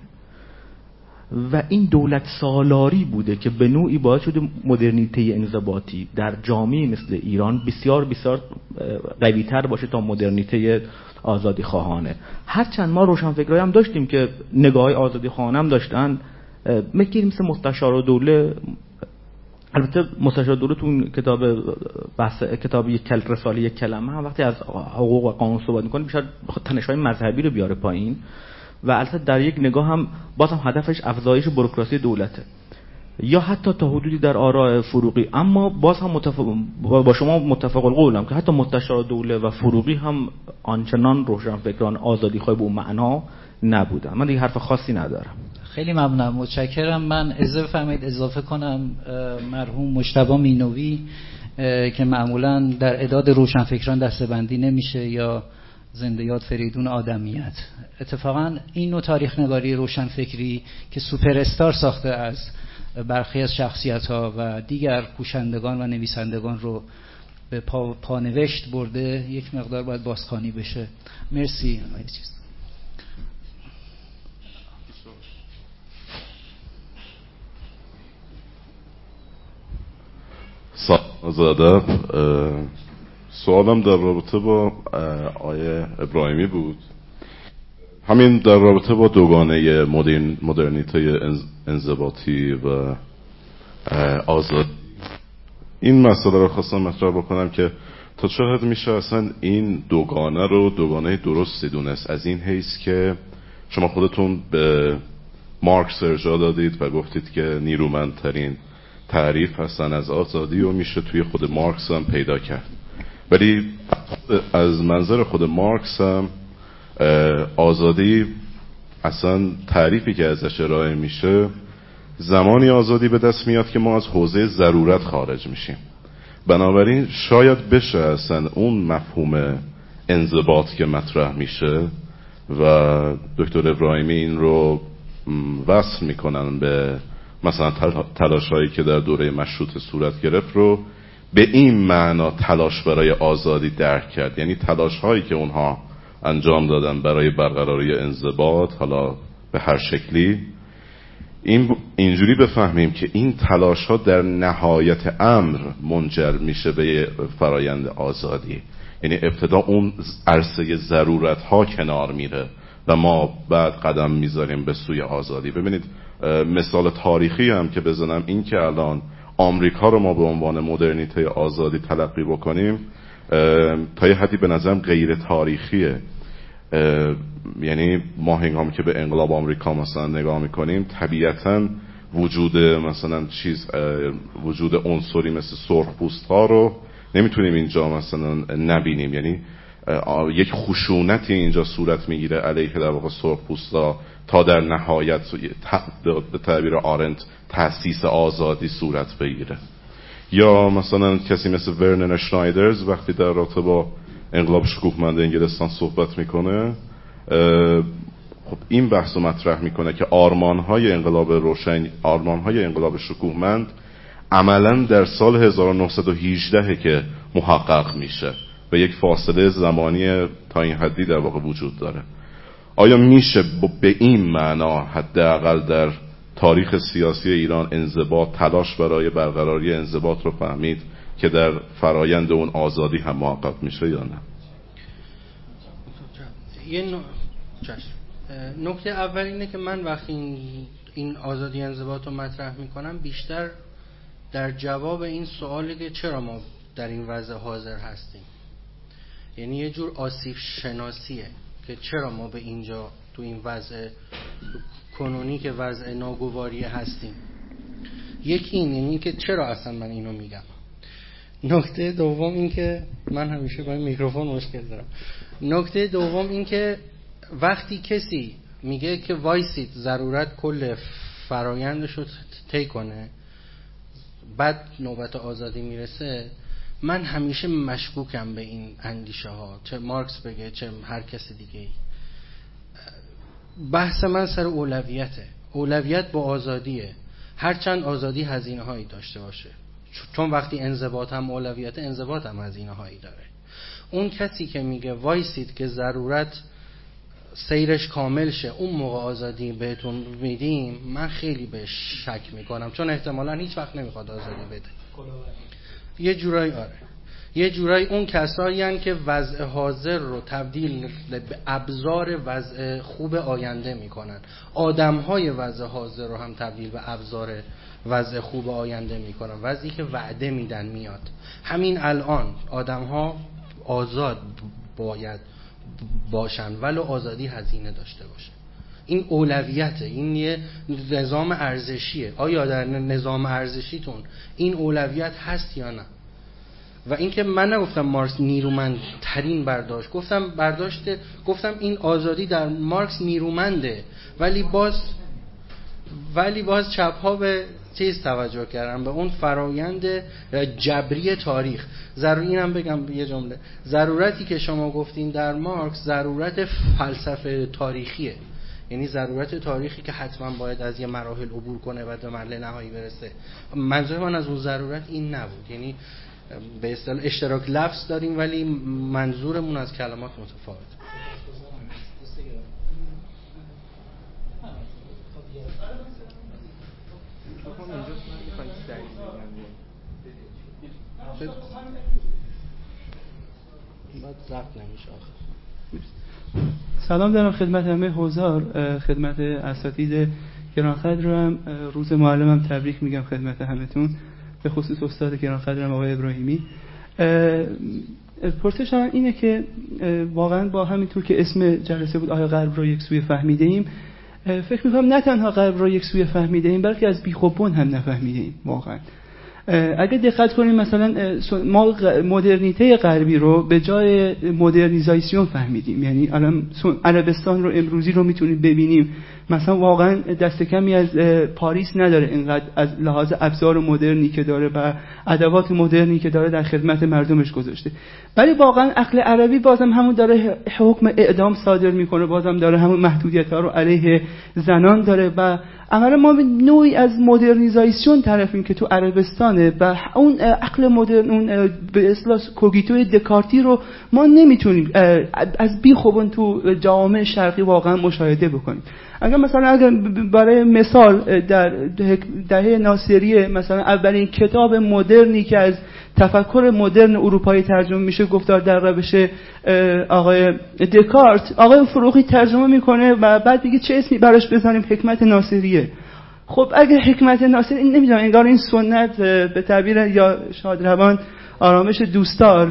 H: و این دولت سالاری بوده که به نوعی باعث شده مدرنیته انضباطی در جامعه مثل ایران بسیار بسیار قوی‌تر باشه تا مدرنیته آزادی خواهانه. هرچند ما روشنفکرایی هم داشتیم که نگاه آزادی خواهانه هم داشتن، مثل مثل مستشار دوله. البته مستشار دوله تو اون کتاب بحث کتاب یک کل رساله یک کلمه هم وقتی از حقوق و قانون صحبت می‌کنه بیشتر تنش‌های مذهبی رو بیاره پایین و البته در یک نگاه هم باز هم هدفش افزایش بوروکراسی دولته یا حتی تا حدودی در آراء فروغی، اما باز هم متفق با شما متفق القولم که حتی مستشار دوله و فروغی هم آنچنان روشنفکران آزادی خواه به اون معنا نبودن. من دیگه حرف خاصی ندارم.
C: خیلی ممنونم، متشکرم. من اضافه فرمایید اضافه کنم مرحوم مجتبی مینوی که معمولا در اعداد روشنفکران دسته‌بندی نمیشه یا زنده یاد فریدون آدمیت. اتفاقا این نوع تاریخ نگاری روشنفکری که سوپر استار ساخته از برخی از شخصیت‌ها و دیگر کوشندگان و نویسندگان رو به پا، پانوشت برده، یک مقدار باید بازخوانی بشه. مرسی.
I: سلام، سوالم در رابطه با آیه ابراهیمی بود، همین در رابطه با دوگانه مدرن، مدرنیته انضباطی و آزاد. این مسئله رو خواستم مطرح بکنم که تا چه حد میشه اصلا این دوگانه رو دوگانه درستی دونست، از این حیث که شما خودتون به مارکس ارجاع دادید و گفتید که نیرومندترین تعریف هستن از آزادی و میشه توی خود مارکس هم پیدا کرد، ولی از منظر خود مارکس هم آزادی اصلا تعریفی که ازش ارائه میشه زمانی آزادی به دست میاد که ما از حوزه ضرورت خارج میشیم. بنابراین شاید بشه اصلا اون مفهوم انضباط که مطرح میشه و دکتر ابراهیمی این رو وصل میکنن به مثلا تلاش هایی که در دوره مشروطه صورت گرفت رو به این معنا تلاش برای آزادی درک کرد، یعنی تلاش هایی که اونها انجام دادن برای برقراری انضباط، حالا به هر شکلی، این اینجوری بفهمیم که این تلاش ها در نهایت امر منجر میشه به فرایند آزادی، یعنی ابتدا اون عرصه ضرورت ها کنار میره و ما بعد قدم میذاریم به سوی آزادی. ببینید مثال تاریخی هم که بزنم، این که الان آمریکا رو ما به عنوان مدرنیته آزادی تلقی بکنیم تا یه حدی به نظرم غیر تاریخیه. یعنی ما هنگامی که به انقلاب آمریکا مثلا نگاه میکنیم طبیعتاً وجود مثلا چیز وجود عنصری مثل سرخپوست ها رو نمیتونیم اینجا مثلا نبینیم، یعنی یک خشونتی اینجا صورت میگیره علیه در واقع سرخپوستا تا در نهایت به تعبیر آرنت تأسیس آزادی صورت بگیره. یا مثلا کسی مثل ورنر شنایدرز وقتی در رابطه با انقلاب شکوهمند انگلستان صحبت میکنه، خب این بحث رو مطرح میکنه که آرمانهای انقلاب روشن، آرمانهای انقلاب شکوهمند عملا در سال هزار و نهصد و هجده که محقق میشه و یک فاصله زمانی تا این حدی در واقع وجود داره. آیا میشه به این معنا حداقل در تاریخ سیاسی ایران انضباط، تلاش برای برقراری انضباط رو فهمید که در فرایند اون آزادی هم محقق میشه یا نه؟
D: یه نکته اول اینه که من وقتی این, این آزادی انضباط رو مطرح میکنم بیشتر در جواب این سوالی که چرا ما در این وضع حاضر هستیم، یعنی یه جور آسیب شناسیه که چرا ما به اینجا تو این وضع کنونی که وضع ناگواری هستیم. یکی این، یعنی که چرا اصلا من اینو میگم. نکته دوم این که من همیشه با این میکروفون مشکل دارم. نکته دوم این که وقتی کسی میگه که وایسید ضرورت کل فرایندش رو طی کنه بعد نوبت آزادی میرسه، من همیشه مشکوکم به این اندیشه ها، چه مارکس بگه چه هر کس دیگه ای. بحث من سر اولویته. اولویت با آزادیه، هرچند آزادی هزینه هایی داشته باشه، چون وقتی انضباط هم اولویته، انضباط هم هزینه هایی داره. اون کسی که میگه وایسید که ضرورت سیرش کامل شه اون موقع آزادی بهتون میدیم، من خیلی بهش شک میکنم، چون احتمالاً هیچ وقت نمیخواد آزادی بده. یه جورایی آره یه جورایی اون کسایی هن که وضع حاضر رو تبدیل به ابزار وضع خوب آینده میکنن، آدمهای وضع حاضر رو هم تبدیل به ابزار وضع خوب آینده میکنن، وضعی که وعده میدن میاد. همین الان آدمها آزاد باید باشن ولو آزادی هزینه داشته باشه. این اولویته، این یه نظام ارزشیه. آیا در نظام ارزشیتون این اولویت هست یا نه؟ و اینکه من نگفتم مارکس نیرومند ترین برداشت، گفتم برداشت گفتم این آزادی در مارکس نیرومنده، ولی باز ولی باز چپ ها به چیز توجه کردن، به اون فرایند جبری تاریخ. ضروری اینم بگم یه جمله، ضرورتی که شما گفتین در مارکس ضرورت فلسفه تاریخیه، یعنی ضرورت تاریخی که حتما باید از یه مراحل عبور کنه و به مرحله نهایی برسه. منظور من از اون ضرورت این نبود، یعنی به اصطلاح اشتراک لفظ داریم ولی منظورمون از کلمات متفاوت.
J: سلام دارم خدمت همه حضار، خدمت اساتید گرانقدرم. روز معلمم تبریک میگم خدمت همتون، به خصوص استاد گرانقدرم آقای ابراهیمی. پرسش من اینه که واقعا با همینطور که اسم جلسه بود آیا غرب رو یک سویه فهمیده ایم، فکر میکنم نه تنها غرب رو یک سویه فهمیده ایم بلکه از بیخوبون هم نفهمیده ایم. واقعا اگه دقت کنیم مثلا ما مدرنیته غربی رو به جای مدرنیزاسیون فهمیدیم، یعنی الان عربستان رو امروزی رو میتونیم ببینیم مثلا واقعا دست کمی از پاریس نداره اینقدر از لحاظ ابزار مدرنی که داره و ادوات مدرنی که داره در خدمت مردمش گذاشته، ولی واقعا عقل عربی بازم همون داره حکم اعدام صادر میکنه، بازم داره همون محدودیت ها رو علیه زنان داره و عملا ما به نوعی از مدرنیزاسیون طرفیم که تو عربستانه و اون عقل مدرن، اون به اصطلاح کوگیتوی دکارتی رو ما نمیتونیم از بیخوبون تو جامعه شرقی واقعا مشاهده بکنیم. اگر مثلا اگر برای مثال در دهه ناصریه مثلا اولین کتاب مدرنی که از تفکر مدرن اروپایی ترجمه میشه گفتار در روش آقای دکارت، آقای فروغی ترجمه میکنه و بعد میگه چه اسمی براش بزنیم؟ حکمت ناصریه. خب اگه حکمت ناصری، نمیدونم انگار این سنت به تعبیر یا شادروان آرامش دوستدار،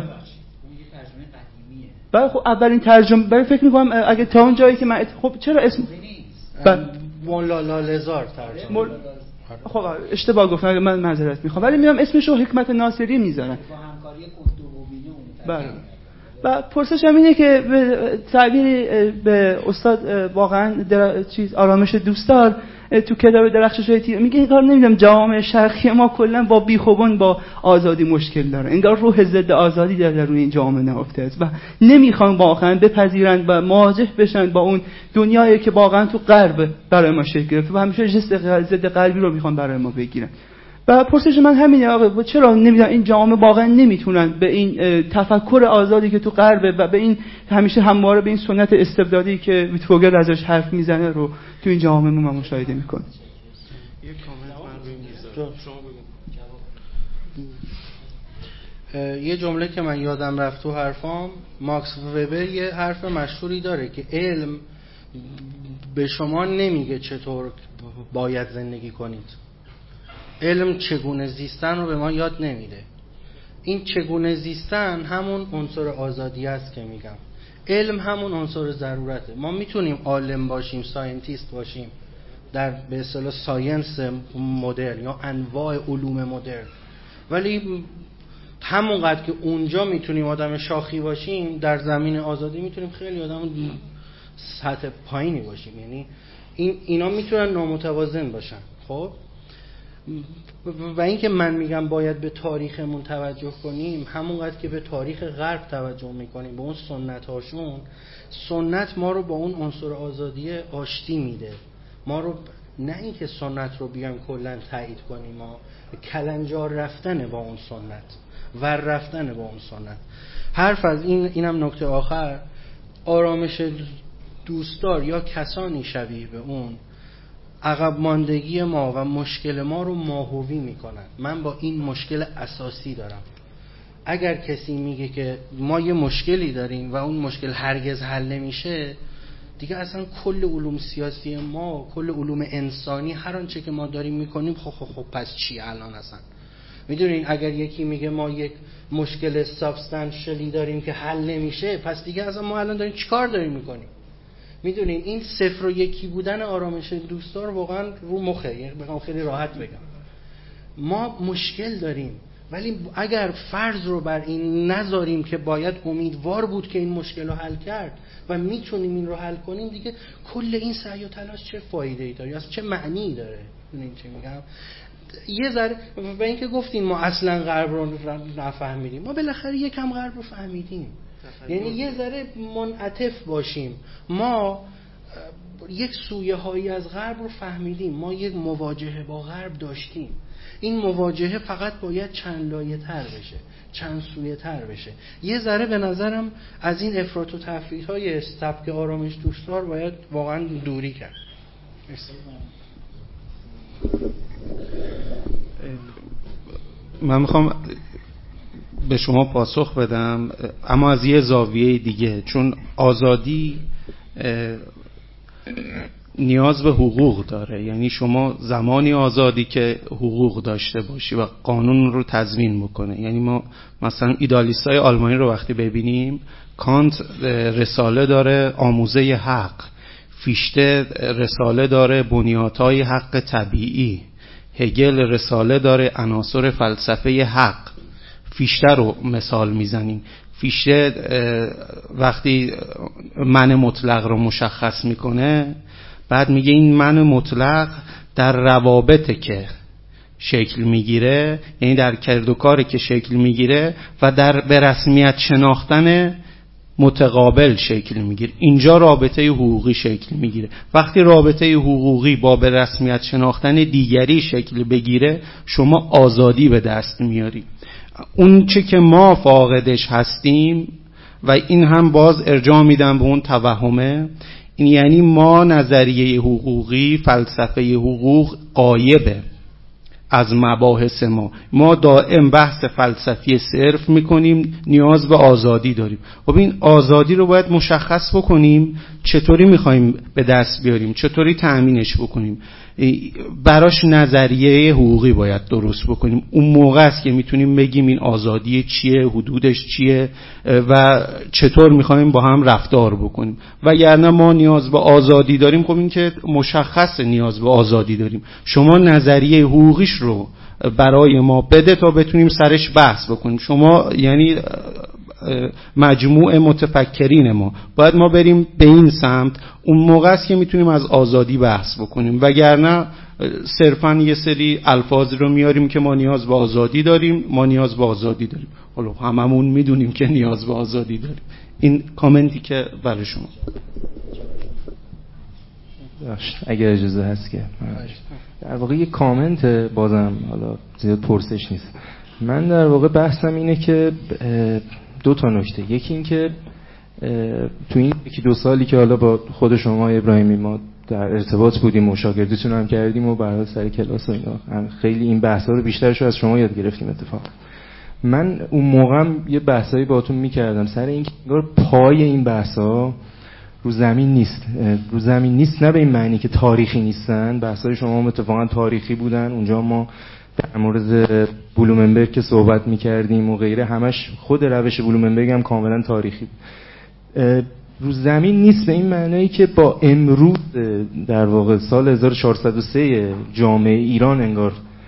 J: بعد خب اولین ترجمه برای فکر میکنم اگه تا اون جایی که من خب چرا اسم
D: مولا لالزار ترجمه مول...
J: خب اشتباه گفتم، اگه من معذرت میخوام، ولی میام اسمشو حکمت ناصری میذارن. بله. و پرسشم اینه که به تعبیر به استاد واقعا در... چیز آرامش دوستدار تو کتاب درخشش‌های تیر میگه انگار نمیدونم جامعه شرقی ما کلا با بیخوبان با آزادی مشکل داره، انگار روح ضد آزادی در روی این جامعه نهفته است و نمیخوان واقعا بپذیرند و مواجه بشن با اون دنیایی که واقعا تو غرب برای ما شکل گرفته و همیشه جست ضد غربی رو میخوان برای ما بگیرن. و پرسش من همینه آقا چرا نمیدونم این جامعه واقعا نمیتونن به این تفکر آزادی که تو غربه و به این همیشه همواره به این سنت استبدادی که ویتفوگل ازش حرف میزنه رو تو این جامعه ما مشاهده میکنیم.
D: یه کامنت من روی میذارم. شما بگو. یه جمله که من یادم رفت تو حرفام، ماکس وبر یه حرف مشهوری داره که علم به شما نمیگه چطور باید زندگی کنید، علم چگونه زیستن رو به ما یاد نمیده. این چگونه زیستن همون عنصر آزادی است که میگم. علم همون عنصر ضرورته. ما میتونیم عالم باشیم، ساینتیست باشیم در به اصطلاح ساینس مدرن یا انواع علوم مدرن، ولی همونقدر که اونجا میتونیم آدم شاخی باشیم، در زمین آزادی میتونیم خیلی آدم سطح پایینی باشیم. یعنی این اینا میتونن نامتوازن باشن. خب و اینکه من میگم باید به تاریخمون توجه کنیم، همونقدر که به تاریخ غرب توجه میکنیم، به اون سنت هاشون، سنت ما رو با اون عنصر آزادی آشتی میده. ما رو نه اینکه سنت رو بیایم کلا تایید کنیم، ما کلنجار رفتن با اون سنت، ور رفتن با اون سنت. حرف از این اینم نکته آخر، آرامش دوستدار یا کسانی شبیه به اون عقب ماندگی ما و مشکل ما رو ماهوی میکنن. من با این مشکل اساسی دارم. اگر کسی میگه که ما یه مشکلی داریم و اون مشکل هرگز حل نمیشه، دیگه اصلا کل علوم سیاسی ما، کل علوم انسانی، هر آنچه که ما داریم میکنیم خب خب خب پس چی الان اصلا؟ میدونین اگر یکی میگه ما یک مشکل سابستانشلی داریم که حل نمیشه، پس دیگه اصلا ما الان داریم چیکار داریم میکنیم؟ میدونین این صفر و یکی بودن آرامش دوستدار واقعا رو مخه. یعنی بخوام خیلی راحت بگم، ما مشکل داریم، ولی اگر فرض رو بر این نذاریم که باید امیدوار بود که این مشکل رو حل کرد و میتونیم این رو حل کنیم، دیگه کل این سعی و تلاش چه فایده‌ای داره یا چه معنی داره؟ میدونین چی میگم؟ یه ذره و اینکه گفتین ما اصلا غرب رو نفهمیدیم، ما بالاخره یکم غرب رو فهمیدیم. یعنی یه ذره منعطف باشیم. ما یک سویه هایی از غرب رو فهمیدیم، ما یک مواجهه با غرب داشتیم. این مواجهه فقط باید چند لایه تر بشه، چند سویه تر بشه. یه ذره به نظرم از این افراط و تفریط های سبک آرامش دوستدار باید واقعا دوری کرد.
F: من میخوام به شما پاسخ بدم، اما از یه زاویه دیگه، چون آزادی نیاز به حقوق داره. یعنی شما زمانی آزادی که حقوق داشته باشی و قانون رو تضمین بکنه. یعنی ما مثلا ایدالیستای آلمانی رو وقتی ببینیم، کانت رساله داره آموزه حق، فیشته رساله داره بنیادهای حق طبیعی، هگل رساله داره عناصر فلسفه حق. فیشته رو مثال میزنیم. فیشته وقتی من مطلق رو مشخص میکنه، بعد میگه این من مطلق در روابطه که شکل میگیره، یعنی در کرد و کاری که شکل میگیره و در به رسمیت شناختن متقابل شکل میگیره. اینجا رابطه حقوقی شکل میگیره. وقتی رابطه حقوقی با به رسمیت شناختن دیگری شکل بگیره، شما آزادی به دست میاری. اون چه که ما فاقدش هستیم، و این هم باز ارجاع میدم به اون توهمه، این یعنی ما نظریه حقوقی، فلسفه حقوق غایبه از مباحث ما. ما دائم بحث فلسفی صرف میکنیم، نیاز به آزادی داریم. خب این آزادی رو باید مشخص بکنیم، چطوری میخوایم به دست بیاریم، چطوری تأمینش بکنیم. براش نظریه حقوقی باید درست بکنیم. اون موقع است که میتونیم بگیم این آزادی چیه، حدودش چیه و چطور میخوایم با هم رفتار بکنیم. وگرنه ما نیاز به آزادی داریم، خب این که مشخص نیاز به آزادی داریم. شما نظریه حقوقیش رو برای ما بده تا بتونیم سرش بحث بکنیم. شما یعنی مجموع متفکرین ما باید ما بریم به این سمت، اون موقع است که میتونیم از آزادی بحث بکنیم. وگرنه صرفا یه سری الفاظ رو میاریم که ما نیاز به آزادی داریم، ما نیاز به آزادی داریم. حالا هممون میدونیم که نیاز به آزادی داریم. این کامنتی که برای شما.
K: اگر اجازه هست که در واقع یه کامنت، بازم حالا زیاد پرسش نیست. من در واقع بحثم اینه که دو تا نکته. یکی این که تو این یکی دو سالی که حالا با خود شما ابراهیمی ما در ارتباط بودیم و شاگردیتون هم کردیم و برای سر کلاس و اینا، خیلی این بحثا رو بیشترش رو از شما یاد گرفتیم. اتفاقا من اون موقعم یه بحثایی باهاتون میکردم سر این که انگار پای این بحثا رو زمین نیست. رو زمین نیست نه به این معنی که تاریخی نیستن، بحثای شما هم اتفاقا تاریخی بودن. اونجا ما در مورد بلومنبرگ که صحبت میکردیم و غیره، همش خود روش بلومنبرگ هم کاملا تاریخی بود. رو زمین نیست به این معنی که با امروز در واقع سال هزار و چهارصد و سه جامعه ایران انگار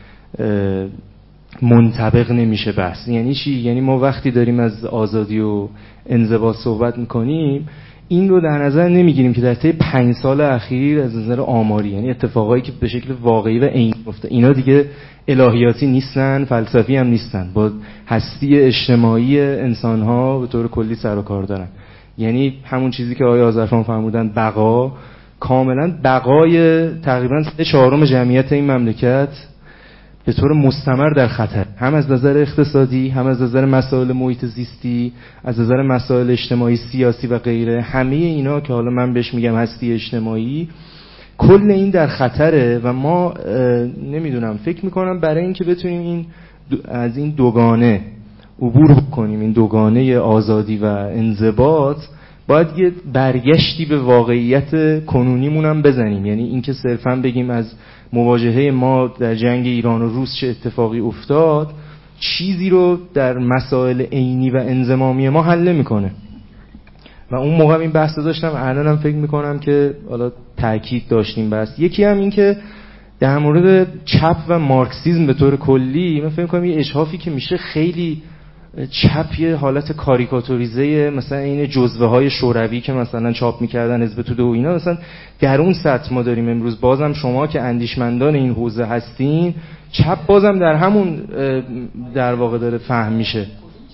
K: منطبق نمیشه بحث. یعنی چی؟ یعنی ما وقتی داریم از آزادی و انضباط صحبت میکنیم، این رو در نظر نمیگیریم که در طی پنج سال اخیر از نظر آماری، یعنی اتفاقایی که به شکل واقعی و عینی افتاده، اینا دیگه الهیاتی نیستن، فلسفی هم نیستن، با هستی اجتماعی انسان‌ها به طور کلی سر و کار دارن. یعنی همون چیزی که آقای آذرخان فرمودن، بقا، کاملا بقای تقریبا سه چهارم جمعیت این مملکت به طور مستمر در خطر، هم از نظر اقتصادی، هم از نظر مسائل محیط زیستی، از نظر مسائل اجتماعی، سیاسی و غیره. همه اینا که حالا من بهش میگم هستی اجتماعی، کل این در خطره و ما نمیدونم، فکر میکنم برای اینکه بتونیم این از این دوگانه عبور بکنیم، این دوگانه آزادی و انضباط، باید یه برگشتی به واقعیت کنونیمون هم بزنیم. یعنی اینکه صرفا بگیم از مواجهه ما در جنگ ایران و روس چه اتفاقی افتاد، چیزی رو در مسائل عینی و انضمامی ما حل نمی‌کنه. و اون موقع این بحث داشتم، الانم فکر می‌کنم که حالا تاکید داشتیم بحث. یکی هم این که در مورد چپ و مارکسیسم به طور کلی، من فکر می‌کنم یه اشحافی که میشه خیلی چپ، یه حالت کاریکاتوریزه، مثلا این جزوه های شوروی که مثلا چاپ میکردن حزب توده و اینا، مثلا در اون سطح ما داریم امروز. بازم شما که اندیشمندان این حوزه هستین، چپ بازم در همون در واقع داره فهم میشه.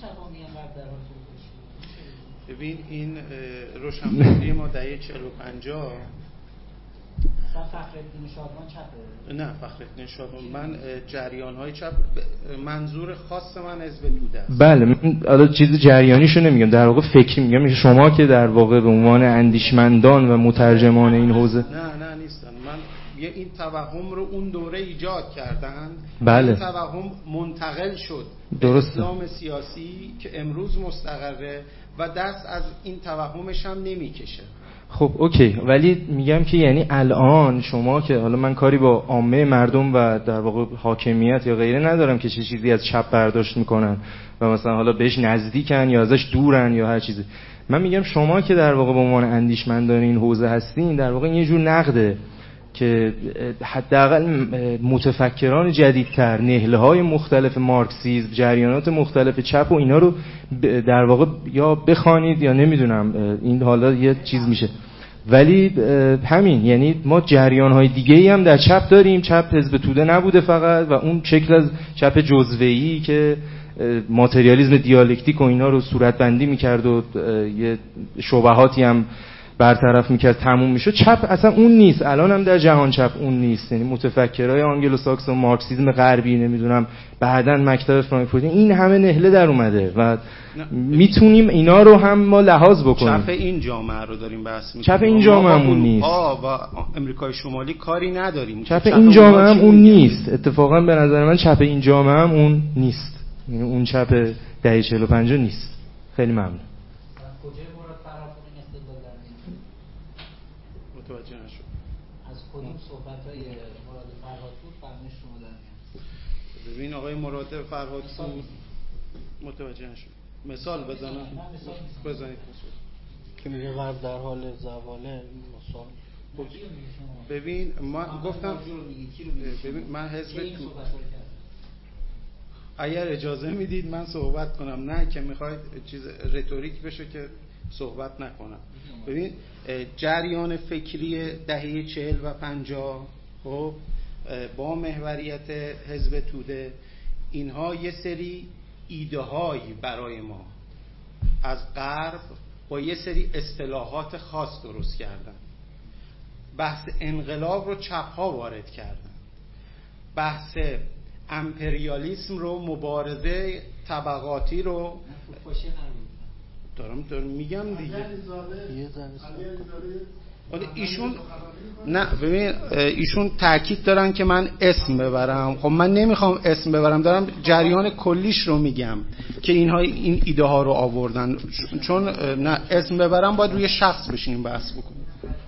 A: ببین این روشنفکری ما دهه چهل و پنجاه،
C: فخرالدین شادمان چپه؟
A: نه، فخرالدین شادمان، من جریان‌های چپ منظور خاص من حزب توده است.
K: بله، من حالا چیز جریانیشو نمیگم، در واقع فکری میگم. شما که در واقع به عنوان اندیشمندان و مترجمان این حوزه،
A: نه نه نیستن. من یه این توهم رو اون دوره ایجاد کردن.
K: بله.
A: این توهم منتقل شد به اسلام سیاسی که امروز مستقره و دست از این توهمش هم نمیکشه.
K: خب اوکی، ولی میگم که یعنی الان شما که، حالا من کاری با عامه مردم و در واقع حاکمیت یا غیره ندارم که چه چیزی از چپ برداشت میکنن و مثلا حالا بهش نزدیکن یا ازش دورن یا هر چیزی. من میگم شما که در واقع به عنوان اندیشمندان این حوزه هستین، در واقع یه جور نقده که حداقل متفکران جدیدتر، نهله‌های مختلف مارکسیسم، جریانات مختلف چپ و اینا رو در واقع یا بخوانید یا نمیدونم، این حالا یه چیز میشه. ولی همین، یعنی ما جریان‌های دیگه‌ای هم در چپ داریم. چپ حزب توده نبوده فقط، و اون شکل از چپ جزوه‌ای که ماتریالیسم دیالکتیک و اینا رو صورتبندی می‌کرد و یه شبهاتی هم برطرف میکرد، تموم میشد. چپ اصلا اون نیست، الان هم در جهان چپ اون نیست. یعنی متفکرای آنگلو ساکس و مارکسیسم غربی، نمیدونم بعدن مکتب فرانکفورت، این همه نهله در اومده و میتونیم اینا رو هم ما لحاظ بکنیم.
A: چپ این جامعه رو داریم بحث میکنیم.
K: چپ این جامعه همون نیست.
A: و امریکای شمالی کاری نداریم.
K: چپ این جامعه هم اون نیست. اتفاقا به نظر من چپ این جامعه هم اون نیست. یعنی اون چپ دهه چهل و پنج نیست. خیلی ممنون.
A: متوجه نشد.
C: از کدوم صحبت‌های مراد فرهادپور فهمش شما در میاد؟
A: ببین آقای مراد فرهادپور متوجه نشد. مثال بزنم. بزنید مثال.
B: که میگه غرب در حال زواله، مثال.
A: ببین من گفتم، ببین من حزب تو، اگر اجازه میدید من صحبت کنم، نه که میخواید چیز رتوریک بشه که صحبت نکنم. ببین جریان فکری دهه چهل و پنجاه، خب با محوریت حزب توده، اینها یه سری ایده هایی برای ما از غرب با یه سری اصطلاحات خاص درست کردن.
F: بحث انقلاب رو چپ ها وارد کردن، بحث امپریالیسم رو، مبارزه طبقاتی رو دارم دارم میگم دیگه. ولی ایشون نه ببین ایشون تاکید دارن که من اسم ببرم. خب من نمیخوام اسم ببرم، دارم جریان کلیش رو میگم که اینها این ایده ها رو آوردن. چون نه اسم ببرم باید روی شخص بشینیم بحث بکنیم.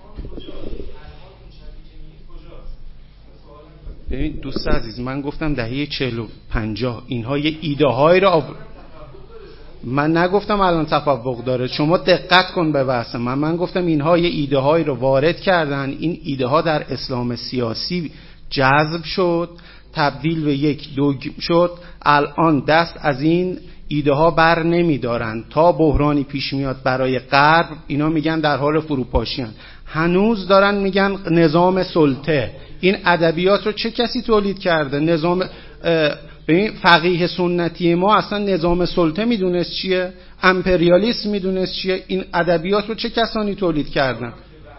F: ببین دوست عزیز، من گفتم دهه چهل و پنجاه اینها یه ایده هایی رو آورد. من نگفتم الان تفوق داره، شما دقت کن به بحث من. من گفتم اینها یه ایده هایی رو وارد کردن، این ایده ها در اسلام سیاسی جذب شد، تبدیل به یک دوگم شد. الان دست از این ایده ها بر نمی دارن. تا بحرانی پیش میاد برای غرب، اینا میگن در حال فروپاشی هن. هنوز دارن میگن نظام سلطه. این ادبیات رو چه کسی تولید کرده؟ نظام ببین فقیه سنتی ما اصلا نظام سلطه میدونست چیه؟ امپریالیسم میدونست چیه؟ این ادبیات رو چه کسانی تولید کردن؟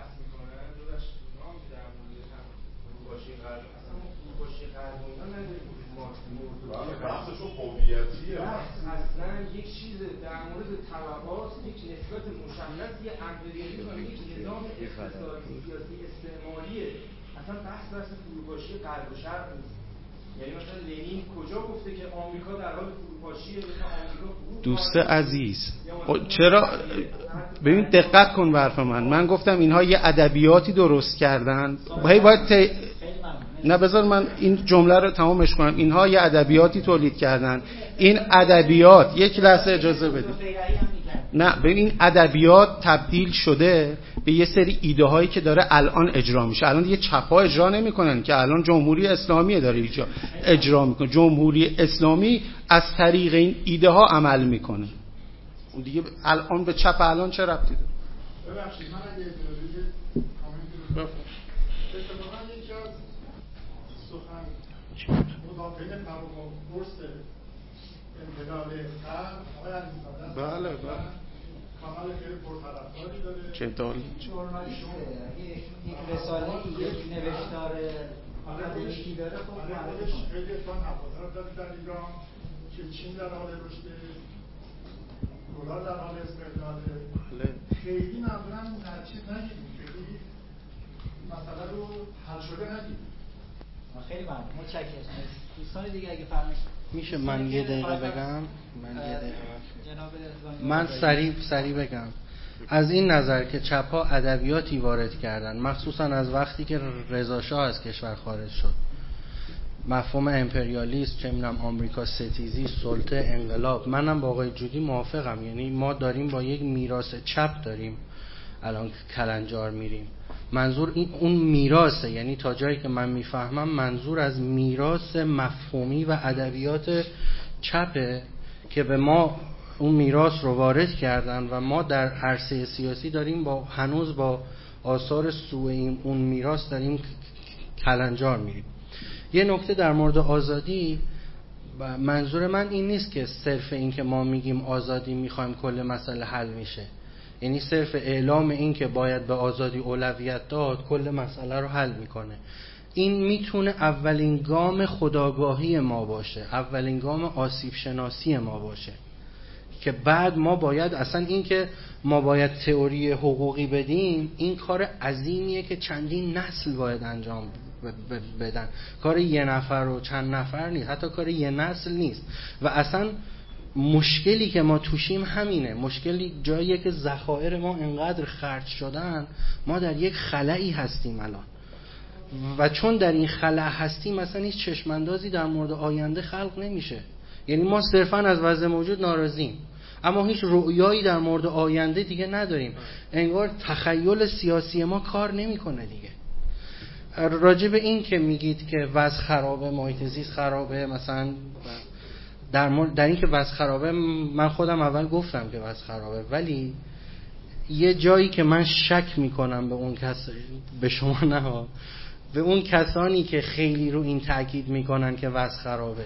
L: اصلا یک چیز در مورد طبقات، یک نسبت مشخص، یک امپریالیسم و یک نظام اقتصادی سیاسی استعماریه. اصلا بحث بحث فروپاشی غرب و شرق نیست. یعنی مثلا لنین کجا گفته که آمریکا در حال فروپاشیه؟
F: دوست عزیز چرا ببین دقت کن به حرف من. من گفتم اینها یه ادبیاتی درست کردن. هی باید ت... نه بذار من این جمله رو تمامش کنم. اینها یه ادبیاتی تولید کردن. این ادبیات یک لحظه اجازه بدید. نه ببین این ادبیات تبدیل شده به یه سری ایده هایی که داره الان اجرا میشه. الان دیگه چپا اجرا نمیکنن که الان جمهوری اسلامی داره اجرا اجرا میکنه. جمهوری اسلامی از طریق این ایده ها عمل میکنه. اون دیگه الان به چپ الان چه ربطی داره؟
M: ببخشید من اگه اجازه کامنت اتفاقا یکی از سخن مدافعین فرامرز انقلاب غرب آقای علیزاده
F: بله بله
M: کانال خیلی پرطرفداری داره.
F: جدال
B: ژورنالیسته، یک رساله یک نوشتار اکادمیکی داره. خب
M: خودش خیلی اتفاق هوادار داره در ایران که چین در حال رشد، دلار در حال استقلاله. خیلی معمولا چیز نگیدیم، خیلی مسئله رو حل شده نگیدیم.
B: خیلی ممنون، متشکرم. دوستان دیگه اگه فرمایید
D: میشه من یه دقیقه بگم؟ من یه دقیقه من سریع سریع بگم. از این نظر که چپ‌ها ادبیاتی وارد کردن، مخصوصا از وقتی که رضا شاه از کشور خارج شد، مفهوم امپریالیسم، چه می‌دونم آمریکا ستیزی، سلطه، انقلاب، منم با آقای جودی موافقم. یعنی ما داریم با یک میراث چپ داریم الان کلنجار میریم. منظور این اون میراثه، یعنی تا جایی که من میفهمم منظور از میراث مفهومی و ادبیات چپه که به ما اون میراث رو وارد کردن و ما در عرصه سیاسی داریم با هنوز با آثار سوء این اون میراث داریم کلنجار میریم. یه نکته در مورد آزادی، منظور من این نیست که صرف این که ما میگیم آزادی میخوایم کل مسئله حل میشه. یعنی صرف اعلام این که باید به آزادی اولویت داد کل مسئله رو حل میکنه. این میتونه اولین گام خودآگاهی ما باشه، اولین گام آسیب شناسی ما باشه که بعد ما باید اصلا این که ما باید تئوری حقوقی بدیم، این کار عظیمیه که چندین نسل باید انجام بدن. کار یه نفر و چند نفر نیست، حتی کار یه نسل نیست. و اصلا مشکلی که ما توشیم همینه. مشکلی جاییه که ذخایر ما انقدر خرج شدن، ما در یک خلایی هستیم الان. و چون در این خلا هستیم مثلا هیچ چشماندازی در مورد آینده خلق نمیشه. یعنی ما صرفا از وضع موجود ناراضیم، اما هیچ رؤیایی در مورد آینده دیگه نداریم. انگار تخیل سیاسی ما کار نمیکنه دیگه. راجع به این که میگید که وضع خرابه، محیط زیست خرابه، مثلا در مورد در این که وضع خرابه، من خودم اول گفتم که وضع خرابه، ولی یه جایی که من شک میکنم به اون کس، به شما نه، به اون کسانی که خیلی رو این تاکید میکنن که وضع خرابه.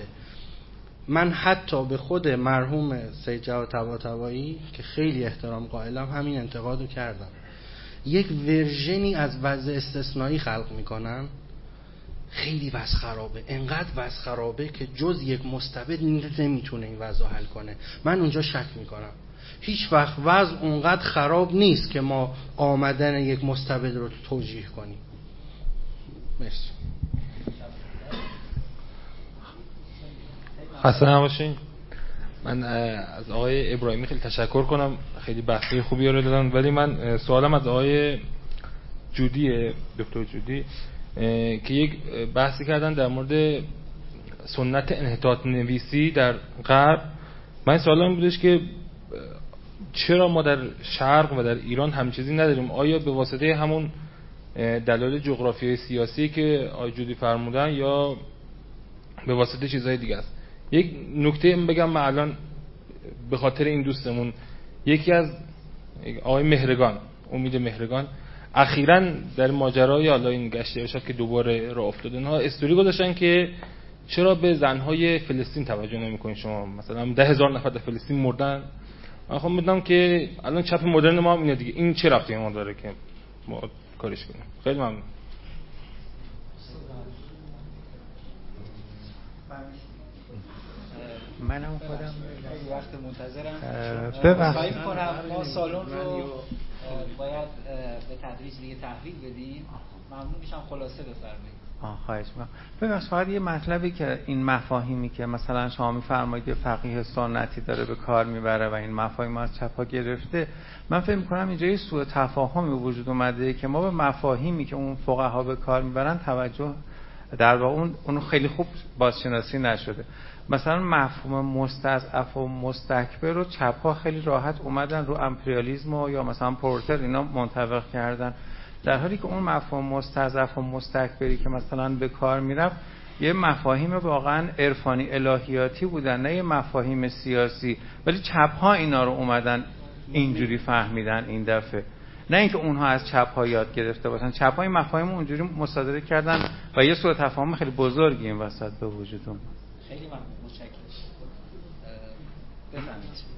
D: من حتی به خود مرحوم سید جواد طباطبایی که خیلی احترام قائلم همین انتقادو کردم یک ورژنی از وضع استثنایی خلق میکنن، خیلی وضع خرابه، انقدر وضع خرابه که جز یک مستبد نمیتونه این وضع حل کنه. من اونجا شک میکنم هیچ وقت وضع اونقدر خراب نیست که ما آمدن یک مستبد رو توجیه کنیم. مرسی.
N: خسته نباشین. من از آقای ابراهیمی خیلی تشکر کنم، خیلی بحثی خوبی رو دادن، ولی من سوالم از آقای جودی، دکتر جودی، که یک بحثی کردن در مورد سنت انحطاط نویسی در غرب. من سوالم بودش که چرا ما در شرق و در ایران همین چیزی نداریم؟ آیا به واسطه همون دلایل جغرافیایی سیاسی که آقای جودی فرمودن یا به واسطه چیزهای دیگه است؟ یک نکته بگم، من الان به خاطر این دوستمون، یکی از آقای مهرگان، امید مهرگان، اخیراً در ماجرای حالا این گشت ارشاد که دوباره راه افتاد، اینها استوری گذاشتن که چرا به زنهای فلسطین توجه نمی‌کنید شما؟ مثلا ده هزار نفر در فلسطین مردن. من خواهم بدونم که الان چپ مدرن ما هم اینه دیگه، این چه ربطی ما داره که ما کارش کنیم؟ خیلی ممنون.
C: منم خودم وقت منتظرم.
F: ببخشید
C: می‌کنم ما سالن رو باید به تدریج دیگه تحویل بدیم. ممنون میشم خلاصه بفرمایید.
O: آه خواهش می‌کنم. ببخشید فقط یه مطلبی که این مفاهیمی که مثلا شما می‌فرمایید فقیه سنتی داره به کار میبره و این مفاهیم از چپ‌ها گرفته، من فکر می‌کنم اینجا یه سوء تفاهمی وجود اومده که ما به مفاهیمی که اون فقها به کار میبرن توجه در واقع اون اون خیلی خوب بازشناسی نشده. مثلا مفهوم مستضعف و مستکبر رو چپ‌ها خیلی راحت اومدن رو امپریالیسم و یا مثلا پورتر اینا منطبق کردن، در حالی که اون مفهوم مستضعف و مستکبری که مثلا به کار میرفت یه مفاهیم واقعا عرفانی الهیاتی بودن، نه یه مفاهیم سیاسی، ولی چپ‌ها اینا رو اومدن اینجوری فهمیدن این دفعه، نه اینکه اونها از چپ‌ها یاد گرفته باشن. چپ‌ها این مفاهیم اونجوری مصادره کردن و یه سوء تفاهم خیلی بزرگی این وسط به وجود اومد.
C: خیلی ممنون، متشکرم. بفرمایید.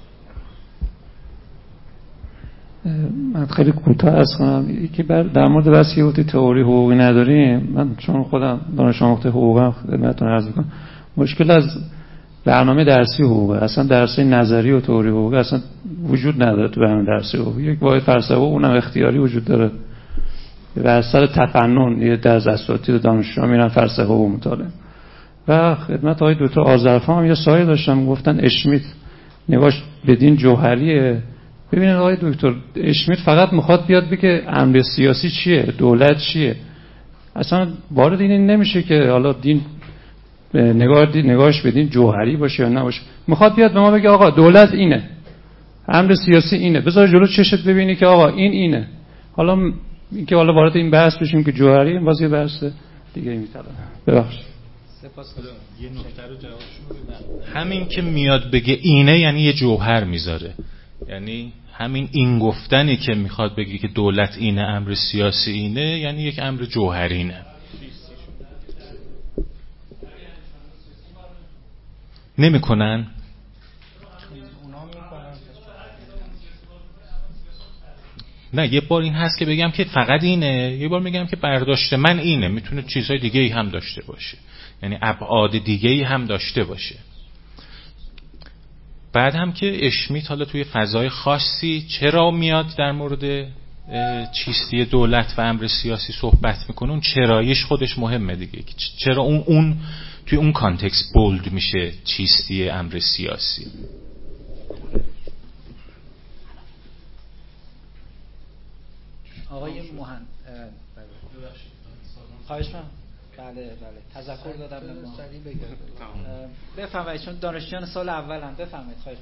P: من خیلی کوتاه از کنم که در مورد بحث یهودی تئوری حقوقی نداریم. من چون خودم دانش آموخته حقوقم خدمتتون عرض می‌کنم، مشکل از برنامه درسی حقوقه، اصلا درسی نظری و تئوری حقوقی اصلا وجود نداره تو برنامه درسی حقوقی. یک واحد فلسفه اونم اختیاری وجود داره و اصلا تفنن یه درس اساتید دانشجوها میرن فلسفه حقوق مطالعه. و خدمت آقای دکتر آذرخان هم یه سوال داشتم، گفتن اشمیت نگاش بدین جوهریه. ببینید آقای دکتر، اشمیت فقط میخواد بیاد بگه امر سیاسی چیه، دولت چیه، اصلا وارد این نمیشه که حالا دین نگاه دین نگاهش بدین جوهری باشه یا نباشه. میخواد بیاد به ما بگه آقا دولت اینه، امر سیاسی اینه، بذار جلو چشت ببینی که آقا این اینه. حالا اینکه حالا وارد این بحث بشیم که جوهری، باز یه بحث دیگه میطلبه. ببخشید.
E: یه نکته رو جوابشو بدم. همین که میاد بگه اینه یعنی یه جوهر میذاره، یعنی همین این گفتنی که میخواد بگه که دولت اینه، امر سیاسی اینه، یعنی یک امر جوهرینه. نمیکنن؟ نه، یه بار این هست که بگم که فقط اینه، یه بار میگم که برداشت من اینه، میتونه چیزهای دیگه ای هم داشته باشه، یعنی ابعاد دیگه ای هم داشته باشه. بعد هم که اشمیت حالا توی فضای خاصی چرا میاد در مورد چیستی دولت و امر سیاسی صحبت میکنه، اون چراییش خودش مهمه دیگه، چرا اون اون توی اون کانتکست بولد میشه چیستی امر سیاسی.
C: آقای موهن خواهش من بله بله تذکر دادم بفرمایید، چون دانشجویان سال اول هم بفرمایید. خواهش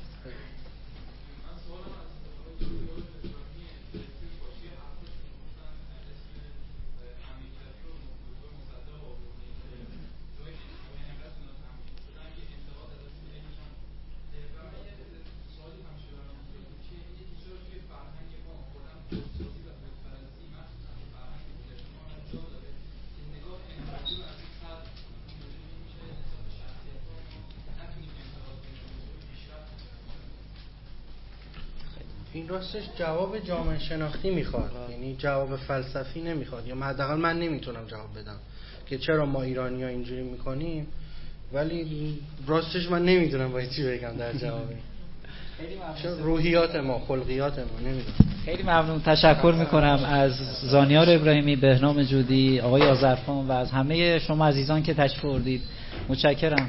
D: این راستش جواب جامعه شناختی میخواد، یعنی جواب فلسفی نمیخواد، یا حداقل من نمیتونم جواب بدم که چرا ما ایرانی ها اینجوری میکنیم، ولی راستش من نمیدونم باید چی بگم در جوابی. روحیات ما، خلقیات ما، نمیدونم.
C: خیلی ممنون، تشکر میکنم از زانیار ابراهیمی، بهنام جودی، آقای آذرخان و از همه شما عزیزان که تشریف آوردید. متشکرم.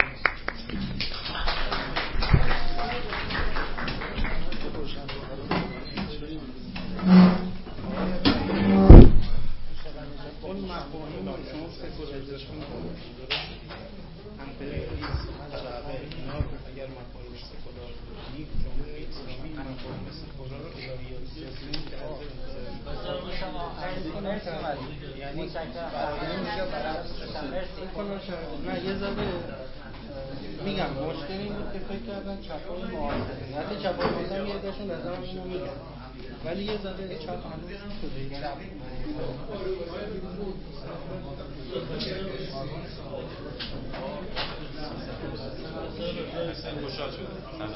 D: نه یه ذره میگم مشکلی این بود که فکر کردن چپای معاصره، حتی چپای معاصره یه عده‌شون نظرم اینو میگن، ولی یه ذره چپ هنوز شده چپ.
E: خوشحال شدم.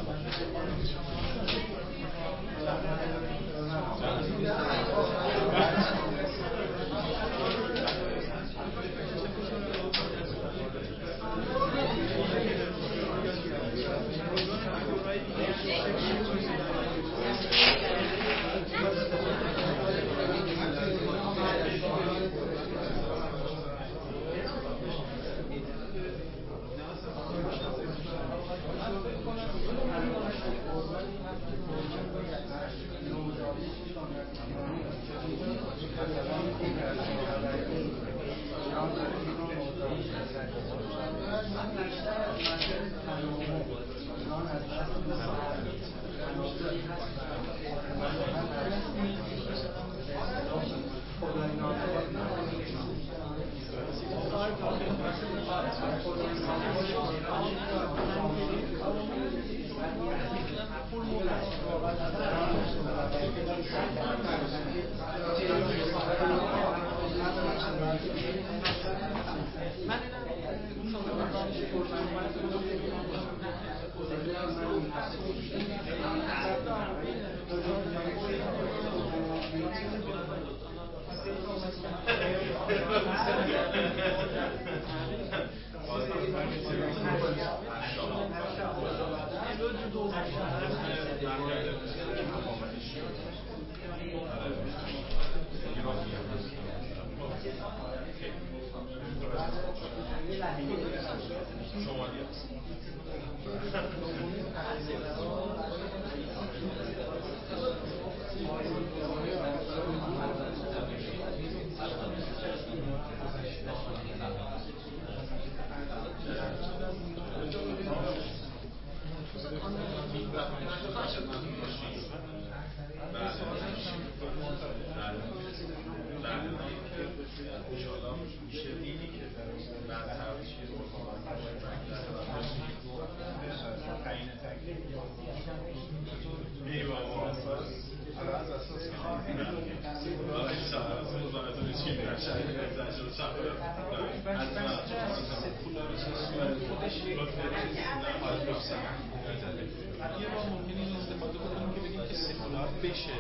E: یه راه ممکنه این استفاده بکنیم که بگیم که سکولار بشه،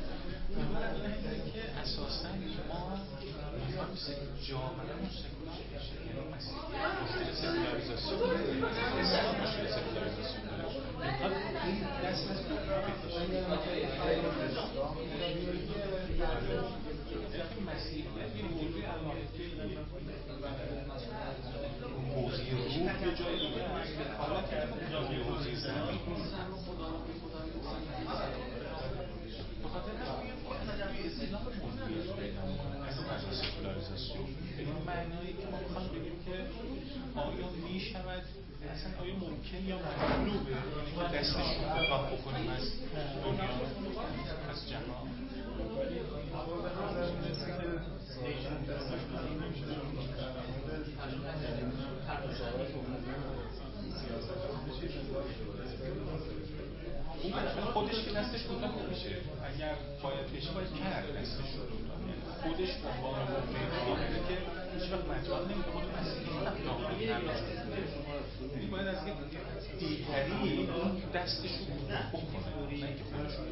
E: که اساساً ما میخوایم جامعه‌مون سکولار بشه، یعنی مسئله سکولاریزاسیون مشکل سکولاریزاسیون میخواد این دست از مسیحیت یه موضوع علاقه حوزه روح یه جای دیگه هست که حالا که یه حوزه زمین بخاطر همین توی اصطلاح موضوعی از فضا سکولاریزاسیون به این معنایی که ما میخوایم بگیم که آیا میشود اصلا آیا ممکن یا مطلوبه یعنی که دستش رو کوتاه بکنیم از دنیا از جهان اون خودش که دستش کوتاه نمیشه، اگر باید بشه باید کرد دستش رو یعنی خودش به عنوان موقعی که هیچ وقت مجال نمیده خود مسیحی نمیتونه یعنی باید از یک دیگری دستشون بکنه نه اینکه خودشون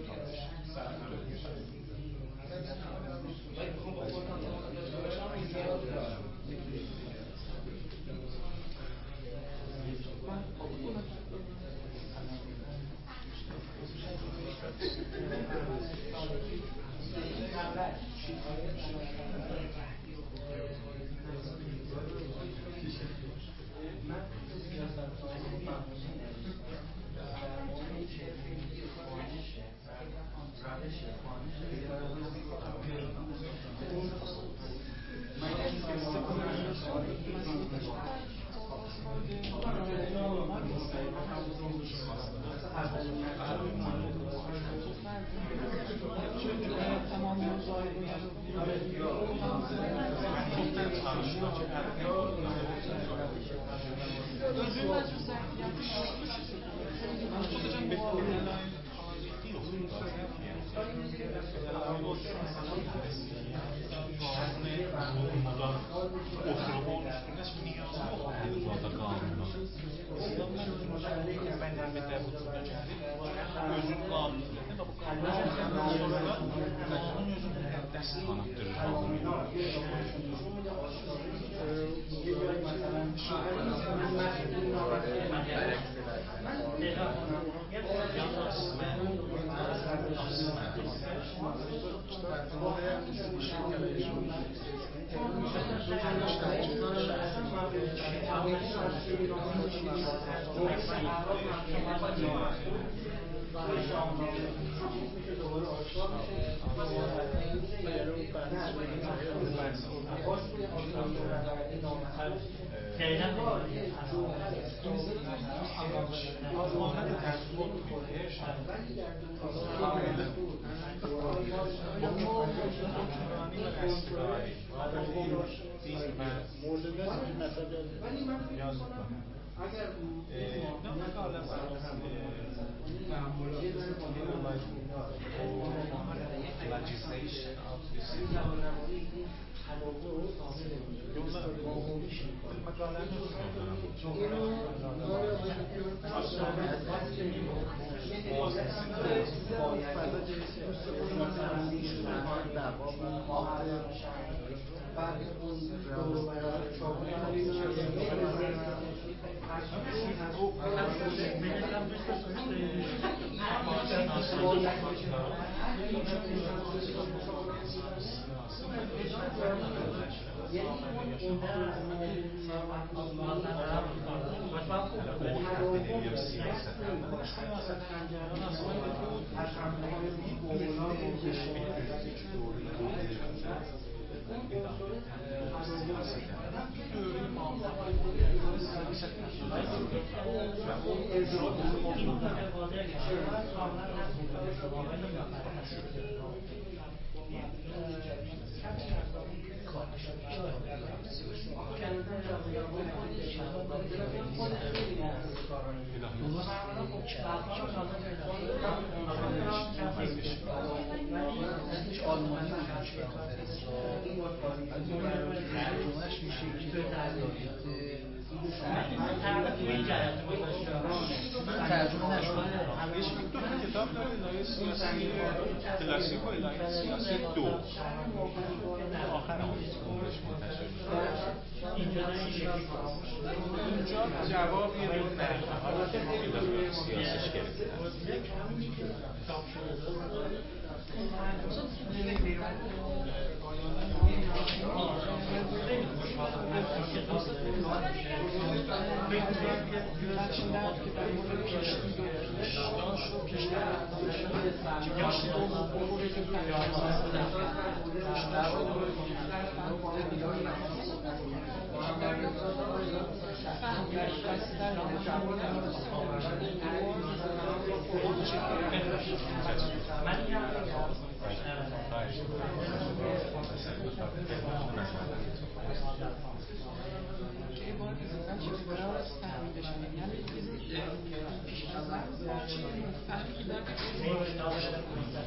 E: کلاسیک و الهی سیاسی دو آخر اینجا جواب یه دور نرده حالا که الهی سیاسیش گرفتن
B: Thank you.